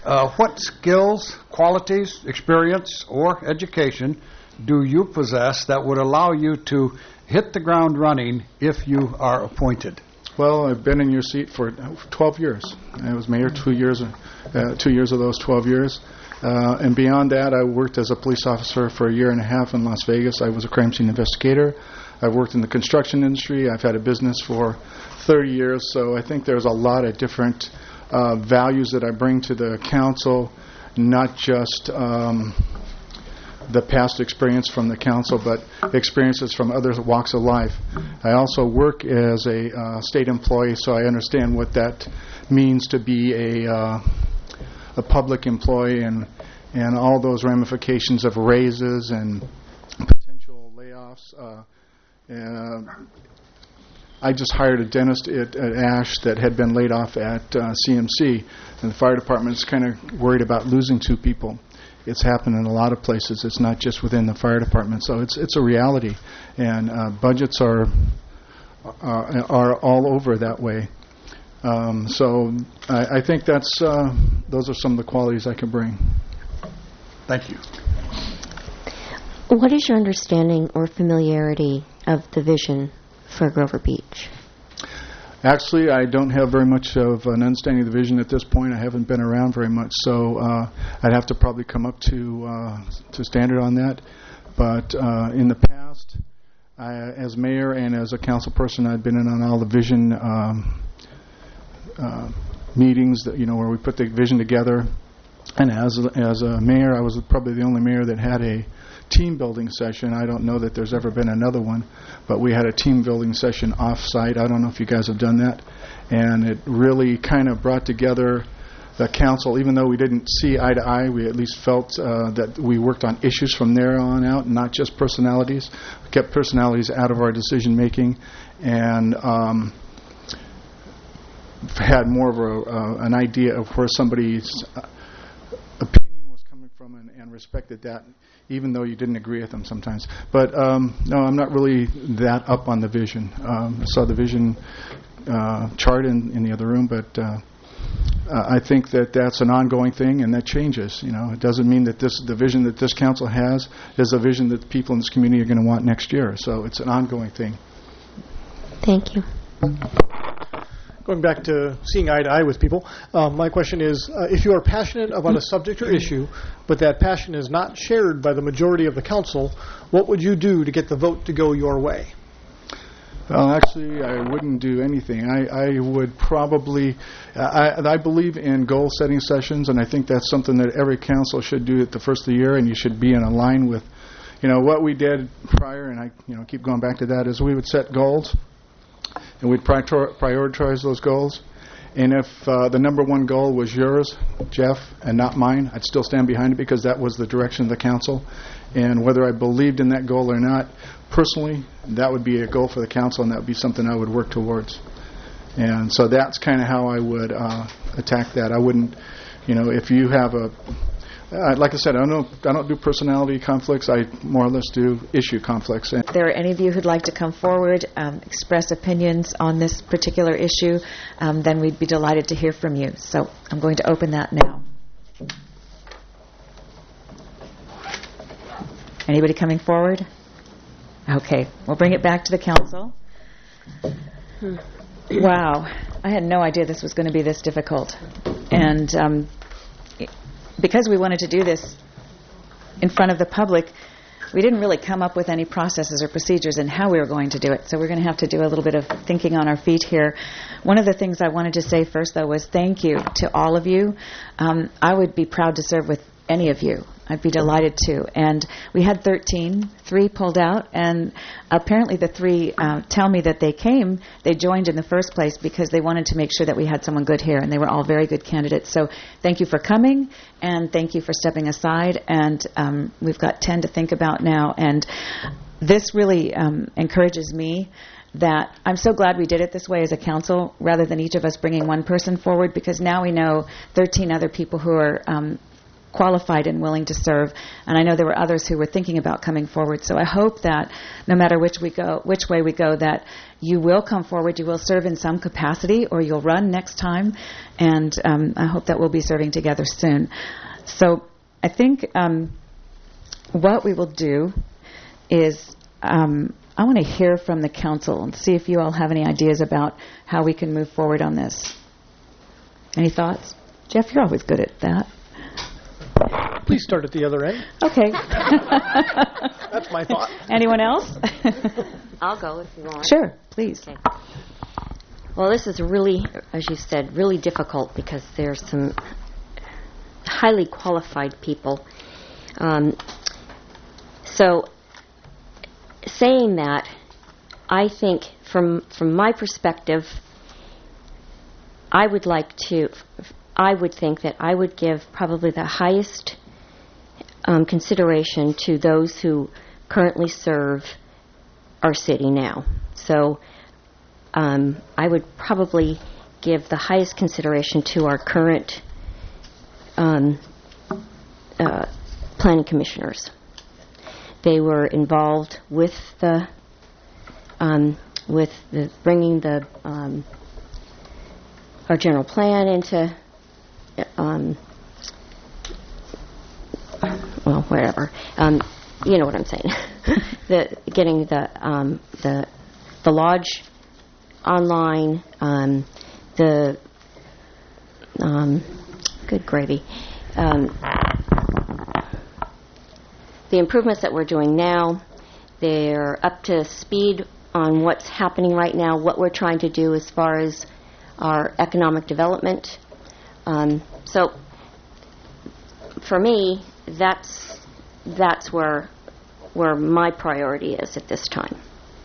S4: Uh, what skills, qualities, experience, or education do you possess that would allow you to hit the ground running if you are appointed?
S9: Well, I've been in your seat for twelve years. I was mayor two years, uh, two years of those twelve years. Uh, and beyond that, I worked as a police officer for a year and a half in Las Vegas. I was a crime scene investigator. I've worked in the construction industry. I've had a business for thirty years. So I think there's a lot of different uh, values that I bring to the council, not just um, the past experience from the council, but experiences from other walks of life. I also work as a uh, state employee, so I understand what that means to be a uh, a public employee and and all those ramifications of raises and potential layoffs. Uh, and, uh, I just hired a dentist at, at Ash that had been laid off at uh, C M C, and the fire department is kind of worried about losing two people. It's happened in a lot of places. It's not just within the fire department, so it's it's a reality, and uh, budgets are uh, are all over that way. Um, so I, I think that's uh, those are some of the qualities I can bring.
S4: Thank you.
S1: What is your understanding or familiarity of the vision for Grover Beach?
S9: Actually, I don't have very much of an understanding of the vision at this point. I haven't been around very much, so uh, I'd have to probably come up to uh, to standard on that. But uh, in the past, I, as mayor and as a council person, I've been in on all the vision um, uh, meetings that, you know, where we put the vision together. And as a, as a mayor, I was probably the only mayor that had a team building session. I don't know that there's ever been another one, but we had a team building session off-site. I don't know if you guys have done that. And it really kind of brought together the council. Even though we didn't see eye to eye, we at least felt uh, that we worked on issues from there on out, not just personalities. We kept personalities out of our decision making, and um, had more of a, uh, an idea of where somebody's uh, opinion was coming from, and, and respected that, even though you didn't agree with them sometimes. But um, no, I'm not really that up on the vision. Um, I saw the vision uh, chart in, in the other room, but uh, uh, I think that that's an ongoing thing, and that changes. You know, it doesn't mean that this the vision that this council has is a vision that the people in this community are going to want next year. So it's an ongoing thing.
S1: Thank you.
S7: Going back to seeing eye to eye with people, um, my question is, uh, if you are passionate about a subject or issue, but that passion is not shared by the majority of the council, what would you do to get the vote to go your way?
S9: Well, actually, I wouldn't do anything. I, I would probably, I, I believe in goal-setting sessions, and I think that's something that every council should do at the first of the year, and you should be in line with, you know, what we did prior, and I, you know, keep going back to that, is we would set goals, and we'd prior- prioritize those goals. And if uh, the number one goal was yours, Jeff, and not mine, I'd still stand behind it because that was the direction of the council. And whether I believed in that goal or not, personally, that would be a goal for the council, and that would be something I would work towards. And so that's kind of how I would uh, attack that. I wouldn't, you know, if you have a, uh, like I said, I don't, I don't do personality conflicts. I more or less do issue conflicts.
S2: If there are any of you who'd like to come forward, um, express opinions on this particular issue, um, then we'd be delighted to hear from you. So I'm going to open that now. Anybody coming forward? Okay, we'll bring it back to the council. Wow, I had no idea this was going to be this difficult. And um, because we wanted to do this in front of the public, we didn't really come up with any processes or procedures in how we were going to do it. So we're going to have to do a little bit of thinking on our feet here. One of the things I wanted to say first, though, was thank you to all of you. Um, I would be proud to serve with any of you. I'd be delighted to. And we had thirteen, three pulled out, and apparently the three uh, tell me that they came, they joined in the first place because they wanted to make sure that we had someone good here, and they were all very good candidates. So thank you for coming, and thank you for stepping aside, and um, we've got ten to think about now, and this really um, encourages me that I'm so glad we did it this way as a council rather than each of us bringing one person forward, because now we know thirteen other people who are um, qualified and willing to serve. And I know there were others who were thinking about coming forward. So I hope that no matter which we go, which way we go, that you will come forward, you will serve in some capacity, or you'll run next time. And um, I hope that we'll be serving together soon. So I think um, what we will do is um, I want to hear from the council and see if you all have any ideas about how we can move forward on this. Any thoughts? Jeff, you're always good at that.
S7: Please start at the other end.
S2: Okay.
S7: That's my thought.
S2: Anyone else?
S1: I'll go if you want.
S2: Sure, please.
S1: Okay. Well, this is really, as you said, really difficult because there's some highly qualified people. Um, so, saying that, I think from from my perspective, I would like to, I would think that I would give probably the highest um, consideration to those who currently serve our city now. So um, I would probably give the highest consideration to our current um, uh, planning commissioners. They were involved with the um, with the bringing the um, our general plan into um, well, whatever. Um, you know what I'm saying. the getting the um, the the lodge online, um, the um, good gravy. Um, the improvements that we're doing now, they're up to speed on what's happening right now, what we're trying to do as far as our economic development. Um, so, for me, that's that's where where my priority is at this time.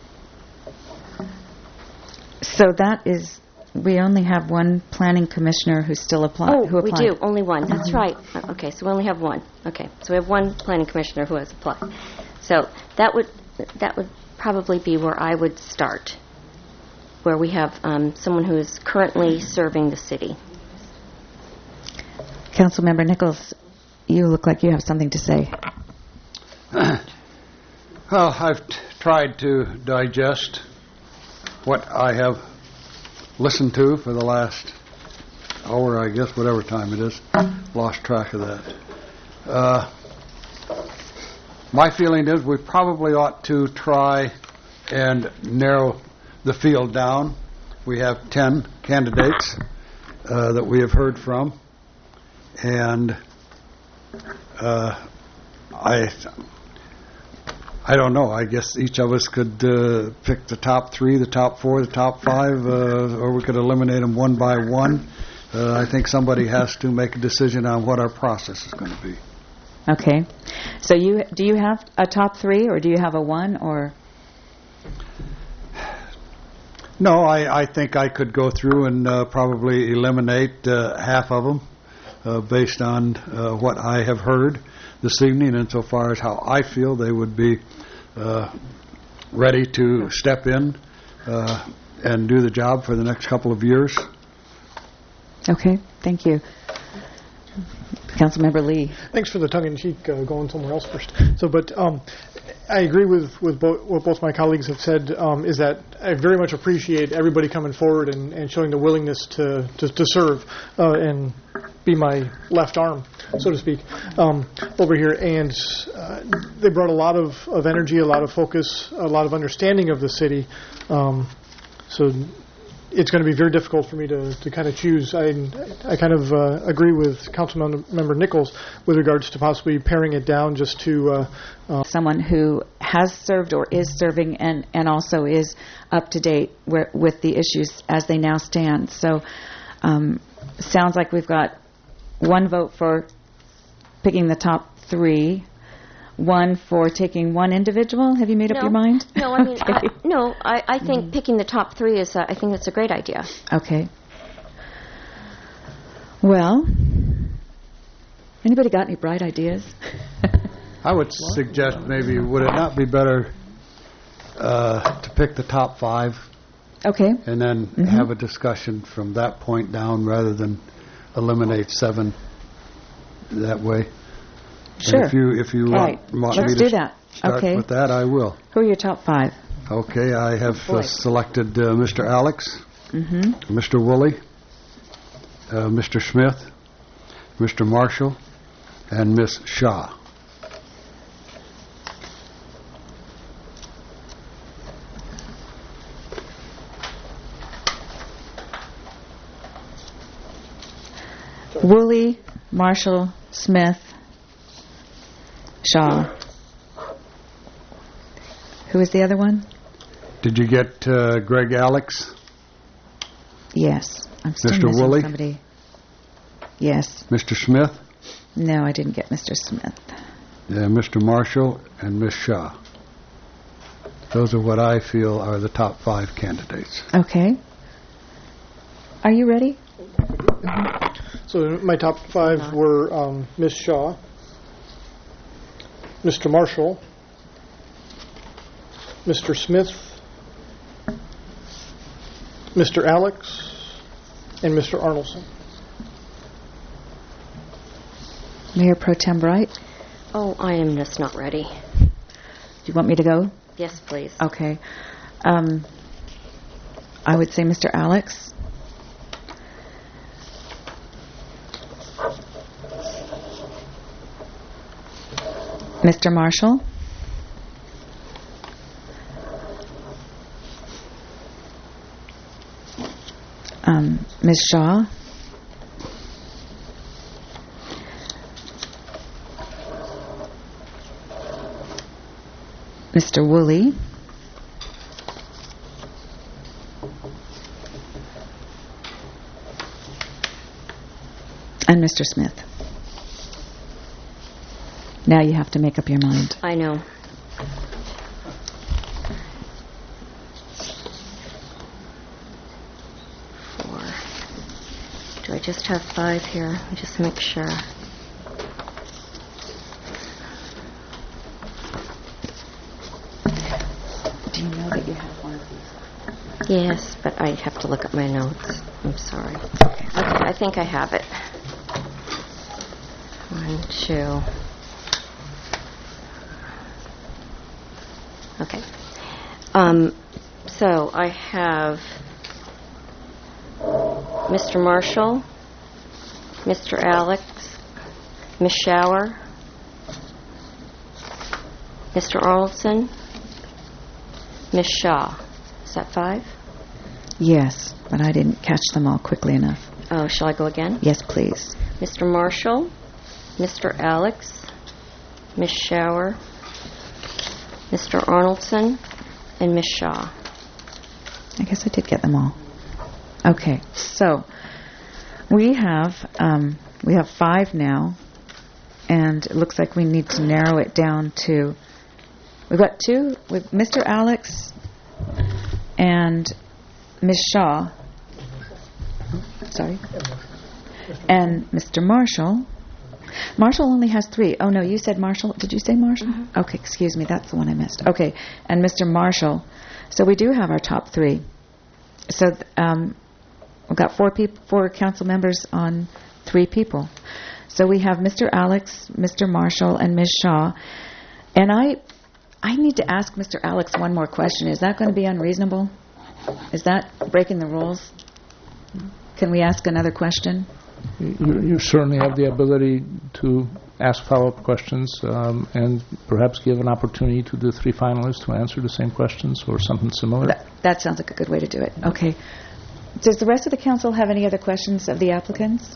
S2: So that is, we only have one planning commissioner who still applied.
S1: Oh,
S2: who
S1: we
S2: applied.
S1: do, only one. That's right. Uh, Okay, so we only have one. Okay, so we have one planning commissioner who has applied. So that would that would probably be where I would start, where we have um, someone who is currently serving the city.
S2: Councilmember Nichols, you look like you have something to say.
S4: Well, I've t- tried to digest what I have listened to for the last hour, I guess, whatever time it is. Lost track of that. Uh, my feeling is we probably ought to try and narrow the field down. We have ten candidates uh, that we have heard from, and uh, I I don't know. I guess each of us could uh, pick the top three, the top four, the top five, uh, or we could eliminate them one by one. Uh, I think somebody has to make a decision on what our process is going to be.
S2: Okay. So you do you have a top three, or do you have a one, or?
S4: No, I, I think I could go through and uh, probably eliminate uh, half of them uh, based on uh, what I have heard this evening, insofar as how I feel they would be uh, ready to step in uh, and do the job for the next couple of years.
S2: Okay, thank you. Councilmember Lee.
S7: Thanks for the tongue-in-cheek uh, going somewhere else first. So, but um, I agree with, with bo- what both my colleagues have said, um, is that I very much appreciate everybody coming forward and, and showing the willingness to, to, to serve uh, and be my left arm, so to speak, um, over here. And uh, they brought a lot of, of energy, a lot of focus, a lot of understanding of the city. Um, so it's going to be very difficult for me to, to kind of choose. I, I kind of uh, agree with Councilmember Nichols with regards to possibly paring it down just to... Uh, uh,
S2: Someone who has served or is serving and, and also is up to date where, with the issues as they now stand. So um, sounds like we've got one vote for picking the top three, one for taking one individual. Have you made
S1: no,
S2: up your mind?
S1: No, I mean,
S2: Okay.
S1: I, no, I, I think mm-hmm. picking the top three is, uh, I think that's a great idea.
S2: Okay. Well, anybody got any bright ideas?
S4: I would suggest maybe, would it not be better uh, to pick the top five?
S2: Okay.
S4: And then
S2: mm-hmm.
S4: have a discussion from that point down rather than eliminate seven that way.
S2: Sure.
S4: And if you, if you
S2: All
S4: want,
S2: right.
S4: want
S2: Let's
S4: me to
S2: do that.
S4: start
S2: Okay.
S4: with that, I will.
S2: Who are your top five?
S4: Okay, I have uh,
S2: Boy.
S4: selected uh, Mister Alex,
S2: Mm-hmm.
S4: Mister Woolley, uh, Mister Smith, Mister Marshall, and Miss Shaw.
S2: Woolley, Marshall, Smith, Shaw. Who is the other one?
S4: Did you get uh, Greg Alex?
S2: Yes. I'm still
S4: Mister
S2: missing
S4: Woolley?
S2: somebody. Yes.
S4: Mister Smith,
S2: No, I didn't get Mister Smith.
S4: uh, Mister Marshall, and Miss Shaw. Those are what I feel are the top five candidates.
S2: Okay. Are you ready?
S7: So my top five were um, Miss Shaw, Mister Marshall, Mister Smith, Mister Alex, and Mister Arnoldson.
S2: Mayor Pro Tem Bright?
S1: Oh, I am just not ready.
S2: Do you want me to go?
S1: Yes, please.
S2: Okay. Um, I would say Mister Alex. Mister Marshall. Um, Miz Shaw. Mister Woolley. And Mister Smith. Now you have to make up your mind.
S1: I know. Four. Do I just have five here? Let me just make sure.
S2: Do you know that you have one of these?
S1: Yes, but I have to look at my notes. I'm sorry. Okay, I think I have it. One, two. Okay. Um, so I have Mister Marshall, Mister Alex, Miss Shower, Mister Arnoldson, Miss Shaw. Is that five?
S2: Yes, but I didn't catch them all quickly enough.
S1: Oh, shall I go again?
S2: Yes, please.
S1: Mister Marshall, Mister Alex, Miss Shower, Mister Arnoldson, and Miss Shaw.
S2: I guess I did get them all. Okay, so we have um, we have five now, and it looks like we need to narrow it down to. We've got two with Mister Alex and Miss Shaw. Sorry, and Mister Marshall. Marshall only has three. Oh, no, you said Marshall. Did you say Marshall? Mm-hmm. Okay, excuse me. That's the one I missed. Okay, and Mister Marshall. So we do have our top three. So um, we've got four people, four council members on three people. So we have Mister Alex, Mister Marshall, and Miz Shaw. And I, I need to ask Mister Alex one more question. Is that going to be unreasonable? Is that breaking the rules? Can we ask another question?
S3: You, you certainly have the ability to ask follow-up questions um, and perhaps give an opportunity to the three finalists to answer the same questions or something similar.
S2: That, that sounds like a good way to do it. Okay. Does the rest of the council have any other questions of the applicants?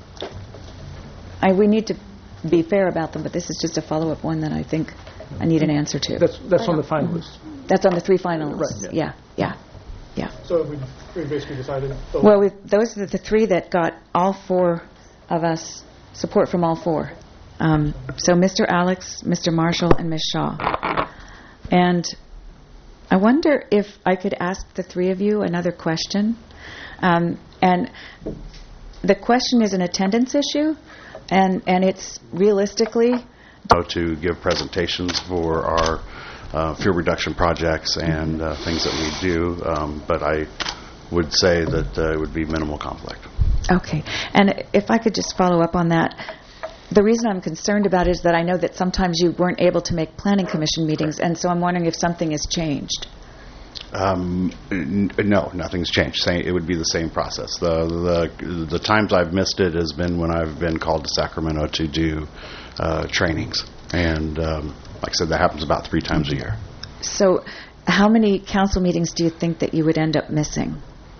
S2: I, we need to be fair about them, but this is just a follow-up one that I think I need an answer to.
S3: That's, that's on the finalists.
S2: That's on the three finalists.
S3: Right.
S2: Yeah, yeah, yeah.
S7: So we, we basically decided. Those
S2: Well, we've, those are the three that got all four of us support from all four. Um, so Mister Alex, Mister Marshall, and Miz Shaw. And I wonder if I could ask the three of you another question. Um, and the question is an attendance issue, and, and it's realistically...
S6: So to give presentations for our uh, fuel reduction projects and uh, things that we do, um, but I would say that uh, it would be minimal conflict.
S2: Okay. And if I could just follow up on that, the reason I'm concerned about it is that I know that sometimes you weren't able to make planning commission meetings, and so I'm wondering if something has changed.
S6: Um, n- no, nothing's changed. Same, it would be the same process. The, the the times I've missed it has been when I've been called to Sacramento to do uh, trainings, and um, like I said, that happens about three times a year.
S2: So, how many council meetings do you think that you would end up missing?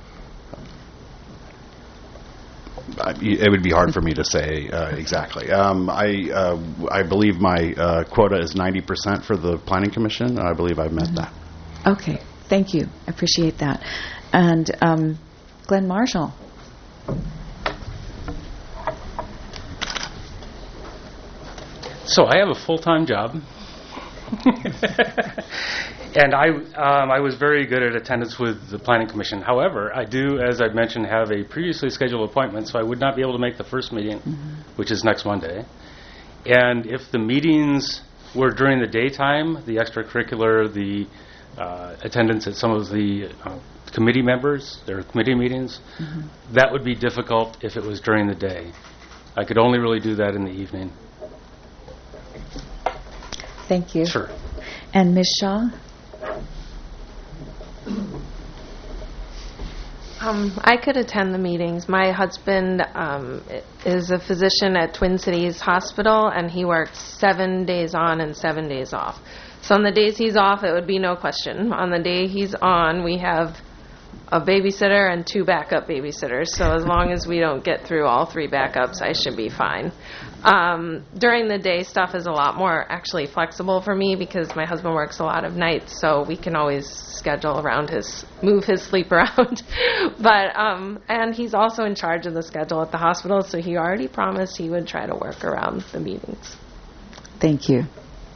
S6: Uh, It would be hard for me to say uh, exactly. Um, I uh, I believe my uh, quota is ninety percent for the Planning Commission, and I believe I've met that.
S2: Okay, thank you. I appreciate that. And um, Glenn Marshall.
S16: So I have a full-time job. And I um, I was very good at attendance with the Planning Commission. However, I do, as I've mentioned, have a previously scheduled appointment, so I would not be able to make the first meeting, mm-hmm. which is next Monday. And if the meetings were during the daytime, the extracurricular, the uh, attendance at some of the uh, committee members, their committee meetings, mm-hmm. that would be difficult if it was during the day. I could only really do that in the evening.
S2: Thank you.
S16: Sure.
S2: And Miz Shaw?
S15: Um, I could attend the meetings. My husband um, is a physician at Twin Cities Hospital, and he works seven days on and seven days off. So on the days he's off, it would be no question. On the day he's on, we have a babysitter and two backup babysitters. So as long as we don't get through all three backups, I should be fine. Um, during the day, stuff is a lot more actually flexible for me because my husband works a lot of nights, so we can always schedule around his, move his sleep around. But, um, and he's also in charge of the schedule at the hospital, so he already promised he would try to work around the meetings.
S2: Thank you.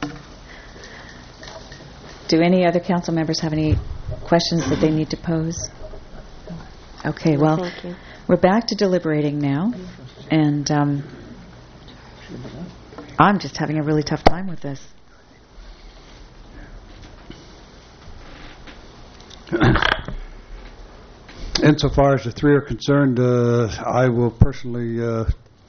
S2: Do any other council members have any questions that they need to pose? Okay, well,
S1: Thank you.
S2: We're back to deliberating now, and um, I'm just having a really tough time with this.
S4: Insofar as the three are concerned, uh, I will personally uh,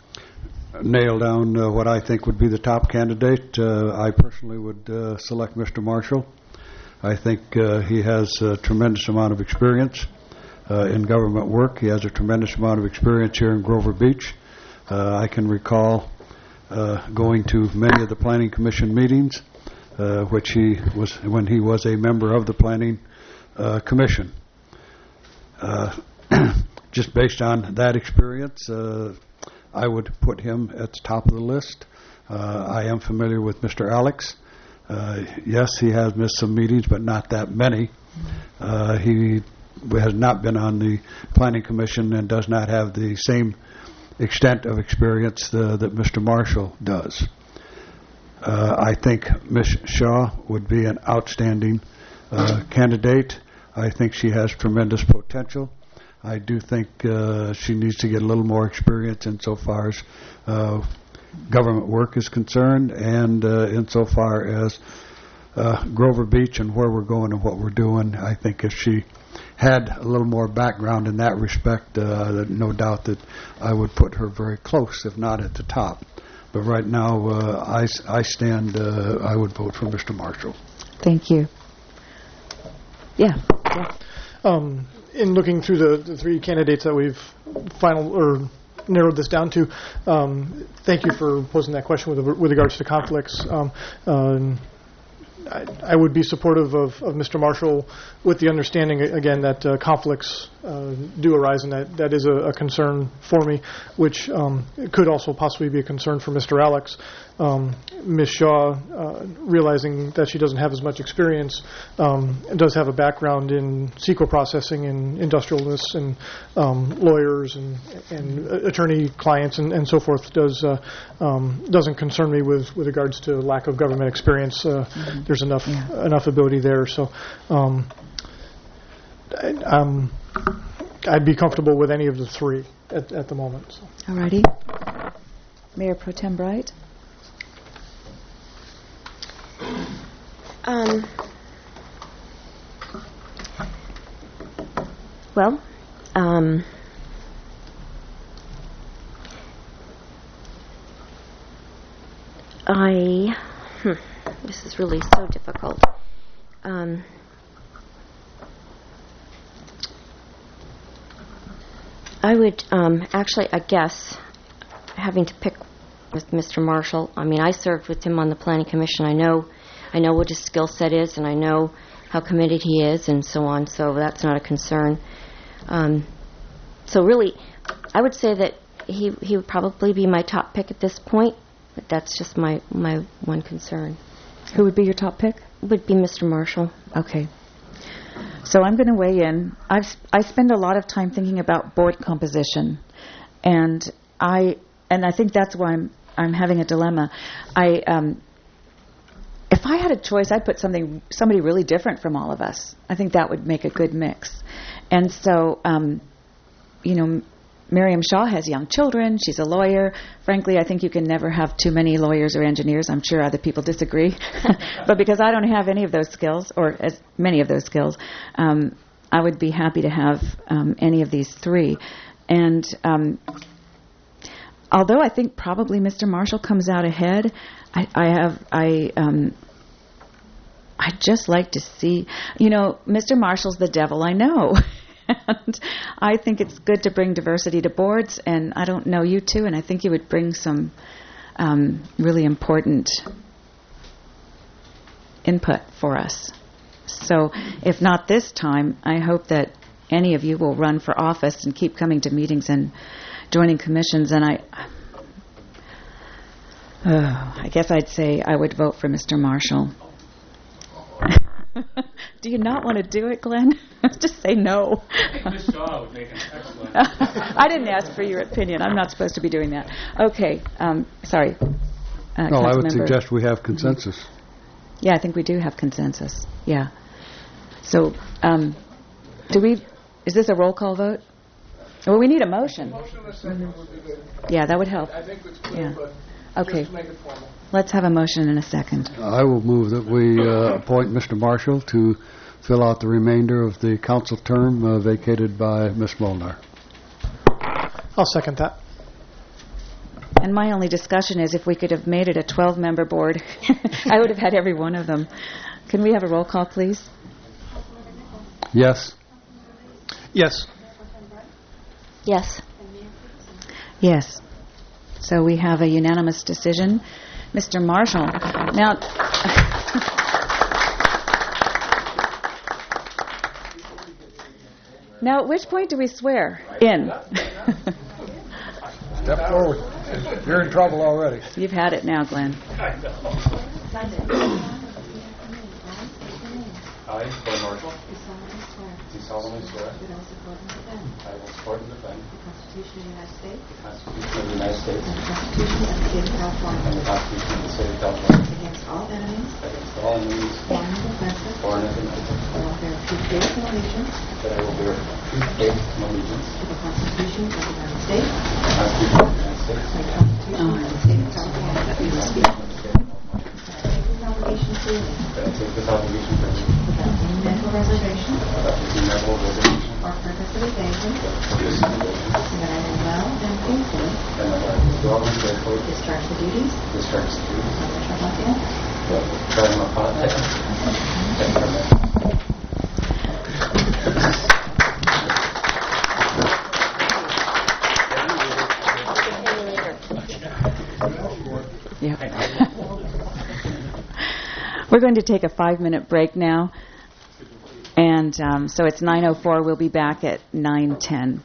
S4: nail down uh, what I think would be the top candidate. Uh, I personally would uh, select Mister Marshall. I think uh, he has a tremendous amount of experience uh, in government work. He has a tremendous amount of experience here in Grover Beach. Uh, I can recall uh, going to many of the Planning Commission meetings, uh, which he was when he was a member of the Planning uh, Commission. Uh, just based on that experience, uh, I would put him at the top of the list. Uh, I am familiar with Mister Alex. Uh, yes, he has missed some meetings, but not that many. Uh, he has not been on the Planning Commission and does not have the same extent of experience uh, that Mister Marshall does. Uh, I think Miz Shaw would be an outstanding uh, candidate. I think she has tremendous potential. I do think uh, she needs to get a little more experience insofar as uh, government work is concerned, and uh, insofar as uh, Grover Beach and where we're going and what we're doing. I think if she had a little more background in that respect, uh, no doubt that I would put her very close, if not at the top. But right now, uh, I, I stand, uh, I would vote for Mister Marshall.
S2: Thank you. Yeah. yeah.
S7: Um, in looking through the, the three candidates that we've final or narrowed this down to, um, thank you for posing that question with, with regards to conflicts. Um, um, I, I would be supportive of, of Mister Marshall with the understanding, again, that uh, conflicts uh, do arise, and that, that is a, a concern for me, which um, could also possibly be a concern for Mister Alex. Um, Miz Shaw, uh, realizing that she doesn't have as much experience, um, does have a background in C E Q A processing and industrialists and um, lawyers and, and attorney clients and, and so forth, does, uh, um, doesn't concern me with, with regards to lack of government experience. Uh, mm-hmm. There's enough yeah. enough ability there. So um, I, um, I'd be comfortable with any of the three at, at the moment. So.
S2: All righty. Mayor Pro Tem Bright.
S1: Um, well, um, I, hmm, this is really so difficult. Um, I would um, actually, I guess, having to pick with Mister Marshall. I mean, I served with him on the Planning Commission. I know, I know what his skill set is, and I know how committed he is, and so on. So that's not a concern. Um, so really, I would say that he he would probably be my top pick at this point. But that's just my my one concern.
S2: Who would be your top pick?
S1: Would be Mister Marshall.
S2: Okay. So I'm going to weigh in. I've I spend a lot of time thinking about board composition, and I and I think that's why I'm I'm having a dilemma. I um, if I had a choice, I'd put something somebody really different from all of us. I think that would make a good mix. And so, um, you know, Miriam Shaw has young children. She's a lawyer. Frankly, I think you can never have too many lawyers or engineers. I'm sure other people disagree. But because I don't have any of those skills, or as many of those skills, um, I would be happy to have um, any of these three. And um, although I think probably Mister Marshall comes out ahead, I, I have I um, I'd just like to see, you know, Mister Marshall's the devil I know. And I think it's good to bring diversity to boards, and I don't know you two, and I think you would bring some um, really important input for us. So if not this time, I hope that any of you will run for office and keep coming to meetings and joining commissions. And I, uh, I guess I'd say I would vote for Mister Marshall. Do you not want to do it, Glenn? Just say no.
S16: I think Miz Shaw would make an excellent...
S2: I didn't ask for your opinion. I'm not supposed to be doing that. Okay. Um, sorry. Uh,
S4: no, I would
S2: Councilmember.
S4: suggest we have consensus.
S2: Yeah, I think we do have consensus. Yeah. So, um, do we... Is this a roll call vote? Well, we need a motion.
S3: Motion and a second would be good.
S2: Yeah, that would help.
S3: I think it's clear,
S2: Yeah.
S3: but
S2: Okay.
S3: just to make it formal.
S2: Let's have a motion in a second.
S4: I will move that we uh, appoint Mister Marshall to fill out the remainder of the council term uh, vacated by Miz Molnar.
S7: I'll second that.
S2: And my only discussion is if we could have made it a twelve-member board, I would have had every one of them. Can we have a roll call, please?
S4: Yes.
S7: Yes.
S1: Yes.
S2: Yes. So we have a unanimous decision. Mister Marshall, now... Now, at which point do we swear? In.
S4: Step forward. You're in trouble already.
S2: You've had it now, Glenn.
S16: I, Glenn Marshall, do solemnly swear that I will support and defend the Constitution of the United States, the Constitution of the United States, and the Constitution of the State of California, and the Constitution of the State of California, against all enemies, against all enemies, foreign and domestic, foreign and domestic, I will bear true faith and allegiance, that I will bear true faith and allegiance to the Constitution of the United States, the Constitution of the United States, and the Constitution of the State of California, that we will speak. That I take this obligation for me. Without any mental reservation. Without any mental reservation. Or purpose of evasion. Purpose of evasion. And that I will well and faithfully. And that I will well and faithfully. Discharge the duties. Discharge the duties. Of which I am appointed. Of which I am appointed. Thank you very much.
S2: Yeah. We're going to take a five-minute break now, and um, so it's nine oh four. We'll be back at nine ten.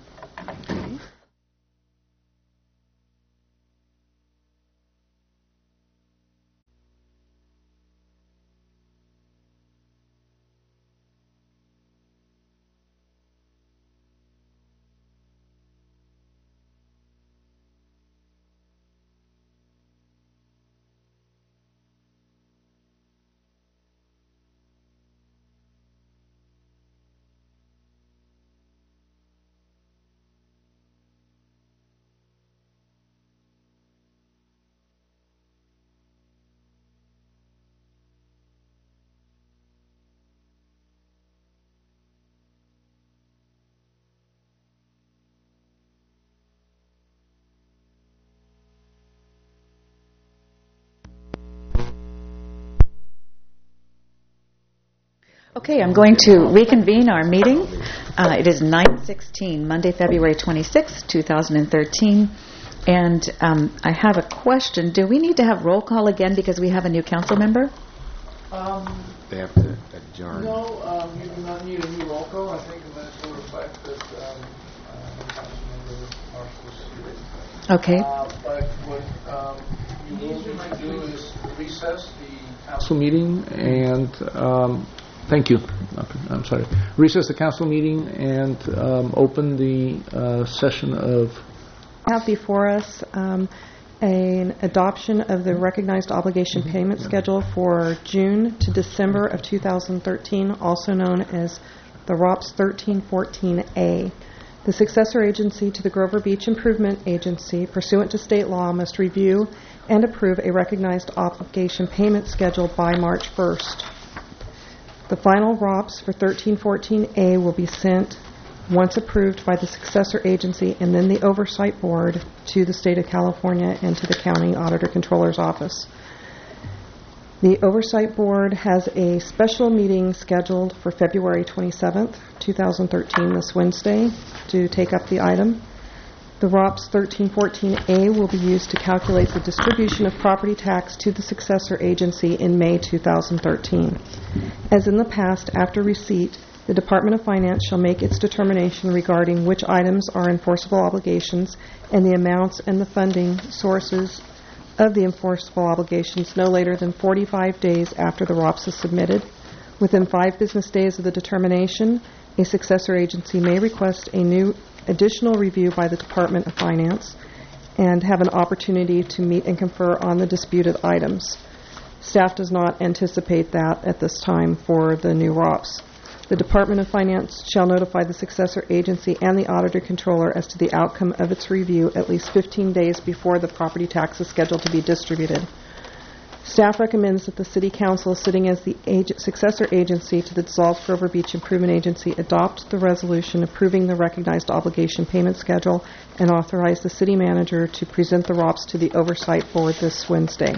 S2: Okay, I'm going to reconvene our meeting. Uh, it is nine sixteen, Monday, February twenty-sixth, two thousand thirteen. And um, I have a question. Do we need to have roll call again because we have a new council member?
S7: Um,
S14: They have to adjourn.
S7: no, um, you do not need a new roll call. I think the minutes will reflect that um, uh, Councilmember Marsh was seated.
S2: Okay.
S7: Uh, but what um, you will need to do is recess the
S3: Council meeting and, um, thank you, I'm sorry, recess the council meeting and um, open the uh, session of
S8: Have before us um, an adoption of the recognized obligation payment schedule for June to December of two thousand thirteen, also known as the R O P S thirteen fourteen A. The successor agency to the Grover Beach Improvement Agency, pursuant to state law, must review and approve a recognized obligation payment schedule by March first. The final R O P S for thirteen fourteen A will be sent once approved by the successor agency and then the oversight board to the state of California and to the county auditor controller's office. The oversight board has a special meeting scheduled for February twenty-seventh, two thousand thirteen, this Wednesday, to take up the item. The R O P S thirteen fourteen A will be used to calculate the distribution of property tax to the successor agency in May two thousand thirteen. As in the past, after receipt, the Department of Finance shall make its determination regarding which items are enforceable obligations and the amounts and the funding sources of the enforceable obligations no later than forty-five days after the R O P S is submitted. Within five business days of the determination, a successor agency may request a new additional review by the Department of Finance and have an opportunity to meet and confer on the disputed items. Staff does not anticipate that at this time for the new R O P S. The Department of Finance shall notify the successor agency and the auditor controller as to the outcome of its review at least fifteen days before the property tax is scheduled to be distributed. Staff recommends that the City Council, sitting as the ag- successor agency to the dissolved Grover Beach Improvement Agency, adopt the resolution approving the recognized obligation payment schedule and authorize the City Manager to present the R O P S to the Oversight Board this Wednesday.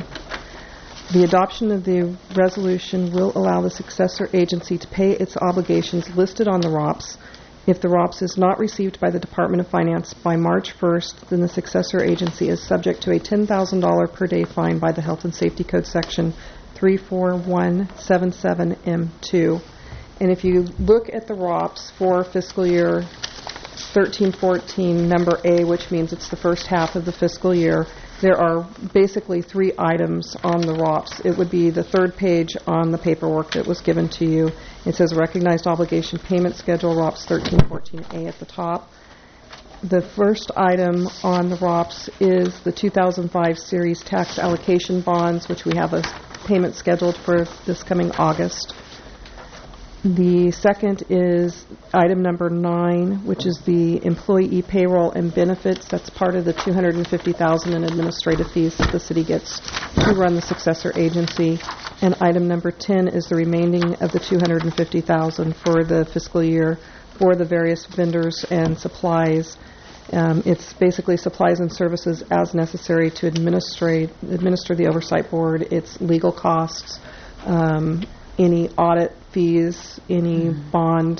S8: The adoption of the resolution will allow the successor agency to pay its obligations listed on the R O P S. If the R O P S is not received by the Department of Finance by March first, then the successor agency is subject to a ten thousand dollars per day fine by the Health and Safety Code Section three four one seven seven M two. And if you look at the R O P S for fiscal year thirteen fourteen, number A, which means it's the first half of the fiscal year, there are basically three items on the R O P S. It would be the third page on the paperwork that was given to you. It says Recognized Obligation Payment Schedule, R O P S thirteen fourteen A at the top. The first item on the R O P S is the two thousand five Series Tax Allocation Bonds, which we have a payment scheduled for this coming August. The second is item number nine, which is the employee payroll and benefits. That's part of the two hundred fifty thousand dollars in administrative fees that the city gets to run the successor agency. And item number ten is the remaining of the two hundred fifty thousand dollars for the fiscal year for the various vendors and supplies. Um, it's basically supplies and services as necessary to administrate, administer the oversight board, its legal costs, um, any audit fees, any mm-hmm. bond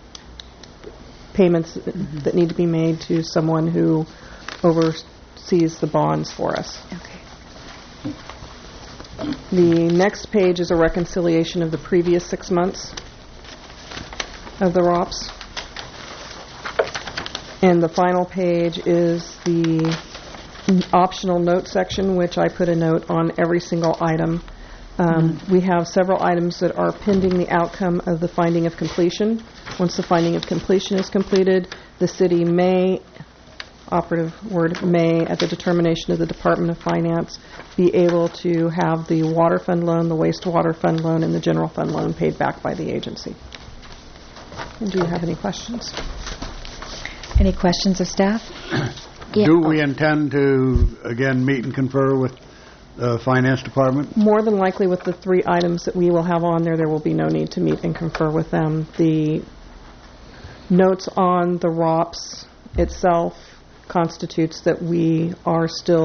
S8: payments mm-hmm. that need to be made to someone who oversees the bonds for us.
S2: Okay.
S8: The next page is a reconciliation of the previous six months of the R O P S. And the final page is the optional note section, which I put a note on every single item. Um, mm-hmm. We have several items that are pending the outcome of the finding of completion. Once the finding of completion is completed, the city may, operative word may, at the determination of the Department of Finance, be able to have the water fund loan, the wastewater fund loan, and the general fund loan paid back by the agency. And do you have any questions?
S2: Any questions of staff?
S4: Yeah. Do we intend to, again, meet and confer with the Finance Department?
S8: More than likely with the three items that we will have on there, there will be no need to meet and confer with them. The notes on the R O P S itself constitutes that we are still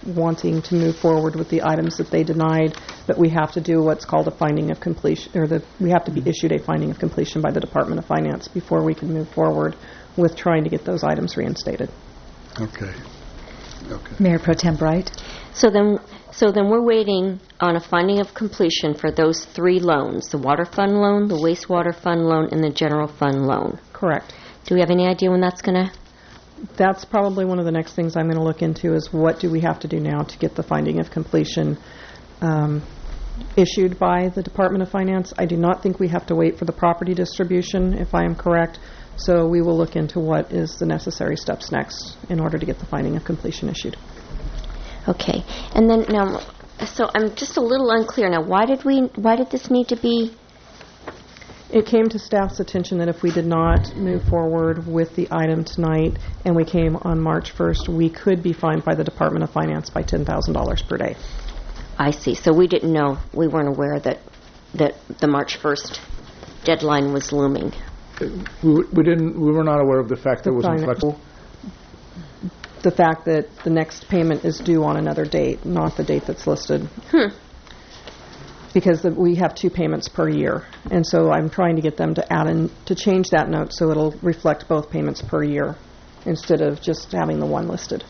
S8: wanting to move forward with the items that they denied, but we have to do what's called a finding of completion, or the, we have to be issued a finding of completion by the Department of Finance before we can move forward with trying to get those items reinstated.
S4: Okay. Okay.
S2: Mayor Pro Tem Bright.
S1: So then, so then we're waiting on a finding of completion for those three loans, the water fund loan, the wastewater fund loan, and the general fund loan.
S8: Correct.
S1: Do we have any idea when that's going to?
S8: That's probably one of the next things I'm going to look into is what do we have to do now to get the finding of completion um, issued by the Department of Finance. I do not think we have to wait for the property distribution, if I am correct. So we will look into what is the necessary steps next in order to get the finding of completion issued.
S1: Okay. And then now, so I'm just a little unclear now. Why did we? Why did this need to be?
S8: It came to staff's attention that if we did not move forward with the item tonight and we came on March first, we could be fined by the Department of Finance by ten thousand dollars per day.
S1: I see. So we didn't know. We weren't aware that that the March first deadline was looming.
S3: We, we didn't. We were not aware of the fact that it was inflexible.
S8: The fact that the next payment is due on another date, not the date that's listed.
S1: Hmm.
S8: Because the, we have two payments per year, and so I'm trying to get them to add in to change that note so it'll reflect both payments per year instead of just having the one listed.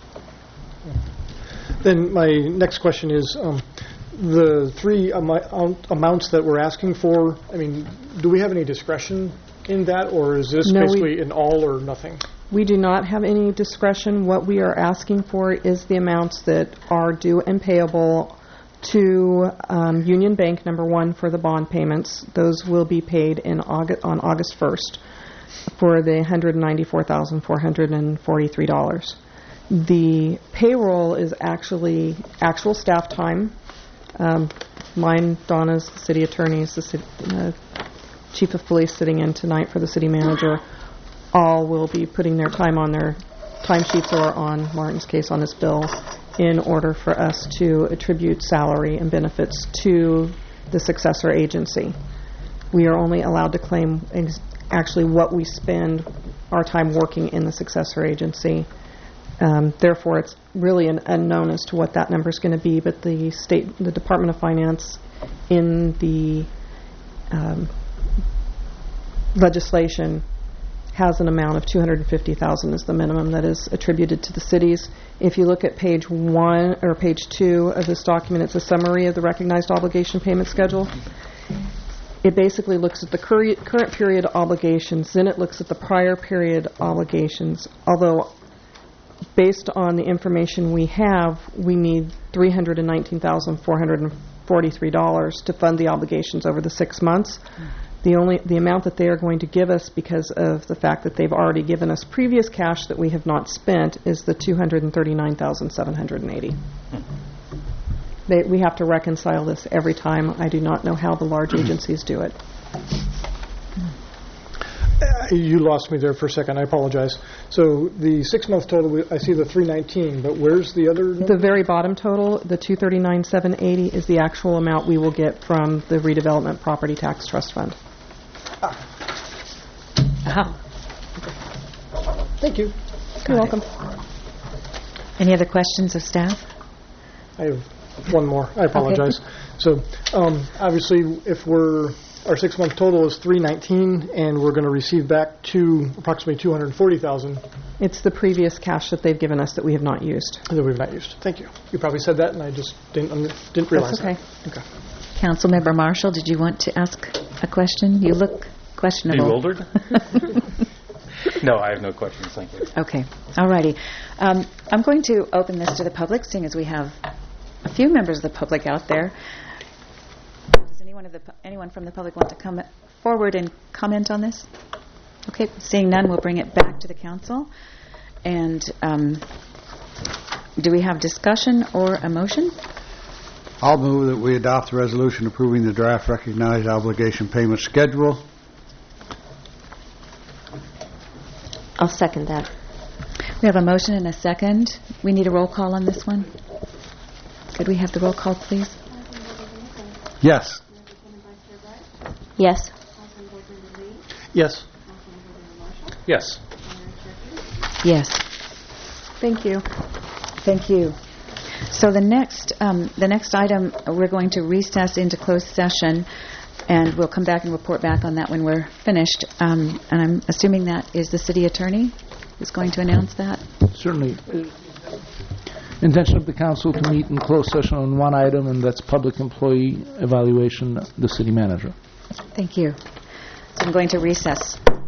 S7: Then my next question is um, the three am- amounts that we're asking for. I mean, do we have any discretion in that, or is this
S8: No,
S7: basically
S8: we-
S7: an all or nothing?
S8: We do not have any discretion. What we are asking for is the amounts that are due and payable to um, Union Bank, number one, for the bond payments. Those will be paid in August, on August first for the one hundred ninety-four thousand four hundred forty-three dollars. The payroll is actually actual staff time. Um, mine, Donna's, the city attorney's, the city, uh, chief of police sitting in tonight for the city manager. All will be putting their time on their timesheets or on Martin's case on his bill in order for us to attribute salary and benefits to the successor agency. We are only allowed to claim ex- actually what we spend our time working in the successor agency. Um, therefore, it's really an unknown as to what that number is going to be, but the state, the Department of Finance in the um, legislation has an amount of two hundred fifty thousand dollars as the minimum that is attributed to the cities. If you look at page one or page two of this document, it's a summary of the recognized obligation payment schedule. It basically looks at the current current period obligations, then it looks at the prior period obligations. Although, based on the information we have, we need three hundred nineteen thousand four hundred forty-three dollars to fund the obligations over the six months. The only the amount that they are going to give us, because of the fact that they've already given us previous cash that we have not spent, is the two hundred thirty-nine thousand seven hundred eighty. They, we have to reconcile this every time. I do not know how the large agencies do it.
S7: Uh, you lost me there for a second. I apologize. So the six-month total, I see the three nineteen, but where's the other number?
S8: The very bottom total, the two thirty-nine seven eighty, is the actual amount we will get from the redevelopment property tax trust fund.
S2: Ah.
S7: Thank you.
S8: You're welcome.
S2: Any other questions of staff?
S7: I have one more. I apologize. Okay. So, um, obviously, if we're our six-month total is three nineteen, and we're going to receive back two approximately two hundred forty thousand.
S8: It's the previous cash that they've given us that we have not used.
S7: That we've not used. Thank you. You probably said that, and I just didn't um, didn't realize.
S8: That's okay.
S7: That. Okay.
S2: Councilmember Marshall, did you want to ask a question? You look questionable.
S16: Bewildered? No, I have no questions. Thank you.
S2: Okay. All righty. Um, I'm going to open this to the public, seeing as we have a few members of the public out there. Does anyone, of the, anyone from the public want to come forward and comment on this? Okay. Seeing none, we'll bring it back to the council. And um, do we have discussion or a motion?
S4: I'll move that we adopt the resolution approving the draft recognized obligation payment schedule.
S1: I'll second that.
S2: We have a motion and a second. We need a roll call on this one. Could we have the roll call, please?
S4: Yes.
S1: Yes.
S7: Yes.
S16: Yes.
S2: Yes.
S8: Thank you.
S2: Thank you. So the next, um, the next item, we're going to recess into closed session, and we'll come back and report back on that when we're finished. Um, and I'm assuming that is the city attorney who's going to announce that?
S3: Certainly. Intention of the council to meet in closed session on one item, and that's public employee evaluation, the city manager.
S2: Thank you. So I'm going to recess.